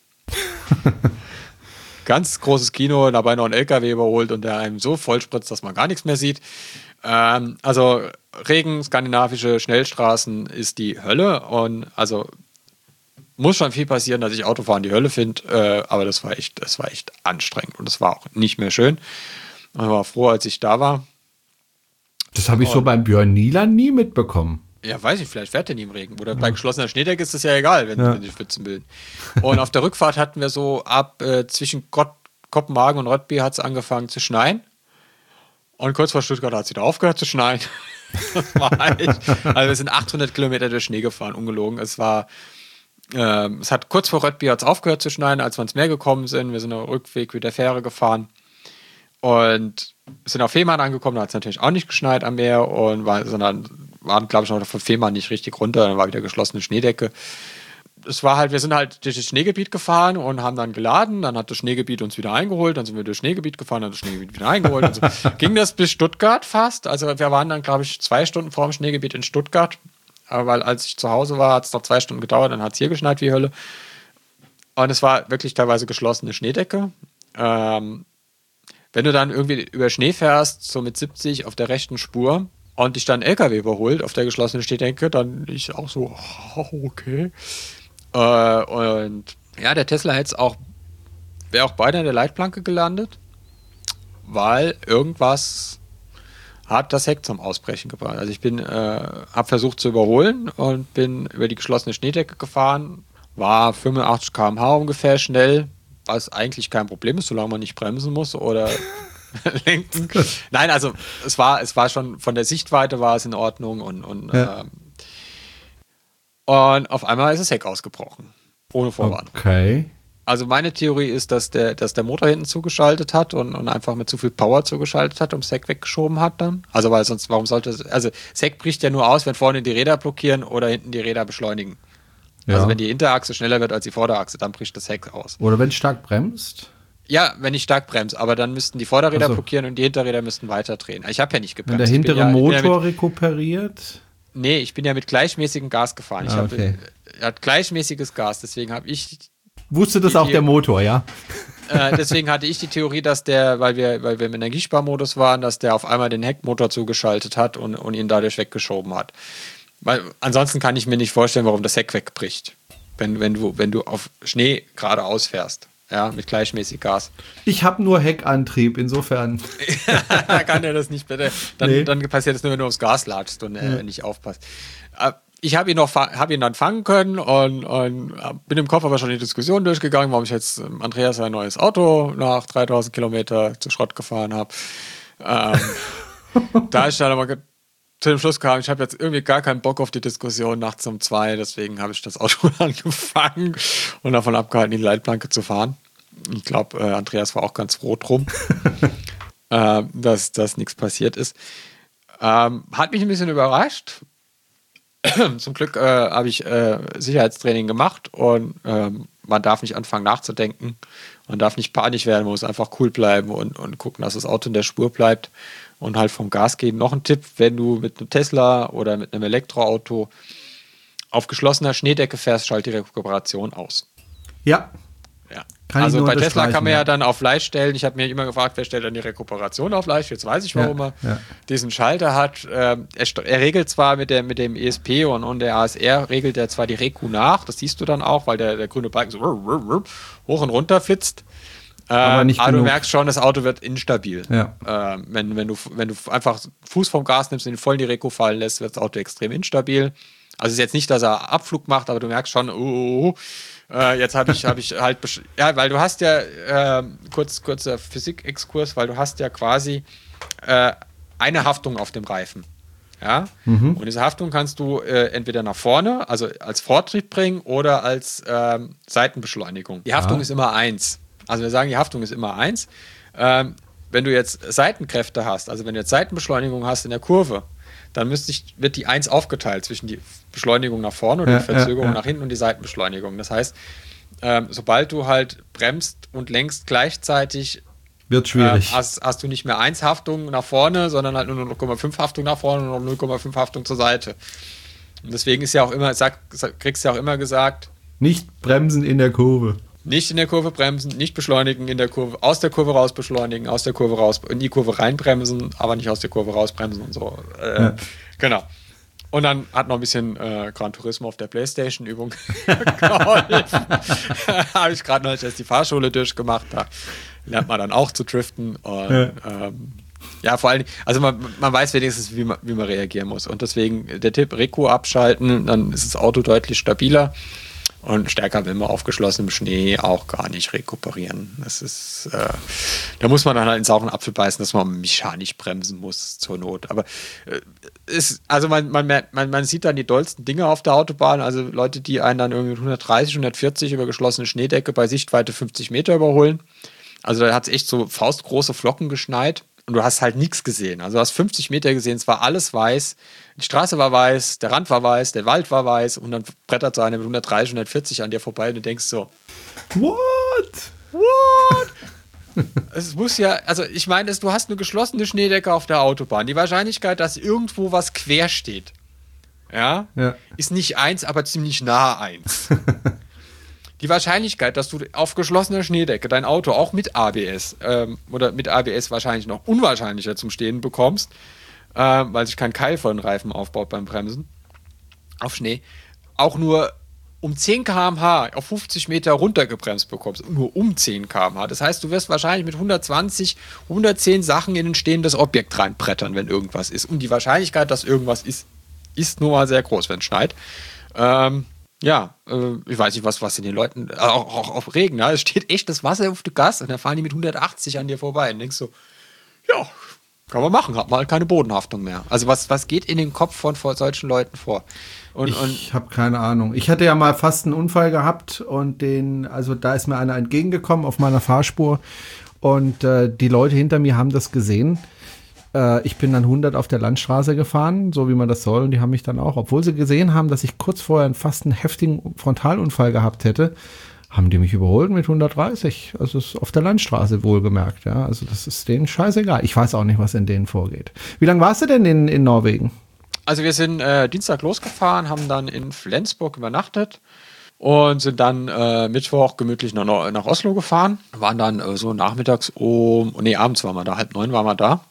Ganz großes Kino, dabei noch ein LKW überholt und der einem so vollspritzt, dass man gar nichts mehr sieht. Also Regen, skandinavische Schnellstraßen ist die Hölle und also muss schon viel passieren, dass ich Autofahren die Hölle finde, aber das war echt anstrengend und es war auch nicht mehr schön. Ich war froh, als ich da war. Das habe ich so beim Björn Nieland nie mitbekommen. Ja, weiß ich, vielleicht fährt der nie im Regen. Oder bei geschlossener Schneedecke ist das ja egal, wenn die Pfützen bilden. Und auf der Rückfahrt hatten wir so zwischen Kopenhagen und Rødby hat es angefangen zu schneien. Und kurz vor Stuttgart hat es wieder aufgehört zu schneien. Das war also wir sind 800 Kilometer durch Schnee gefahren, ungelogen. Es hat kurz vor Rødby hat's aufgehört zu schneien, als wir ins Meer gekommen sind. Wir sind auf dem Rückweg mit der Fähre gefahren. Und sind auf Fehmarn angekommen, da hat es natürlich auch nicht geschneit am Meer sondern waren, glaube ich, noch von Fehmarn nicht richtig runter, dann war wieder geschlossene Schneedecke. Es war halt, wir sind halt durch das Schneegebiet gefahren und haben dann geladen, dann hat das Schneegebiet uns wieder eingeholt, dann sind wir durchs Schneegebiet gefahren, dann hat das Schneegebiet wieder eingeholt. Und so ging das bis Stuttgart fast, also wir waren dann, glaube ich, 2 Stunden vor dem Schneegebiet in Stuttgart, weil als ich zu Hause war, hat es noch 2 Stunden gedauert, dann hat es hier geschneit wie Hölle. Und es war wirklich teilweise geschlossene Schneedecke. Wenn du dann irgendwie über Schnee fährst, so mit 70 auf der rechten Spur und dich dann ein LKW überholt auf der geschlossenen Schneedecke, dann ich auch so, okay. Und ja, der Tesla wäre auch beinahe in der Leitplanke gelandet, weil irgendwas hat das Heck zum Ausbrechen gebracht. Also ich habe versucht zu überholen und bin über die geschlossene Schneedecke gefahren, war 85 km/h ungefähr schnell, was eigentlich kein Problem ist, solange man nicht bremsen muss oder lenken. Nein, also es war schon, von der Sichtweite war es in Ordnung und auf einmal ist das Heck ausgebrochen. Ohne Vorwarnung. Okay. Also meine Theorie ist, dass der Motor hinten zugeschaltet hat und einfach mit zu viel Power zugeschaltet hat und das Heck weggeschoben hat dann. Also weil sonst, warum sollte es, also das Heck bricht ja nur aus, wenn vorne die Räder blockieren oder hinten die Räder beschleunigen. Ja. Also wenn die Hinterachse schneller wird als die Vorderachse, dann bricht das Heck aus. Oder wenn es stark bremst? Ja, wenn ich stark bremse, aber dann müssten die Vorderräder blockieren und die Hinterräder müssten weiterdrehen. Ich habe ja nicht gebremst. Wenn der hintere Motor rekuperiert? Nee, ich bin ja mit gleichmäßigem Gas gefahren. Er hat gleichmäßiges Gas, deswegen habe ich... Wusste das auch der Motor, ja? Deswegen hatte ich die Theorie, dass weil wir im Energiesparmodus waren, dass der auf einmal den Heckmotor zugeschaltet hat und ihn dadurch weggeschoben hat. Weil ansonsten kann ich mir nicht vorstellen, warum das Heck wegbricht, wenn du auf Schnee geradeaus fährst. Ja, mit gleichmäßig Gas. Ich habe nur Heckantrieb, insofern. Kann der das nicht bitte? Dann passiert das nur, wenn du aufs Gas latschst und nicht aufpasst. Ich habe ihn dann fangen können und bin im Kopf aber schon die Diskussion durchgegangen, warum ich jetzt Andreas ein neues Auto nach 3000 Kilometer zu Schrott gefahren habe. Da ich dann aber zu dem Schluss kam, ich habe jetzt irgendwie gar keinen Bock auf die Diskussion nachts um 2, deswegen habe ich das Auto angefangen und davon abgehalten, die Leitplanke zu fahren. Ich glaube, Andreas war auch ganz froh drum, dass nichts passiert ist. Hat mich ein bisschen überrascht. Zum Glück habe ich Sicherheitstraining gemacht und man darf nicht anfangen nachzudenken, man darf nicht panisch werden, man muss einfach cool bleiben und gucken, dass das Auto in der Spur bleibt und halt vom Gas gehen. Noch ein Tipp, wenn du mit einem Tesla oder mit einem Elektroauto auf geschlossener Schneedecke fährst, schalt die Rekuperation aus. Ja. Also bei Tesla kann man ja dann auf leicht stellen. Ich habe mir immer gefragt, wer stellt dann die Rekuperation auf leicht? Jetzt weiß ich, warum er diesen Schalter hat. Er regelt zwar mit dem ESP und der ASR regelt er zwar die Reku nach. Das siehst du dann auch, weil der grüne Balken so hoch und runter flitzt. Aber du merkst schon, das Auto wird instabil. Ja. Wenn du einfach Fuß vom Gas nimmst und ihn voll in die Reku fallen lässt, wird das Auto extrem instabil. Also es ist jetzt nicht, dass er Abflug macht, aber du merkst schon, jetzt habe ich halt, weil du hast ja, kurzer Physik-Exkurs, weil du hast ja quasi eine Haftung auf dem Reifen. Ja? Mhm. Und diese Haftung kannst du entweder nach vorne, also als Vortrieb bringen oder als Seitenbeschleunigung. Die Haftung ist immer 1. Also wir sagen, die Haftung ist immer 1. Wenn du jetzt Seitenkräfte hast, also wenn du jetzt Seitenbeschleunigung hast in der Kurve, dann wird die 1 aufgeteilt zwischen die Beschleunigung nach vorne und die Verzögerung nach hinten und die Seitenbeschleunigung. Das heißt, sobald du halt bremst und lenkst gleichzeitig, wird schwierig. Hast du nicht mehr 1 Haftung nach vorne, sondern halt nur 0,5 Haftung nach vorne und 0,5 Haftung zur Seite. Und deswegen ist ja auch immer, kriegst du ja auch immer gesagt, nicht bremsen in der Kurve. Nicht in der Kurve bremsen, nicht beschleunigen in der Kurve, aus der Kurve raus beschleunigen, aus der Kurve raus, in die Kurve reinbremsen, aber nicht aus der Kurve rausbremsen und so. Genau. Und dann hat noch ein bisschen Gran Turismo auf der Playstation-Übung geholfen. Habe ich gerade noch erst die Fahrschule durchgemacht, da lernt man dann auch zu driften. Und, vor allem, also man weiß wenigstens, wie man reagieren muss. Und deswegen der Tipp, Reku abschalten, dann ist das Auto deutlich stabiler. Und stärker will man auf geschlossenem Schnee auch gar nicht rekuperieren. Das ist, da muss man dann halt in sauren Apfel beißen, dass man mechanisch bremsen muss zur Not. Aber man sieht dann die dollsten Dinge auf der Autobahn. Also Leute, die einen dann irgendwie 130, 140 über geschlossene Schneedecke bei Sichtweite 50 Meter überholen. Also da hat es echt so faustgroße Flocken geschneit. Und du hast halt nichts gesehen. Also du hast 50 Meter gesehen, es war alles weiß. Die Straße war weiß, der Rand war weiß, der Wald war weiß. Und dann brettert so eine mit 130, 140 an dir vorbei und du denkst so, What? Es muss ja, also ich meine, du hast eine geschlossene Schneedecke auf der Autobahn. Die Wahrscheinlichkeit, dass irgendwo was quer steht, ja, ist nicht 1, aber ziemlich nah 1. Die Wahrscheinlichkeit, dass du auf geschlossener Schneedecke dein Auto auch mit ABS oder mit ABS wahrscheinlich noch unwahrscheinlicher zum Stehen bekommst, weil sich kein Keil von den Reifen aufbaut beim Bremsen auf Schnee, auch nur um 10 km/h auf 50 Meter runtergebremst bekommst, nur um 10 km/h. Das heißt, du wirst wahrscheinlich mit 120, 110 Sachen in ein stehendes Objekt reinbrettern, wenn irgendwas ist. Und die Wahrscheinlichkeit, dass irgendwas ist nun mal sehr groß, wenn es schneit. Ich weiß nicht, was in den Leuten, auch auf Regen, ja, es steht echt das Wasser auf der Gas und dann fahren die mit 180 an dir vorbei und denkst so, ja, kann man machen, hat mal keine Bodenhaftung mehr. Also was geht in den Kopf von solchen Leuten vor? Ich habe keine Ahnung. Ich hatte ja mal fast einen Unfall gehabt und da ist mir einer entgegengekommen auf meiner Fahrspur und die Leute hinter mir haben das gesehen. Ich bin dann 100 auf der Landstraße gefahren, so wie man das soll, und die haben mich dann auch, obwohl sie gesehen haben, dass ich kurz vorher fast einen heftigen Frontalunfall gehabt hätte, haben die mich überholt mit 130. Also ist auf der Landstraße wohlgemerkt, ja. Also das ist denen scheißegal. Ich weiß auch nicht, was in denen vorgeht. Wie lange warst du denn in Norwegen? Also wir sind Dienstag losgefahren, haben dann in Flensburg übernachtet und sind dann Mittwoch gemütlich nach Oslo gefahren. Waren dann so nachmittags abends waren wir da, 8:30 waren wir da.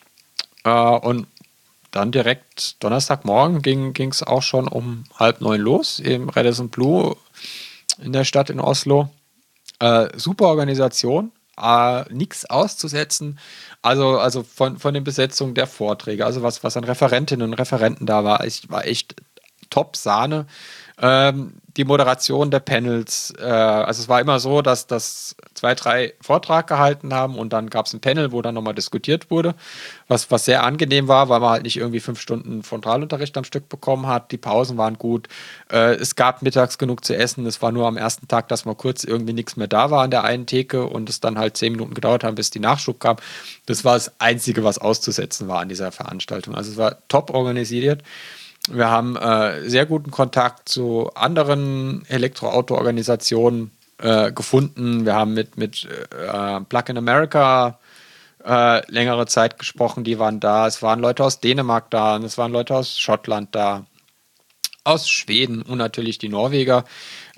Und dann direkt Donnerstagmorgen ging es auch schon um 8:30 los im Radisson Blu in der Stadt in Oslo. Super Organisation, nichts auszusetzen. Also von den Besetzungen der Vorträge, also was an Referentinnen und Referenten da war echt top Sahne. Die Moderation der Panels, also es war immer so, dass 2, 3 Vortrag gehalten haben und dann gab es ein Panel, wo dann nochmal diskutiert wurde, was sehr angenehm war, weil man halt nicht irgendwie 5 Stunden Frontalunterricht am Stück bekommen hat. Die Pausen waren gut, es gab mittags genug zu essen, es war nur am ersten Tag, dass mal kurz irgendwie nichts mehr da war an der einen Theke und es dann halt 10 Minuten gedauert hat, bis die Nachschub kam. Das war das Einzige, was auszusetzen war an dieser Veranstaltung. Also es war top organisiert. Wir haben sehr guten Kontakt zu anderen Elektroauto-Organisationen gefunden. Wir haben mit Plug in America längere Zeit gesprochen, die waren da. Es waren Leute aus Dänemark da, und es waren Leute aus Schottland da, aus Schweden und natürlich die Norweger,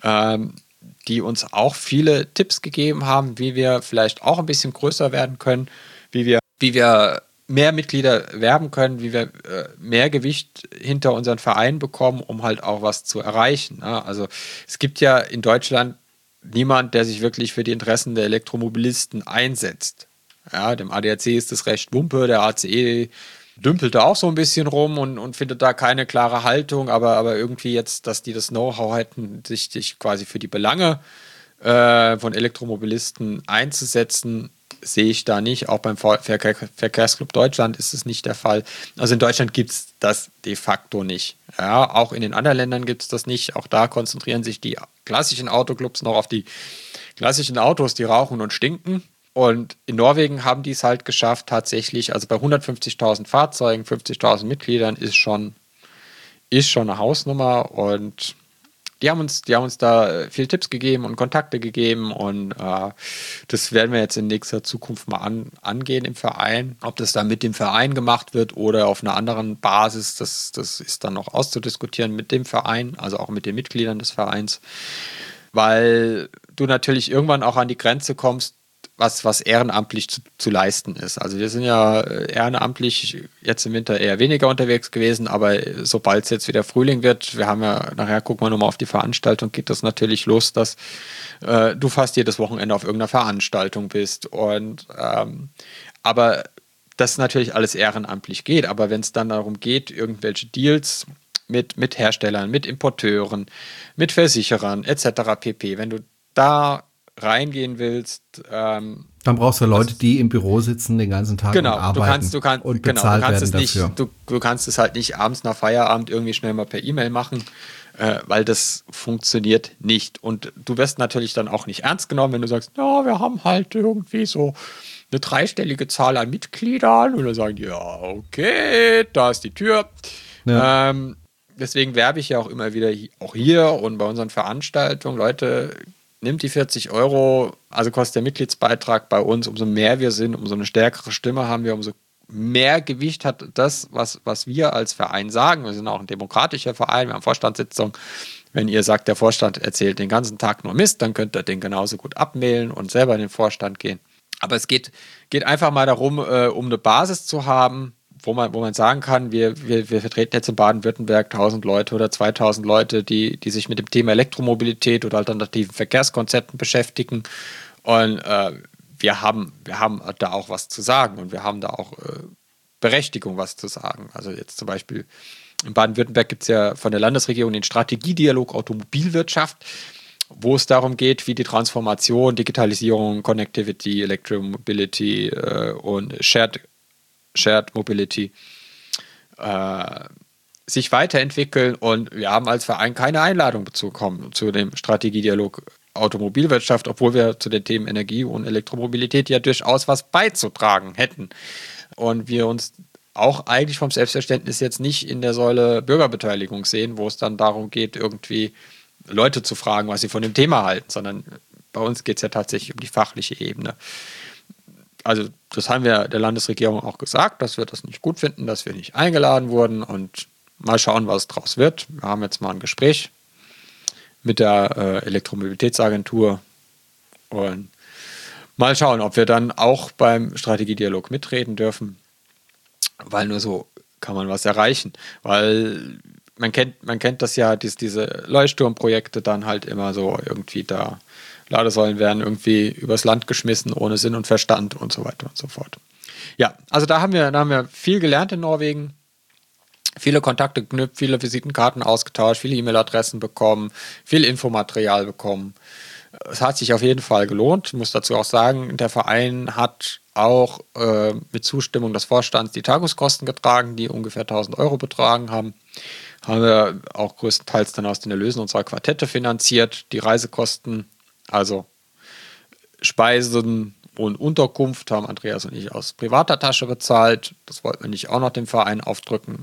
die uns auch viele Tipps gegeben haben, wie wir vielleicht auch ein bisschen größer werden können, wie wir mehr Mitglieder werben können, wie wir mehr Gewicht hinter unseren Verein bekommen, um halt auch was zu erreichen. Ne? Also es gibt ja in Deutschland niemand, der sich wirklich für die Interessen der Elektromobilisten einsetzt. Ja, dem ADAC ist das recht Wumpe, der ACE dümpelt da auch so ein bisschen rum und findet da keine klare Haltung, aber irgendwie jetzt, dass die das Know-how hätten, sich quasi für die Belange von Elektromobilisten einzusetzen, sehe ich da nicht. Auch beim Verkehrsclub Deutschland ist es nicht der Fall. Also in Deutschland gibt es das de facto nicht. Ja, auch in den anderen Ländern gibt es das nicht. Auch da konzentrieren sich die klassischen Autoclubs noch auf die klassischen Autos, die rauchen und stinken. Und in Norwegen haben die es halt geschafft, tatsächlich, also bei 150.000 Fahrzeugen, 50.000 Mitgliedern ist schon eine Hausnummer, und die haben uns da viel Tipps gegeben und Kontakte gegeben, und das werden wir jetzt in nächster Zukunft mal angehen im Verein. Ob das dann mit dem Verein gemacht wird oder auf einer anderen Basis, das ist dann noch auszudiskutieren mit dem Verein, also auch mit den Mitgliedern des Vereins, weil du natürlich irgendwann auch an die Grenze kommst, was ehrenamtlich zu leisten ist. Also wir sind ja ehrenamtlich jetzt im Winter eher weniger unterwegs gewesen, aber sobald es jetzt wieder Frühling wird, wir haben ja, nachher gucken wir nochmal auf die Veranstaltung, geht das natürlich los, dass du fast jedes Wochenende auf irgendeiner Veranstaltung bist. Und aber das natürlich alles ehrenamtlich geht. Aber wenn es dann darum geht, irgendwelche Deals mit Herstellern, mit Importeuren, mit Versicherern etc. pp., wenn du da reingehen willst, dann brauchst du Leute, die im Büro sitzen den ganzen Tag und arbeiten und bezahlt werden dafür. Du kannst es halt nicht abends nach Feierabend irgendwie schnell mal per E-Mail machen, weil das funktioniert nicht. Und du wirst natürlich dann auch nicht ernst genommen, wenn du sagst, ja, wir haben halt irgendwie so eine 3-stellige Zahl an Mitgliedern. Und dann sagen die, ja, okay, da ist die Tür. Ja. Deswegen werbe ich ja auch immer wieder, auch hier und bei unseren Veranstaltungen, Leute, nimmt die 40 €, also kostet der Mitgliedsbeitrag bei uns, umso mehr wir sind, umso eine stärkere Stimme haben wir, umso mehr Gewicht hat das, was wir als Verein sagen. Wir sind auch ein demokratischer Verein, wir haben Vorstandssitzungen. Wenn ihr sagt, der Vorstand erzählt den ganzen Tag nur Mist, dann könnt ihr den genauso gut abmailen und selber in den Vorstand gehen. Aber es geht einfach mal darum, um eine Basis zu haben, wo man sagen kann, wir vertreten jetzt in Baden-Württemberg 1000 Leute oder 2000 Leute, die sich mit dem Thema Elektromobilität oder alternativen Verkehrskonzepten beschäftigen. Und wir haben da auch was zu sagen und wir haben da auch Berechtigung, was zu sagen. Also jetzt zum Beispiel in Baden-Württemberg gibt es ja von der Landesregierung den Strategiedialog Automobilwirtschaft, wo es darum geht, wie die Transformation, Digitalisierung, Connectivity, Electromobility und Shared Mobility sich weiterentwickeln. Und wir haben als Verein keine Einladung bekommen zu dem Strategiedialog Automobilwirtschaft, obwohl wir zu den Themen Energie und Elektromobilität ja durchaus was beizutragen hätten. Und wir uns auch eigentlich vom Selbstverständnis jetzt nicht in der Säule Bürgerbeteiligung sehen, wo es dann darum geht, irgendwie Leute zu fragen, was sie von dem Thema halten, sondern bei uns geht es ja tatsächlich um die fachliche Ebene. Also das haben wir der Landesregierung auch gesagt, dass wir das nicht gut finden, dass wir nicht eingeladen wurden und mal schauen, was draus wird. Wir haben jetzt mal ein Gespräch mit der Elektromobilitätsagentur und mal schauen, ob wir dann auch beim Strategiedialog mitreden dürfen, weil nur so kann man was erreichen. Weil man kennt das ja, diese Leuchtturmprojekte dann halt immer so irgendwie da, Ladesäulen werden irgendwie übers Land geschmissen, ohne Sinn und Verstand und so weiter und so fort. Ja, also da haben wir viel gelernt in Norwegen, viele Kontakte geknüpft, viele Visitenkarten ausgetauscht, viele E-Mail-Adressen bekommen, viel Infomaterial bekommen. Es hat sich auf jeden Fall gelohnt. Ich muss dazu auch sagen, der Verein hat auch mit Zustimmung des Vorstands die Tagungskosten getragen, die ungefähr 1.000 Euro betragen haben. Haben wir auch größtenteils dann aus den Erlösen unserer Quartette finanziert. Die Reisekosten, also Speisen und Unterkunft, haben Andreas und ich aus privater Tasche bezahlt. Das wollten wir nicht auch noch dem Verein aufdrücken.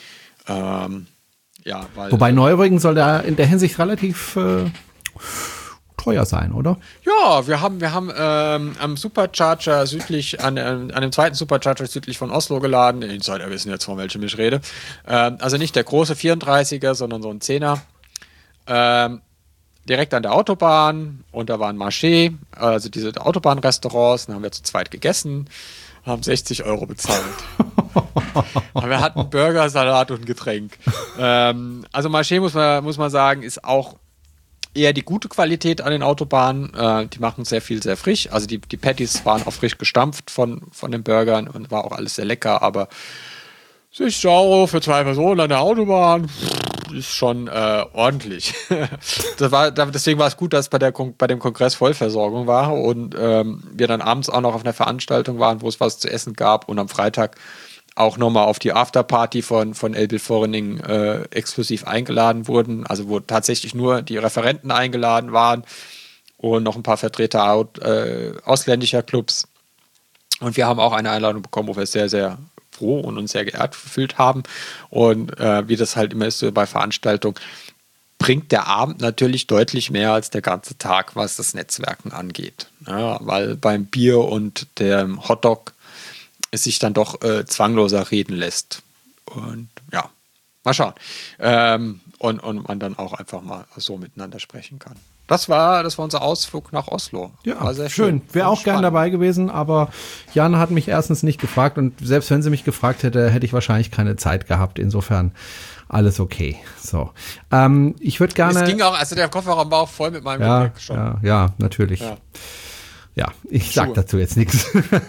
Wobei Norwegen soll da in der Hinsicht relativ teuer sein, oder? Ja, wir haben am Supercharger südlich, an dem zweiten Supercharger südlich von Oslo geladen. Die Insider wissen jetzt, von welchem ich rede. Also nicht der große 34er, sondern so ein 10er. Direkt an der Autobahn und da war ein Marché, also diese Autobahnrestaurants, dann haben wir zu zweit gegessen, haben 60 Euro bezahlt. Aber wir hatten Burger, Salat und ein Getränk. Also Marché muss man sagen, ist auch eher die gute Qualität an den Autobahnen. Die machen sehr viel, sehr frisch. Also die Patties waren auch frisch gestampft von den Burgern und war auch alles sehr lecker, aber 60 Euro für 2 Personen an der Autobahn ist schon ordentlich. Deswegen war es gut, dass bei dem Kongress Vollversorgung war und wir dann abends auch noch auf einer Veranstaltung waren, wo es was zu essen gab und am Freitag auch nochmal auf die Afterparty von Elbil-Vorrenning exklusiv eingeladen wurden, also wo tatsächlich nur die Referenten eingeladen waren und noch ein paar Vertreter ausländischer Clubs. Und wir haben auch eine Einladung bekommen, wo wir sehr, sehr froh und uns sehr geehrt gefühlt haben. Und wie das halt immer ist so bei Veranstaltungen, bringt der Abend natürlich deutlich mehr als der ganze Tag, was das Netzwerken angeht. Ja, weil beim Bier und dem Hotdog es sich dann doch zwangloser reden lässt. Und ja, mal schauen. Und man dann auch einfach mal so miteinander sprechen kann. Das war unser Ausflug nach Oslo. Ja, war sehr schön. Wäre auch gern dabei gewesen, aber Jan hat mich erstens nicht gefragt und selbst wenn sie mich gefragt hätte, hätte ich wahrscheinlich keine Zeit gehabt. Insofern alles okay. So, ich würde gerne. Es ging auch, also der Kofferraum war auch voll mit meinem Gepäck schon. Ja, natürlich. Ja, ich sag dazu jetzt nichts.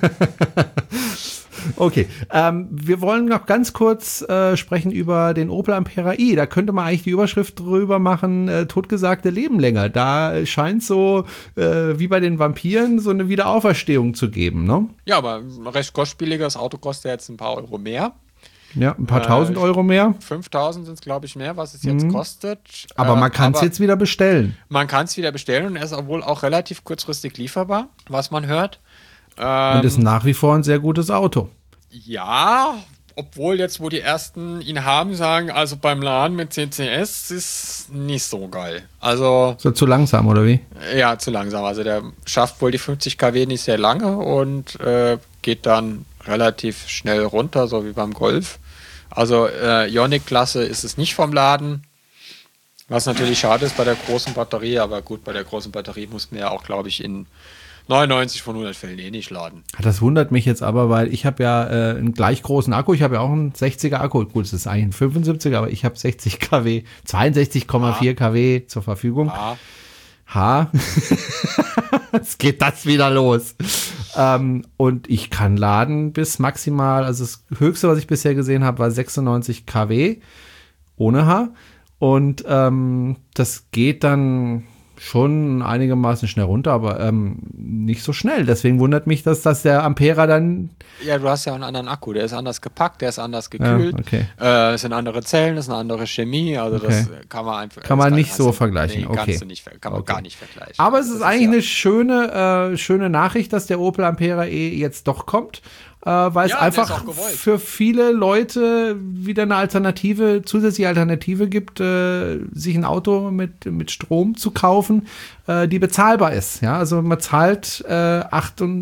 Okay, wir wollen noch ganz kurz sprechen über den Opel Ampera i. Da könnte man eigentlich die Überschrift drüber machen, totgesagte Leben länger. Da scheint so, wie bei den Vampiren, so eine Wiederauferstehung zu geben, ne? Ja, aber ein recht kostspieliger. Das Auto kostet jetzt ein paar Euro mehr. Ja, ein paar tausend Euro mehr. 5.000 sind es, glaube ich, mehr, was es jetzt kostet. Aber man kann es jetzt wieder bestellen. Man kann es wieder bestellen und er ist wohl auch relativ kurzfristig lieferbar, was man hört. Und ist nach wie vor ein sehr gutes Auto. Ja, obwohl jetzt, wo die ersten ihn haben, sagen, also beim Laden mit CCS ist nicht so geil. Also so zu langsam, oder wie? Ja, zu langsam. Also der schafft wohl die 50 kW nicht sehr lange und geht dann relativ schnell runter, so wie beim Golf. Also Ioniq-Klasse ist es nicht vom Laden, was natürlich schade ist bei der großen Batterie, aber gut, bei der großen Batterie muss man ja auch, glaube ich, in 99 von 100 Fällen nicht laden. Das wundert mich jetzt aber, weil ich habe ja einen gleich großen Akku. Ich habe ja auch einen 60er Akku. Gut, es ist eigentlich ein 75er, aber ich habe 60 kW, 62,4 kW zur Verfügung. Jetzt geht das wieder los. Und ich kann laden bis maximal, also das Höchste, was ich bisher gesehen habe, war 96 kW ohne H. Und das geht dann schon einigermaßen schnell runter, aber nicht so schnell. Deswegen wundert mich, dass der Ampera dann... Ja, du hast ja einen anderen Akku. Der ist anders gepackt, der ist anders gekühlt. Ja, okay. Es sind andere Zellen, das ist eine andere Chemie. Also das kann man einfach... Kann man nicht so vergleichen. Nee, kannst du nicht, kann man gar nicht vergleichen. Aber es ist eigentlich eine schöne Nachricht, dass der Opel Ampera E jetzt doch kommt. Weil es einfach für viele Leute wieder eine zusätzliche Alternative gibt, sich ein Auto mit Strom zu kaufen, die bezahlbar ist. Ja, also man zahlt das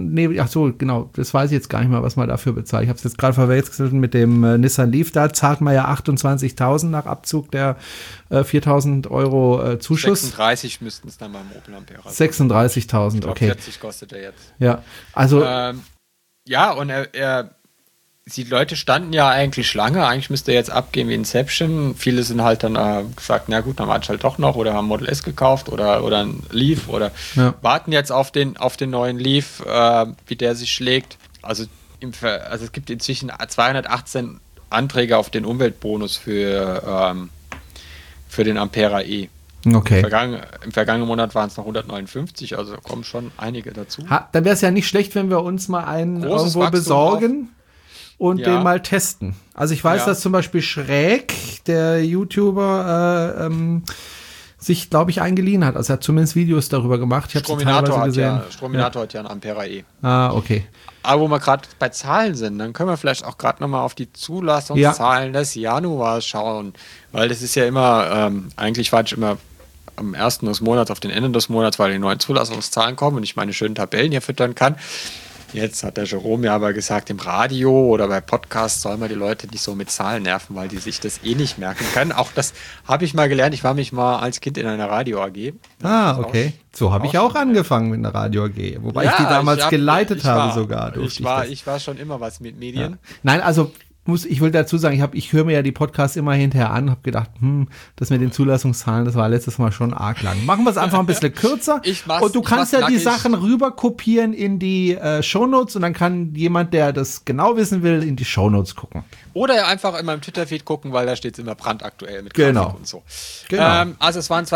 weiß ich jetzt gar nicht mal, was man dafür bezahlt. Ich habe es jetzt gerade verwechselt mit dem Nissan Leaf, da zahlt man ja 28.000 nach Abzug der 4.000 Euro Zuschuss. 36 müssten es dann beim Opel Ampera sein. 36.000, okay. 40 kostet er jetzt. Ja, also ja, und die Leute standen ja eigentlich Schlange. Eigentlich müsste er jetzt abgehen wie Inception. Viele sind halt dann gesagt, na gut, dann warte ich halt doch noch oder haben Model S gekauft oder ein Leaf oder warten jetzt auf den neuen Leaf, wie der sich schlägt. Also es gibt inzwischen 218 Anträge auf den Umweltbonus für den Ampera E. Okay. Im vergangenen Monat waren es noch 159, also kommen schon einige dazu. Dann wäre es ja nicht schlecht, wenn wir uns mal einen Großes irgendwo besorgen und Ja. den mal testen. Also ich weiß, dass zum Beispiel Schräg, der YouTuber, sich, glaube ich, eingeliehen hat. Also er hat zumindest Videos darüber gemacht. Ich habe es teilweise gesehen. Strominator hat ja einen Ampera E. Ah, okay. Aber wo wir gerade bei Zahlen sind, dann können wir vielleicht auch gerade nochmal auf die Zulassungszahlen des Januars schauen. Weil das ist ja immer, eigentlich warte ich immer am 1. des Monats auf den Ende des Monats, weil die neuen Zulassungszahlen kommen und ich meine schönen Tabellen hier füttern kann. Jetzt hat der Jerome ja aber gesagt, im Radio oder bei Podcasts soll man die Leute nicht so mit Zahlen nerven, weil die sich das eh nicht merken können. Auch das habe ich mal gelernt. Ich war mich mal als Kind in einer Radio AG. Okay. So habe ich auch angefangen mit einer Radio AG. Wobei ich die damals geleitet habe sogar. Ich war schon immer was mit Medien. Ja. Nein, also ich will dazu sagen, ich höre mir ja die Podcasts immer hinterher an, habe gedacht, das mit den Zulassungszahlen, das war letztes Mal schon arg lang. Machen wir es einfach ein bisschen kürzer. Und du kannst ja die Sachen rüber kopieren in die Shownotes und dann kann jemand, der das genau wissen will, in die Shownotes gucken. Oder einfach in meinem Twitter-Feed gucken, weil da steht es immer brandaktuell mit Grafik und so. Genau. Also es waren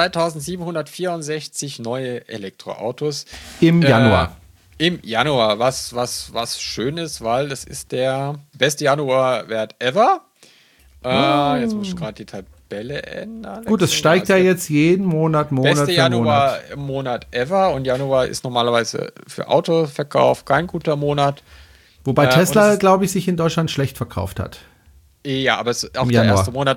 2764 neue Elektroautos. Im Januar. Im Januar, was schön ist, weil das ist der beste Januarwert ever. Jetzt muss ich gerade die Tabelle ändern. Gut, es steigt ja jetzt jeden Monat beste für Januar Monat. im Monat ever und Januar ist normalerweise für Autoverkauf kein guter Monat. Wobei Tesla, glaube ich, sich in Deutschland schlecht verkauft hat. Ja, aber es ist auch der erste Monat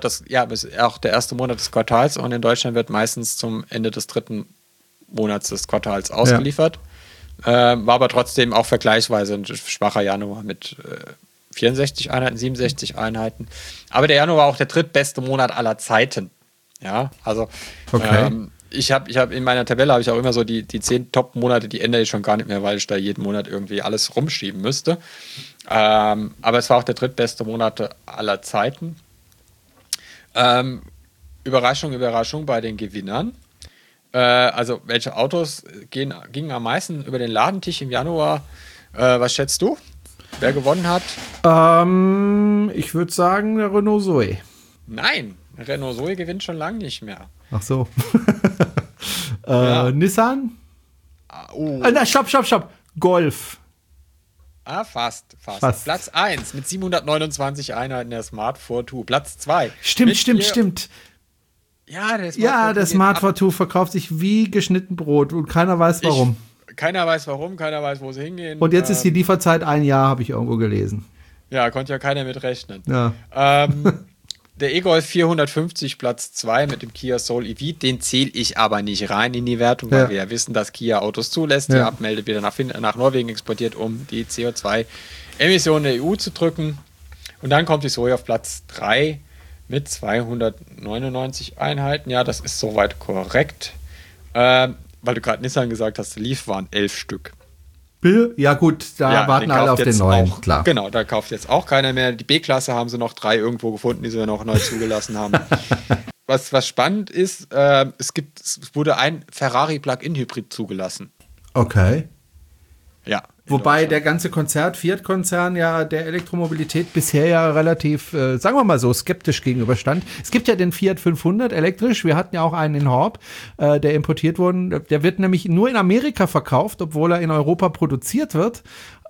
des Quartals und in Deutschland wird meistens zum Ende des 3. Monats des Quartals ausgeliefert. War aber trotzdem auch vergleichsweise ein schwacher Januar mit 64 Einheiten, 67 Einheiten. Aber der Januar war auch der drittbeste Monat aller Zeiten. Ja, also ich habe in meiner Tabelle habe ich auch immer so die 10 Top-Monate, die ändere ich schon gar nicht mehr, weil ich da jeden Monat irgendwie alles rumschieben müsste. Aber es war auch der drittbeste Monat aller Zeiten. Überraschung, Überraschung bei den Gewinnern. Also, welche Autos gingen am meisten über den Ladentisch im Januar? Was schätzt du? Wer gewonnen hat? Ich würde sagen, der Renault Zoe. Nein, Renault Zoe gewinnt schon lange nicht mehr. Ach so. Nissan? Stopp. Golf. Fast. Platz 1 mit 729 Einheiten der Smart Fortwo. Platz 2. Stimmt. Ja, der Smart Fortwo verkauft sich wie geschnitten Brot und keiner weiß warum. Keiner weiß warum, keiner weiß, wo sie hingehen. Und jetzt ist die Lieferzeit 1 Jahr, habe ich irgendwo gelesen. Ja, konnte ja keiner mit rechnen. Ja. Der E-Golf 450 Platz 2 mit dem Kia Soul EV, den zähle ich aber nicht rein in die Wertung, weil wir ja wissen, dass Kia Autos zulässt, die abmeldet, wieder nach Norwegen exportiert, um die CO2 Emissionen der EU zu drücken. Und dann kommt die Zoe auf Platz 3 mit 299 Einheiten. Ja, das ist soweit korrekt. Weil du gerade Nissan gesagt hast, Leaf waren 11 Stück. Ja gut, da warten alle auf den neuen, klar. Genau, da kauft jetzt auch keiner mehr. Die B-Klasse haben sie noch 3 irgendwo gefunden, die sie noch neu zugelassen haben. Was spannend ist, es wurde ein Ferrari Plug-in-Hybrid zugelassen. Okay. Ja. Wobei der ganze Fiat-Konzern ja der Elektromobilität bisher ja relativ, sagen wir mal so, skeptisch gegenüberstand. Es gibt ja den Fiat 500 elektrisch, wir hatten ja auch einen in Horb, der importiert wurde. Der wird nämlich nur in Amerika verkauft, obwohl er in Europa produziert wird.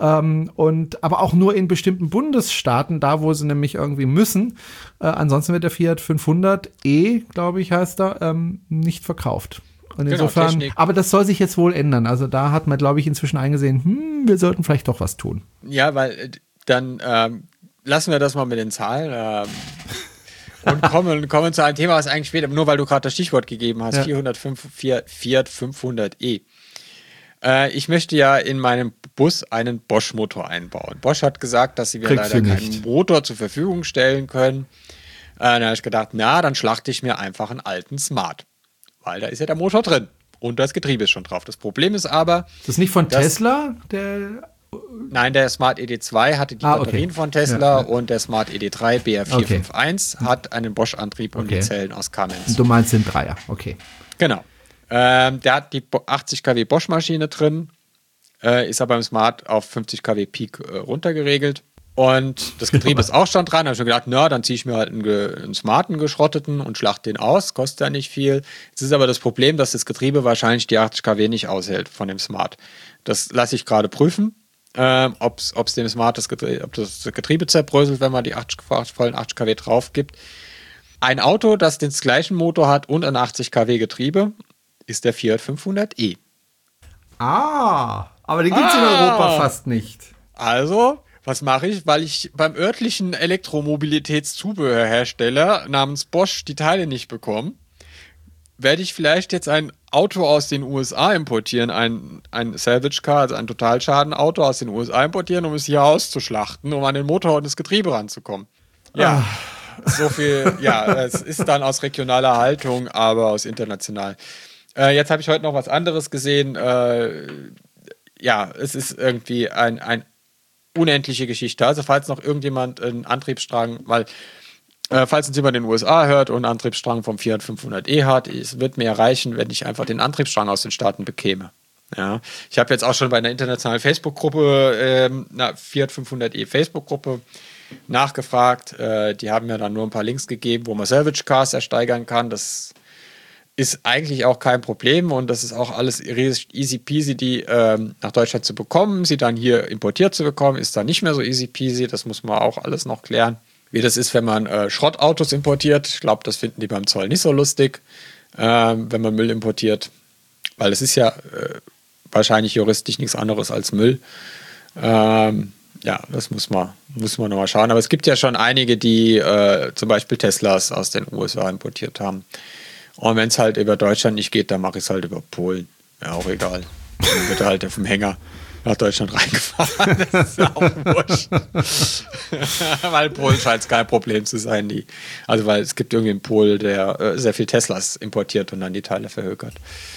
Aber auch nur in bestimmten Bundesstaaten, da wo sie nämlich irgendwie müssen. Ansonsten wird der Fiat 500e, glaube ich, heißt er, nicht verkauft. Und insofern, aber das soll sich jetzt wohl ändern. Also da hat man, glaube ich, inzwischen eingesehen, wir sollten vielleicht doch was tun. Ja, weil dann lassen wir das mal mit den Zahlen und kommen zu einem Thema, was eigentlich später, nur weil du gerade das Stichwort gegeben hast, Fiat 500e. Ich möchte ja in meinem Bus einen Bosch-Motor einbauen. Bosch hat gesagt, dass sie mir leider keinen Motor zur Verfügung stellen können. Dann habe ich gedacht, dann schlachte ich mir einfach einen alten Smart. Weil da ist ja der Motor drin und das Getriebe ist schon drauf. Das Problem ist aber... Ist das nicht von Tesla? Nein, der Smart ED2 hatte die Batterien von Tesla und der Smart ED3 BR451 hat einen Bosch-Antrieb und die Zellen aus Cummins. Du meinst den Dreier, okay. Genau. Der hat die 80 kW Bosch-Maschine drin, ist aber im Smart auf 50 kW Peak runtergeregelt. Und das Getriebe ist auch schon dran. Da habe ich mir gedacht, dann ziehe ich mir halt einen smarten geschrotteten und schlachte den aus. Kostet ja nicht viel. Jetzt ist aber das Problem, dass das Getriebe wahrscheinlich die 80 kW nicht aushält von dem Smart. Das lasse ich gerade prüfen, ob dem Smart das Getriebe zerbröselt, wenn man die vollen 80 kW drauf gibt. Ein Auto, das den gleichen Motor hat und ein 80 kW Getriebe, ist der Fiat 500e. Aber den gibt es in Europa fast nicht. Also... Was mache ich? Weil ich beim örtlichen Elektromobilitätszubehörhersteller namens Bosch die Teile nicht bekomme, werde ich vielleicht jetzt ein Auto aus den USA importieren, ein Salvage Car, also ein Totalschadenauto aus den USA importieren, um es hier auszuschlachten, um an den Motor und das Getriebe ranzukommen. Ja, so viel, es ist dann aus regionaler Haltung, aber aus international. Jetzt habe ich heute noch was anderes gesehen. Es ist irgendwie ein unendliche Geschichte. Also falls noch irgendjemand einen Antriebsstrang, falls uns jemand in den USA hört und einen Antriebsstrang vom Fiat 500e hat, es wird mir reichen, wenn ich einfach den Antriebsstrang aus den Staaten bekäme. Ja. Ich habe jetzt auch schon bei einer internationalen Facebook-Gruppe, Fiat 500e Facebook-Gruppe, nachgefragt. Die haben mir dann nur ein paar Links gegeben, wo man Salvage Cars ersteigern kann. Das ist eigentlich auch kein Problem und das ist auch alles easy peasy, die nach Deutschland zu bekommen. Sie dann hier importiert zu bekommen, ist dann nicht mehr so easy peasy. Das muss man auch alles noch klären. Wie das ist, wenn man Schrottautos importiert. Ich glaube, das finden die beim Zoll nicht so lustig, wenn man Müll importiert. Weil es ist ja wahrscheinlich juristisch nichts anderes als Müll. Das muss man nochmal schauen. Aber es gibt ja schon einige, die zum Beispiel Teslas aus den USA importiert haben. Und wenn es halt über Deutschland nicht geht, dann mache ich es halt über Polen. Ja, auch egal. Dann wird er halt auf dem Hänger nach Deutschland reingefahren. Das ist auch wurscht. Weil Polen scheint es kein Problem zu sein. Weil es gibt irgendwie einen Pol, der sehr viel Teslas importiert und dann die Teile verhökert.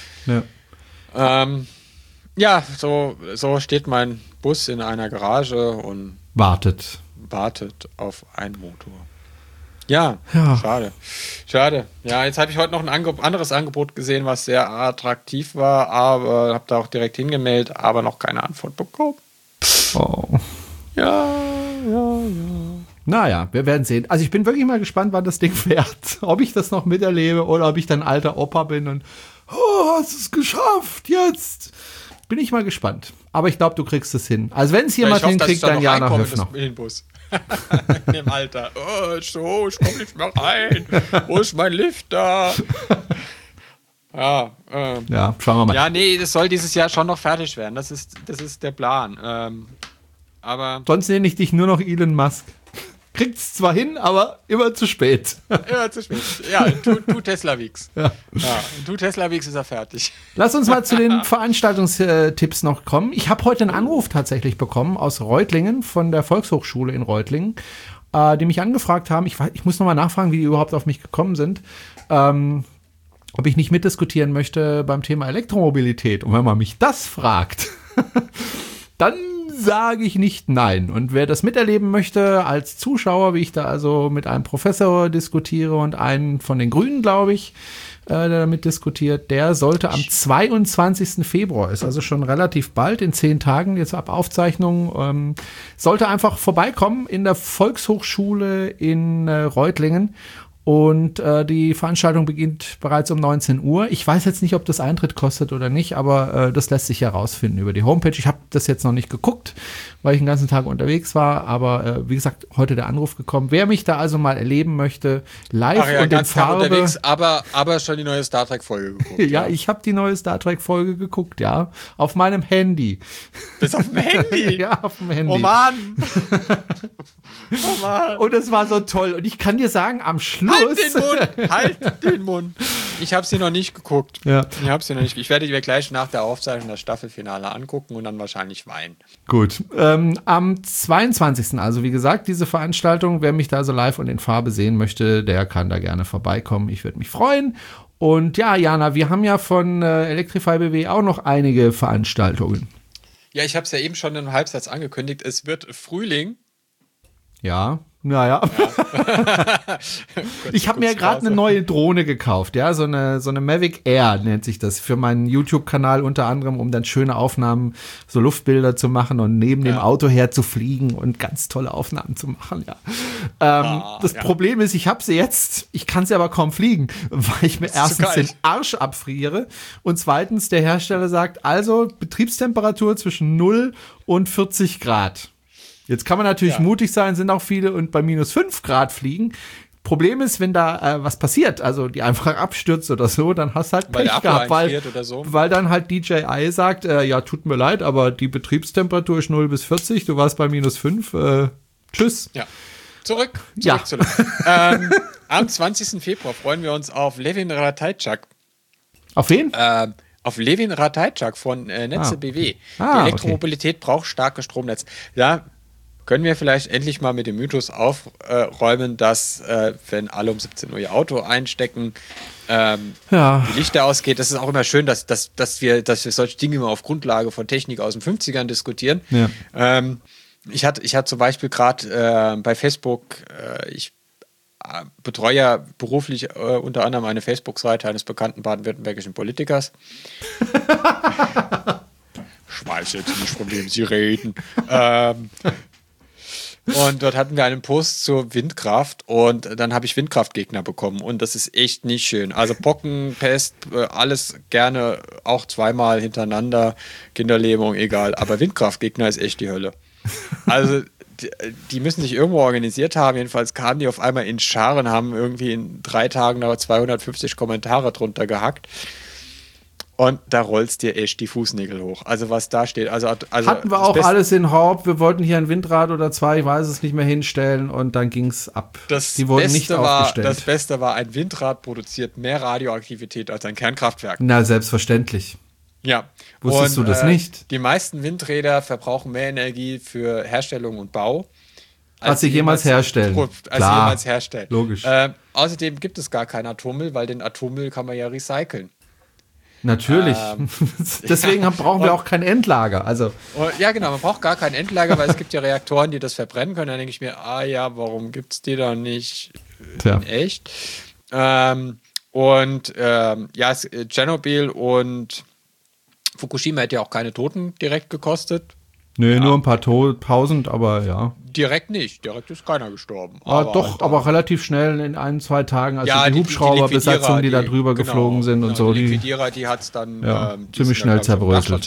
Ja. So steht mein Bus in einer Garage und wartet auf einen Motor. Ja, schade. Ja, jetzt habe ich heute noch ein anderes Angebot gesehen, was sehr attraktiv war, aber habe da auch direkt hingemeldet, aber noch keine Antwort bekommen. Oh. Ja. Naja, wir werden sehen. Also ich bin wirklich mal gespannt, wann das Ding fährt. Ob ich das noch miterlebe oder ob ich dann alter Opa bin und hast es geschafft, jetzt. Bin ich mal gespannt. Aber ich glaube, du kriegst es hin. Also wenn es jemand hinkriegt, dann Jana Höfner. In den Bus. In dem Alter. Ich komme nicht mehr rein. Wo ist mein Lift da? Ja, schauen wir mal. Ja, nee, das soll dieses Jahr schon noch fertig werden. Das ist der Plan. Aber sonst nenne ich dich nur noch Elon Musk. kriegt es zwar hin, aber immer zu spät. Immer zu spät. Ja, du Tesla Weeks. Ja, du Tesla Weeks ist er fertig. Lass uns mal zu den Veranstaltungstipps noch kommen. Ich habe heute einen Anruf tatsächlich bekommen aus Reutlingen, von der Volkshochschule in Reutlingen, die mich angefragt haben. Ich muss nochmal nachfragen, wie die überhaupt auf mich gekommen sind. Ob ich nicht mitdiskutieren möchte beim Thema Elektromobilität. Und wenn man mich das fragt, dann sage ich nicht nein. Und wer das miterleben möchte als Zuschauer, wie ich da also mit einem Professor diskutiere und einen von den Grünen, glaube ich, der damit diskutiert, der sollte am 22. Februar, ist also schon relativ bald, in 10 Tagen, jetzt ab Aufzeichnung, sollte einfach vorbeikommen in der Volkshochschule in Reutlingen. Und die Veranstaltung beginnt bereits um 19 Uhr. Ich weiß jetzt nicht, ob das Eintritt kostet oder nicht, aber das lässt sich herausfinden über die Homepage. Ich habe das jetzt noch nicht geguckt, weil ich den ganzen Tag unterwegs war. Aber wie gesagt, heute der Anruf gekommen. Wer mich da also mal erleben möchte, live und in Farbe. Unterwegs, aber schon die neue Star Trek-Folge geguckt. Ja, ich habe die neue Star Trek-Folge geguckt, ja. Auf meinem Handy. Bist auf dem Handy? Ja, auf dem Handy. Oh Mann! Oh Mann! Und es war so toll. Und ich kann dir sagen, am Schluss... Halt den Mund! Ich habe sie noch nicht geguckt. Ja. Ich habe sie noch nicht. Ich werde mir gleich nach der Aufzeichnung das Staffelfinale angucken und dann wahrscheinlich weinen. Gut. Am 22. also wie gesagt, diese Veranstaltung, wer mich da so live und in Farbe sehen möchte, der kann da gerne vorbeikommen. Ich würde mich freuen. Und ja, Jana, wir haben ja von Electrify BW auch noch einige Veranstaltungen. Ja, ich habe es ja eben schon im Halbsatz angekündigt. Es wird Frühling. Ja. Naja. Ja. Ich habe mir gerade eine neue Drohne gekauft, ja, so eine Mavic Air nennt sich das, für meinen YouTube-Kanal unter anderem, um dann schöne Aufnahmen, so Luftbilder zu machen und neben dem Auto her zu fliegen und ganz tolle Aufnahmen zu machen, ja. Das Problem ist, ich habe sie jetzt, ich kann sie aber kaum fliegen, weil ich mir erstens den Arsch abfriere und zweitens der Hersteller sagt, also Betriebstemperatur zwischen 0 und 40 Grad. Jetzt kann man natürlich mutig sein, sind auch viele und bei minus 5 Grad fliegen. Problem ist, wenn da was passiert, also die einfach abstürzt oder so, dann hast du halt Pech gehabt, weil dann halt DJI sagt, ja, tut mir leid, aber die Betriebstemperatur ist 0 bis 40, du warst bei minus 5, tschüss. Ja. Zurück. Am 20. Februar freuen wir uns auf Levin Ratajczak. Auf wen? Auf Levin Ratajczak von Netze BW. Die Elektromobilität braucht starke Stromnetze. Ja, können wir vielleicht endlich mal mit dem Mythos aufräumen, dass, wenn alle um 17 Uhr ihr Auto einstecken, die Lichter ausgeht. Das ist auch immer schön, dass wir solche Dinge immer auf Grundlage von Technik aus den 50ern diskutieren. Ja. Ich hatte zum Beispiel gerade bei Facebook, ich betreue ja beruflich unter anderem eine Facebook-Seite eines bekannten baden-württembergischen Politikers. Ich weiß jetzt nicht, von wem Sie reden. Und dort hatten wir einen Post zur Windkraft und dann habe ich Windkraftgegner bekommen und das ist echt nicht schön. Also Pocken, Pest, alles gerne auch zweimal hintereinander, Kinderlähmung, egal. Aber Windkraftgegner ist echt die Hölle. Also die müssen sich irgendwo organisiert haben. Jedenfalls kamen die auf einmal in Scharen, haben irgendwie in 3 Tagen da 250 Kommentare drunter gehackt. Und da rollst dir echt die Fußnägel hoch. Also was da steht. Also hatten wir auch alles in Haupt. Wir wollten hier ein Windrad oder 2, ich weiß es nicht mehr, hinstellen und dann ging es ab. Die wurden nicht aufgestellt. Das Beste war, ein Windrad produziert mehr Radioaktivität als ein Kernkraftwerk. Na, selbstverständlich. Ja. Wusstest du das nicht? Die meisten Windräder verbrauchen mehr Energie für Herstellung und Bau, als sie jemals herstellen. Jemals herstellen. Logisch. Außerdem gibt es gar keinen Atommüll, weil den Atommüll kann man ja recyceln. Natürlich. Deswegen brauchen wir auch kein Endlager. Ja, genau, man braucht gar kein Endlager, weil es gibt ja Reaktoren, die das verbrennen können. Dann denke ich mir, warum gibt es die dann nicht in echt? Tschernobyl und Fukushima hätte ja auch keine Toten direkt gekostet. Nö, nur ein paar tausend, aber ja. Direkt nicht. Direkt ist keiner gestorben. Aber relativ schnell in 1-2 Tagen. Also die Hubschrauberbesatzung, die da drüber geflogen sind und so. Die Liquidierer, die hat es dann ziemlich schnell zerbröselt.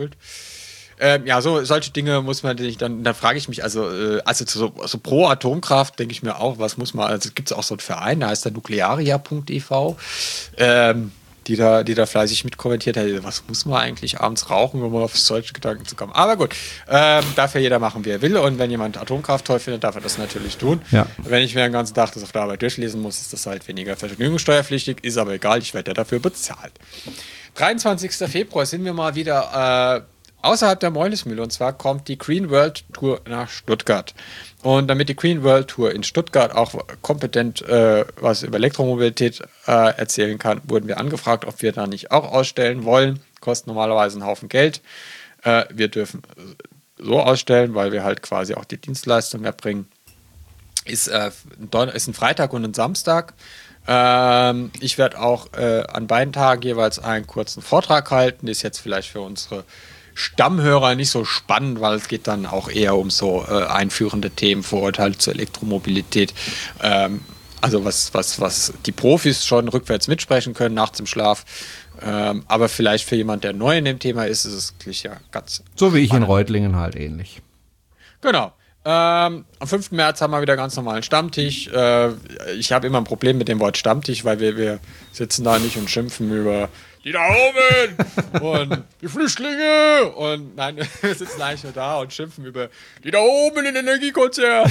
Solche Dinge muss man sich dann frage ich mich, also so pro Atomkraft denke ich mir auch, was muss man, also gibt es auch so einen Verein, der heißt der nuklearia.ev. die da fleißig mitkommentiert hat, was muss man eigentlich abends rauchen, um auf solche Gedanken zu kommen. Aber gut, darf ja jeder machen, wie er will. Und wenn jemand Atomkraft toll findet, darf er das natürlich tun. Ja. Wenn ich mir den ganzen Tag das auf der Arbeit durchlesen muss, ist das halt weniger vergnügungssteuerpflichtig. Ist aber egal, ich werde ja dafür bezahlt. 23. Februar sind wir mal wieder außerhalb der Meulismühle. Und zwar kommt die Green World Tour nach Stuttgart. Und damit die Green World Tour in Stuttgart auch kompetent was über Elektromobilität erzählen kann, wurden wir angefragt, ob wir da nicht auch ausstellen wollen. Kostet normalerweise einen Haufen Geld. Wir dürfen so ausstellen, weil wir halt quasi auch die Dienstleistung erbringen. Ist ein Freitag und ein Samstag. Ich werde auch an beiden Tagen jeweils einen kurzen Vortrag halten. Das ist jetzt vielleicht für unsere Stammhörer nicht so spannend, weil es geht dann auch eher um so einführende Themen, Vorurteile zur Elektromobilität. Also was die Profis schon rückwärts mitsprechen können nachts im Schlaf. Aber vielleicht für jemand, der neu in dem Thema ist, ist es wirklich ja ganz So wie ich spannend. in Reutlingen halt ähnlich. Genau. Am 5. März haben wir wieder ganz normalen Stammtisch. Ich habe immer ein Problem mit dem Wort Stammtisch, weil wir sitzen da nicht und schimpfen über die da oben und die Flüchtlinge. Und nein, wir sitzen eigentlich nur da und schimpfen über die da oben in den Energiekonzern.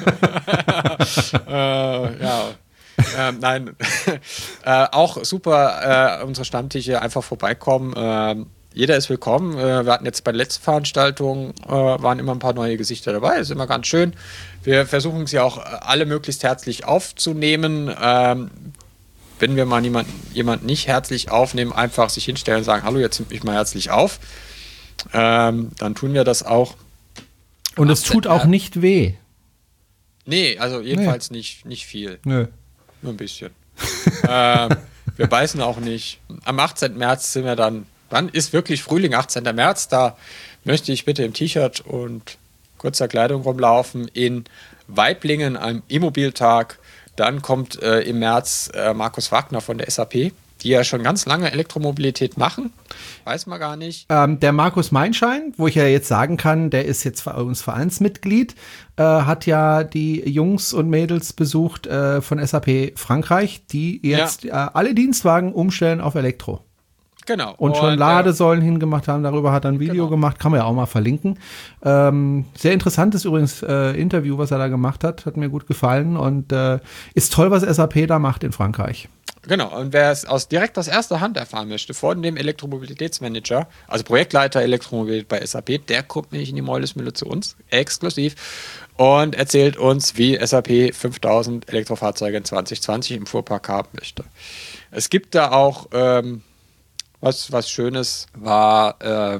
Nein, auch super, unsere Stammtische einfach vorbeikommen. Jeder ist willkommen. Wir hatten jetzt bei der letzten Veranstaltung, waren immer ein paar neue Gesichter dabei. Ist immer ganz schön. Wir versuchen sie auch alle möglichst herzlich aufzunehmen. Wenn wir mal jemanden nicht herzlich aufnehmen, einfach sich hinstellen und sagen, hallo, jetzt nimmt mich mal herzlich auf. Dann tun wir das auch. Und es tut auch nicht weh. Nee, also jedenfalls nicht viel. Nö. Nur ein bisschen. Wir beißen auch nicht. Am 18. März sind wir dann ist wirklich Frühling, 18. März. Da möchte ich bitte im T-Shirt und kurzer Kleidung rumlaufen in Waiblingen, einem Immobiltag. Dann kommt im März Markus Wagner von der SAP, die ja schon ganz lange Elektromobilität machen. Weiß man gar nicht. Der Markus Meinschein, wo ich ja jetzt sagen kann, der ist jetzt bei uns Vereinsmitglied, hat ja die Jungs und Mädels besucht von SAP Frankreich, die jetzt alle Dienstwagen umstellen auf Elektro. Genau. Und schon Ladesäulen hingemacht haben, darüber hat er ein Video gemacht, kann man ja auch mal verlinken. Sehr interessantes übrigens Interview, was er da gemacht hat mir gut gefallen und ist toll, was SAP da macht in Frankreich. Genau, und wer es direkt aus erster Hand erfahren möchte, von dem Elektromobilitätsmanager, also Projektleiter Elektromobilität bei SAP, der kommt nämlich in die Meulismühle zu uns, exklusiv, und erzählt uns, wie SAP 5000 Elektrofahrzeuge in 2020 im Fuhrpark haben möchte. Es gibt da auch was Schönes war,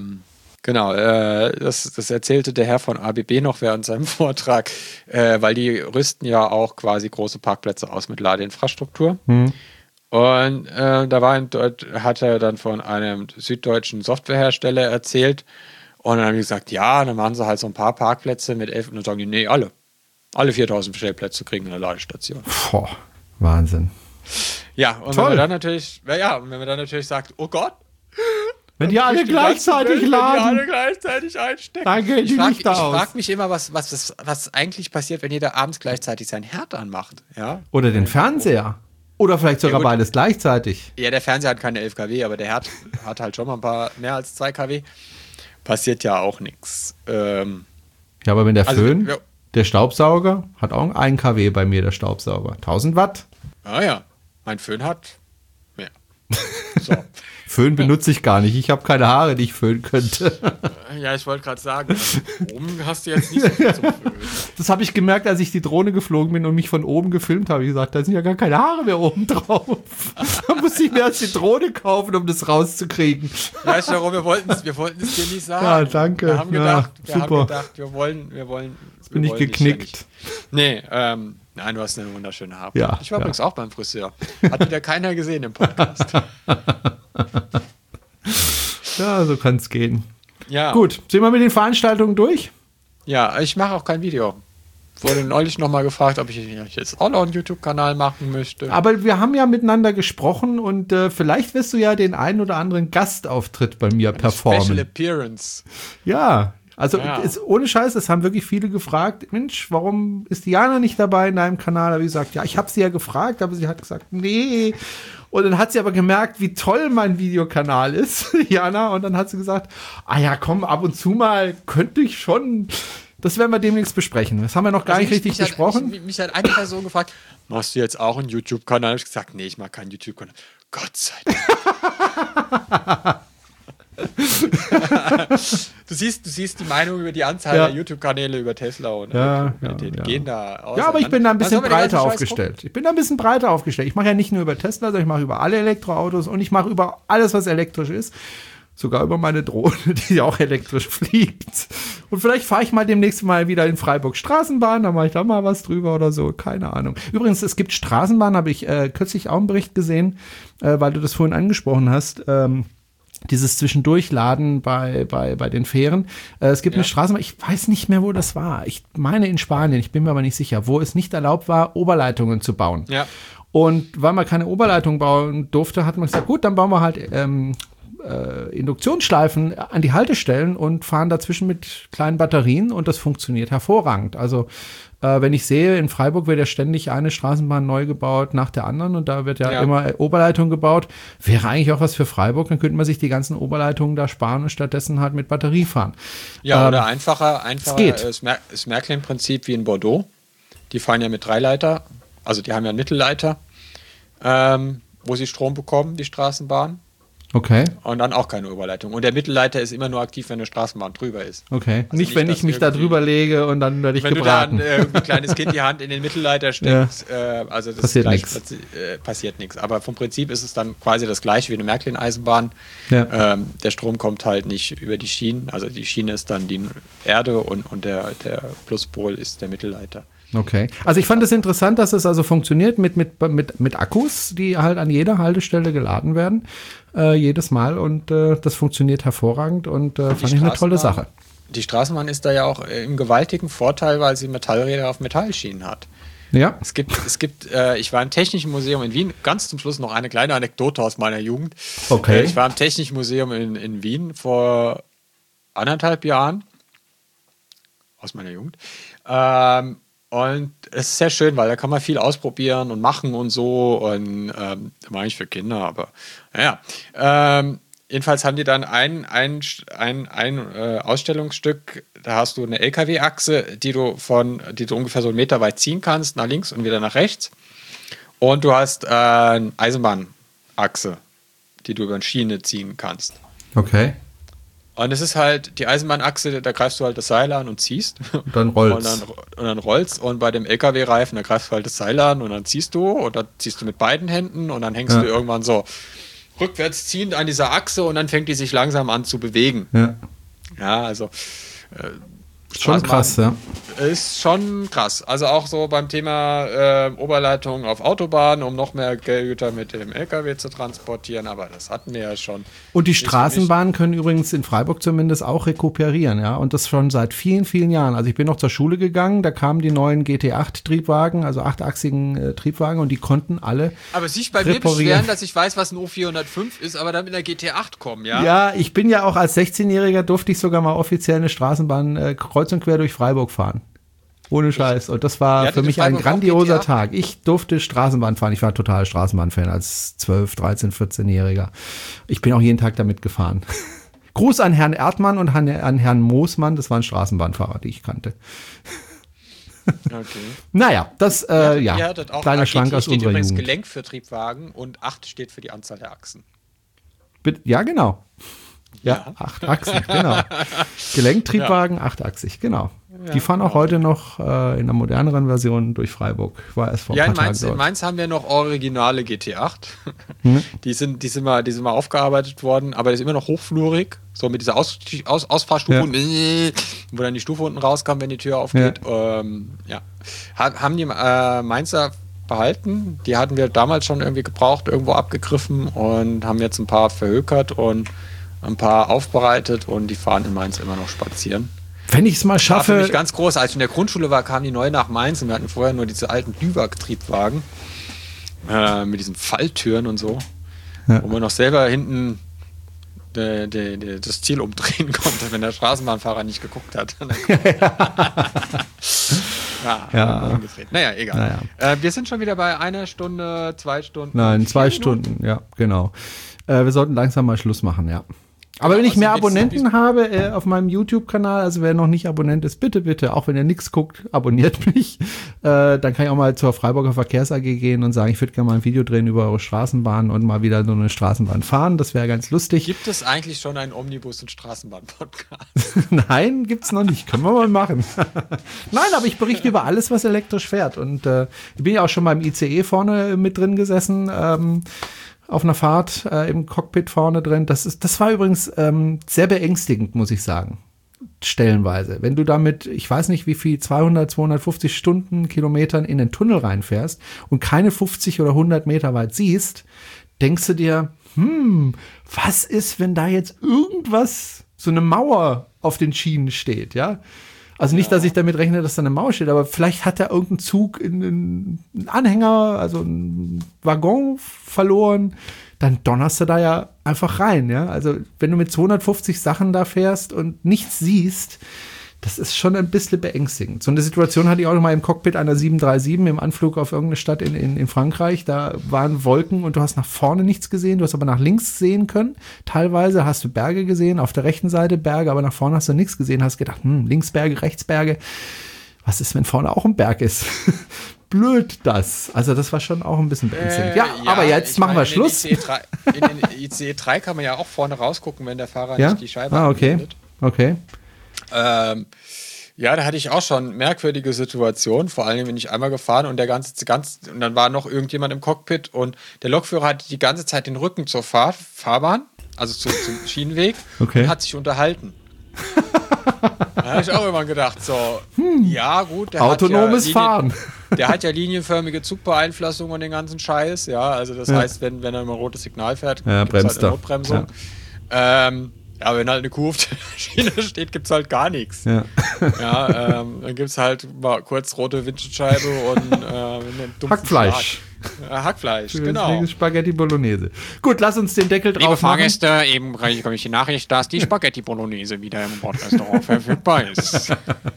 das erzählte der Herr von ABB noch während seinem Vortrag, weil die rüsten ja auch quasi große Parkplätze aus mit Ladeinfrastruktur. Und hat er dann von einem süddeutschen Softwarehersteller erzählt und dann haben die gesagt, ja, dann machen sie halt so ein paar Parkplätze mit 11 und dann sagen die, nee, alle 4000 Stellplätze kriegen eine Ladestation. Boah, Wahnsinn. Ja, und wenn man dann natürlich sagt, oh Gott, wenn die alle gleichzeitig laden. Wenn die alle gleichzeitig einstecken. Dann gehen die Lichter aus. Ich frage mich immer, was eigentlich passiert, wenn jeder abends gleichzeitig seinen Herd anmacht. Ja? Oder den Fernseher. Oder vielleicht sogar beides gleichzeitig. Ja, der Fernseher hat keine 11 kW, aber der Herd hat halt schon mal ein paar mehr als 2 kW. Passiert ja auch nichts. Ja, aber wenn der Föhn, der Staubsauger, hat auch 1 kW bei mir, der Staubsauger. 1000 Watt. Ah ja, mein Föhn hat mehr. So. Föhn benutze ich gar nicht. Ich habe keine Haare, die ich föhnen könnte. Ja, ich wollte gerade sagen, oben hast du jetzt nicht so viel zum Föhnen. Das habe ich gemerkt, als ich die Drohne geflogen bin und mich von oben gefilmt habe. Ich gesagt, da sind ja gar keine Haare mehr oben drauf. Da musste ich mir erst die Drohne kaufen, um das rauszukriegen. Ja, Jerome, wir wollten es dir nicht sagen. Ja, danke. Wir haben gedacht, super. wir wollen. Jetzt bin ich geknickt. Nee, nein, du hast eine wunderschöne Haare. Ja, ich war übrigens auch beim Friseur. Hat wieder keiner gesehen im Podcast. Ja, so kann es gehen. Ja. Gut, sind wir mit den Veranstaltungen durch? Ja, ich mache auch kein Video. Wurde neulich nochmal gefragt, ob ich jetzt auch noch einen YouTube-Kanal machen möchte. Aber wir haben ja miteinander gesprochen und vielleicht wirst du ja den einen oder anderen Gastauftritt bei mir performen. Special Appearance. Ja, Also ohne Scheiß, das haben wirklich viele gefragt, Mensch, warum ist Diana nicht dabei in deinem Kanal? Da habe ich gesagt, ja, ich habe sie ja gefragt, aber sie hat gesagt, nee. Und dann hat sie aber gemerkt, wie toll mein Videokanal ist, Jana. Und dann hat sie gesagt, ja, komm, ab und zu mal könnte ich schon. Das werden wir demnächst besprechen. Das haben wir noch gar nicht richtig besprochen. Mich hat eine Person gefragt, machst du jetzt auch einen YouTube-Kanal? Ich habe gesagt, nee, ich mache keinen YouTube-Kanal. Gott sei Dank. Du siehst die Meinung über die Anzahl der YouTube-Kanäle über Tesla und gehen da aus. Ja, aber ich bin da ein bisschen breiter aufgestellt. Ich mache ja nicht nur über Tesla, sondern ich mache über alle Elektroautos und ich mache über alles, was elektrisch ist. Sogar über meine Drohne, die auch elektrisch fliegt. Und vielleicht fahre ich mal demnächst mal wieder in Freiburg Straßenbahn, da mache ich da mal was drüber oder so, keine Ahnung. Übrigens, es gibt Straßenbahnen, habe ich kürzlich auch einen Bericht gesehen, weil du das vorhin angesprochen hast, dieses Zwischendurchladen bei den Fähren. Es gibt eine Straßenbahn, ich weiß nicht mehr, wo das war. Ich meine in Spanien, ich bin mir aber nicht sicher, wo es nicht erlaubt war, Oberleitungen zu bauen. Ja. Und weil man keine Oberleitung bauen durfte, hat man gesagt, gut, dann bauen wir halt Induktionsschleifen an die Haltestellen und fahren dazwischen mit kleinen Batterien und das funktioniert hervorragend. Also wenn ich sehe, in Freiburg wird ja ständig eine Straßenbahn neu gebaut nach der anderen und da wird ja immer Oberleitung gebaut. Wäre eigentlich auch was für Freiburg, dann könnte man sich die ganzen Oberleitungen da sparen und stattdessen halt mit Batterie fahren. Ja, oder einfacher das Märklin-Prinzip wie in Bordeaux. Die fahren ja mit Dreileiter, also die haben ja einen Mittelleiter, wo sie Strom bekommen, die Straßenbahn. Okay. Und dann auch keine Oberleitung. Und der Mittelleiter ist immer nur aktiv, wenn eine Straßenbahn drüber ist. Okay. Also nicht, wenn ich mich da drüber lege und dann werde ich gebraten. Wenn du dann ein kleines Kind die Hand in den Mittelleiter steckst, also das passiert nichts. Passiert nichts. Aber vom Prinzip ist es dann quasi das gleiche wie eine Märklin-Eisenbahn. Ja. Der Strom kommt halt nicht über die Schienen. Also die Schiene ist dann die Erde und der Pluspol ist der Mittelleiter. Okay. Also ich fand es interessant, dass es also funktioniert mit Akkus, die halt an jeder Haltestelle geladen werden, jedes Mal und das funktioniert hervorragend und fand ich eine tolle Sache. Die Straßenbahn ist da ja auch im gewaltigen Vorteil, weil sie Metallräder auf Metallschienen hat. Ja. Es gibt, ich war im Technischen Museum in Wien, ganz zum Schluss noch eine kleine Anekdote aus meiner Jugend. Okay. Ich war im Technischen Museum in Wien vor 1,5 Jahren, aus meiner Jugend, und es ist sehr schön, weil da kann man viel ausprobieren und machen und so. Und war eigentlich für Kinder, aber naja. Jedenfalls haben die dann ein Ausstellungsstück, da hast du eine LKW-Achse, die du ungefähr so 1 Meter weit ziehen kannst, nach links und wieder nach rechts. Und du hast eine Eisenbahnachse, die du über eine Schiene ziehen kannst. Okay. Und es ist halt die Eisenbahnachse, da greifst du halt das Seil an und ziehst. Und dann rollst. Und dann rollst. Und bei dem LKW-Reifen, da greifst du halt das Seil an und dann ziehst du. Und dann ziehst du mit beiden Händen und dann hängst du irgendwann so rückwärts ziehend an dieser Achse und dann fängt die sich langsam an zu bewegen. Ja, also schon krass, ja. Ist schon krass. Also auch so beim Thema Oberleitung auf Autobahnen, um noch mehr Güter mit dem LKW zu transportieren, aber das hatten wir ja schon. Und die Straßenbahnen können übrigens in Freiburg zumindest auch rekuperieren, ja, und das schon seit vielen, vielen Jahren. Also ich bin noch zur Schule gegangen, da kamen die neuen GT8-Triebwagen, also 8-achsigen Triebwagen und die konnten alle aber sich bei mir beschweren, dass ich weiß, was ein O405 ist, aber dann mit einer GT8 kommen, ja? Ja, ich bin ja auch als 16-Jähriger durfte ich sogar mal offiziell eine Straßenbahn kreuz und quer durch Freiburg fahren. Ohne Scheiß. Und das war für mich ein grandioser Tag. Ich durfte Straßenbahn fahren. Ich war total Straßenbahn-Fan als 12, 13, 14-Jähriger. Ich bin auch jeden Tag damit gefahren. Gruß an Herrn Erdmann und an Herrn Moosmann. Das waren Straßenbahnfahrer, die ich kannte. Okay. Naja, das, kleiner Schwank aus unserer übrigens Jugend. Gelenk für Triebwagen und 8 steht für die Anzahl der Achsen. Ja, genau. Ja, 8-achsig, genau. Gelenktriebwagen, 8-achsig, genau. Ja, die fahren auch heute noch in einer moderneren Version durch Freiburg. War erst vor ein paar Tagen dort. In Mainz haben wir noch originale GT8. Die sind mal aufgearbeitet worden, aber das ist immer noch hochflurig, so mit dieser Ausfahrstufe, wo dann die Stufe unten rauskam, wenn die Tür aufgeht. Haben die Mainzer behalten. Die hatten wir damals schon irgendwie gebraucht, irgendwo abgegriffen und haben jetzt ein paar verhökert und ein paar aufbereitet und die fahren in Mainz immer noch spazieren. Wenn ich es mal schaffe. War für mich ganz groß. Als ich in der Grundschule war, kamen die neu nach Mainz und wir hatten vorher nur diese alten Düwag-Triebwagen mit diesen Falltüren und so, wo man noch selber hinten das Ziel umdrehen konnte, wenn der Straßenbahnfahrer nicht geguckt hat. Umgedreht. Naja, egal. Naja. Wir sind schon wieder bei 1 Stunde, 2 Stunden. Nein, 2 Stunden, ja, genau. Wir sollten langsam mal Schluss machen, ja. Aber wenn ich mehr Abonnenten habe auf meinem YouTube-Kanal, also wer noch nicht Abonnent ist, bitte, auch wenn ihr nichts guckt, abonniert mich. Dann kann ich auch mal zur Freiburger Verkehrs AG gehen und sagen, ich würde gerne mal ein Video drehen über eure Straßenbahn und mal wieder so eine Straßenbahn fahren. Das wäre ganz lustig. Gibt es eigentlich schon einen Omnibus- und Straßenbahn-Podcast? Nein, gibt's noch nicht. Können wir mal machen. Nein, aber ich berichte über alles, was elektrisch fährt. Und ich bin ja auch schon beim ICE vorne mit drin gesessen, auf einer Fahrt im Cockpit vorne drin. Das war übrigens sehr beängstigend, muss ich sagen. Stellenweise. Wenn du damit, ich weiß nicht wie viel, 200, 250 Stundenkilometern in den Tunnel reinfährst und keine 50 oder 100 Meter weit siehst, denkst du dir, was ist, wenn da jetzt irgendwas, so eine Mauer auf den Schienen steht, ja? Also nicht, dass ich damit rechne, dass da eine Mauer steht, aber vielleicht hat er irgendein Zug einen Anhänger, also einen Waggon verloren, dann donnerst du da ja einfach rein, ja. Also wenn du mit 250 Sachen da fährst und nichts siehst, das ist schon ein bisschen beängstigend. So eine Situation hatte ich auch noch mal im Cockpit einer 737 im Anflug auf irgendeine Stadt in Frankreich. Da waren Wolken und du hast nach vorne nichts gesehen, du hast aber nach links sehen können. Teilweise hast du Berge gesehen, auf der rechten Seite Berge, aber nach vorne hast du nichts gesehen. Hast gedacht, links Berge, rechts Berge. Was ist, wenn vorne auch ein Berg ist? Blöd das. Also das war schon auch ein bisschen beängstigend. Ja, aber jetzt machen wir Schluss. In den ICE 3 kann man ja auch vorne rausgucken, wenn der Fahrer nicht die Scheibe anbindet. Okay. Ja, da hatte ich auch schon merkwürdige Situationen, vor allem bin ich einmal gefahren und und dann war noch irgendjemand im Cockpit und der Lokführer hatte die ganze Zeit den Rücken zur Fahrbahn, also zum Schienenweg, und hat sich unterhalten. Da habe ich auch immer gedacht, so, ja gut, der autonomes Fahren. Der hat ja linienförmige Zugbeeinflussung und den ganzen Scheiß, ja, also das heißt, wenn er immer rotes Signal fährt, gibt es halt eine Notbremsung. Ja. Ja, wenn halt eine Kuh auf der Schiene steht, gibt's halt gar nichts. Ja, dann gibt's halt mal kurz rote Windschutzscheibe und Hackfleisch. Hackfleisch, genau. Spaghetti Bolognese. Gut, lass uns den Deckel drauf machen. Liebe Fahrgäste, eben komme ich die Nachricht, dass die Spaghetti Bolognese wieder im Bordrestaurant verfügbar ist.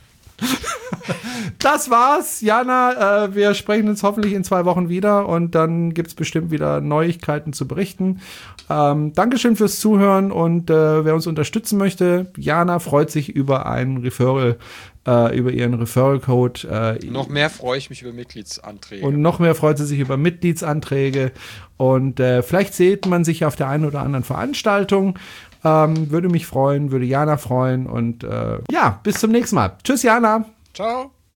Das war's, Jana. Wir sprechen uns hoffentlich in 2 Wochen wieder und dann gibt's bestimmt wieder Neuigkeiten zu berichten. Dankeschön fürs Zuhören und wer uns unterstützen möchte, Jana freut sich über einen Referral, über ihren Referral-Code. Noch mehr freue ich mich über Mitgliedsanträge. Und noch mehr freut sie sich über Mitgliedsanträge und vielleicht sieht man sich auf der einen oder anderen Veranstaltung. Würde mich freuen, würde Jana freuen und bis zum nächsten Mal. Tschüss, Jana. Ciao.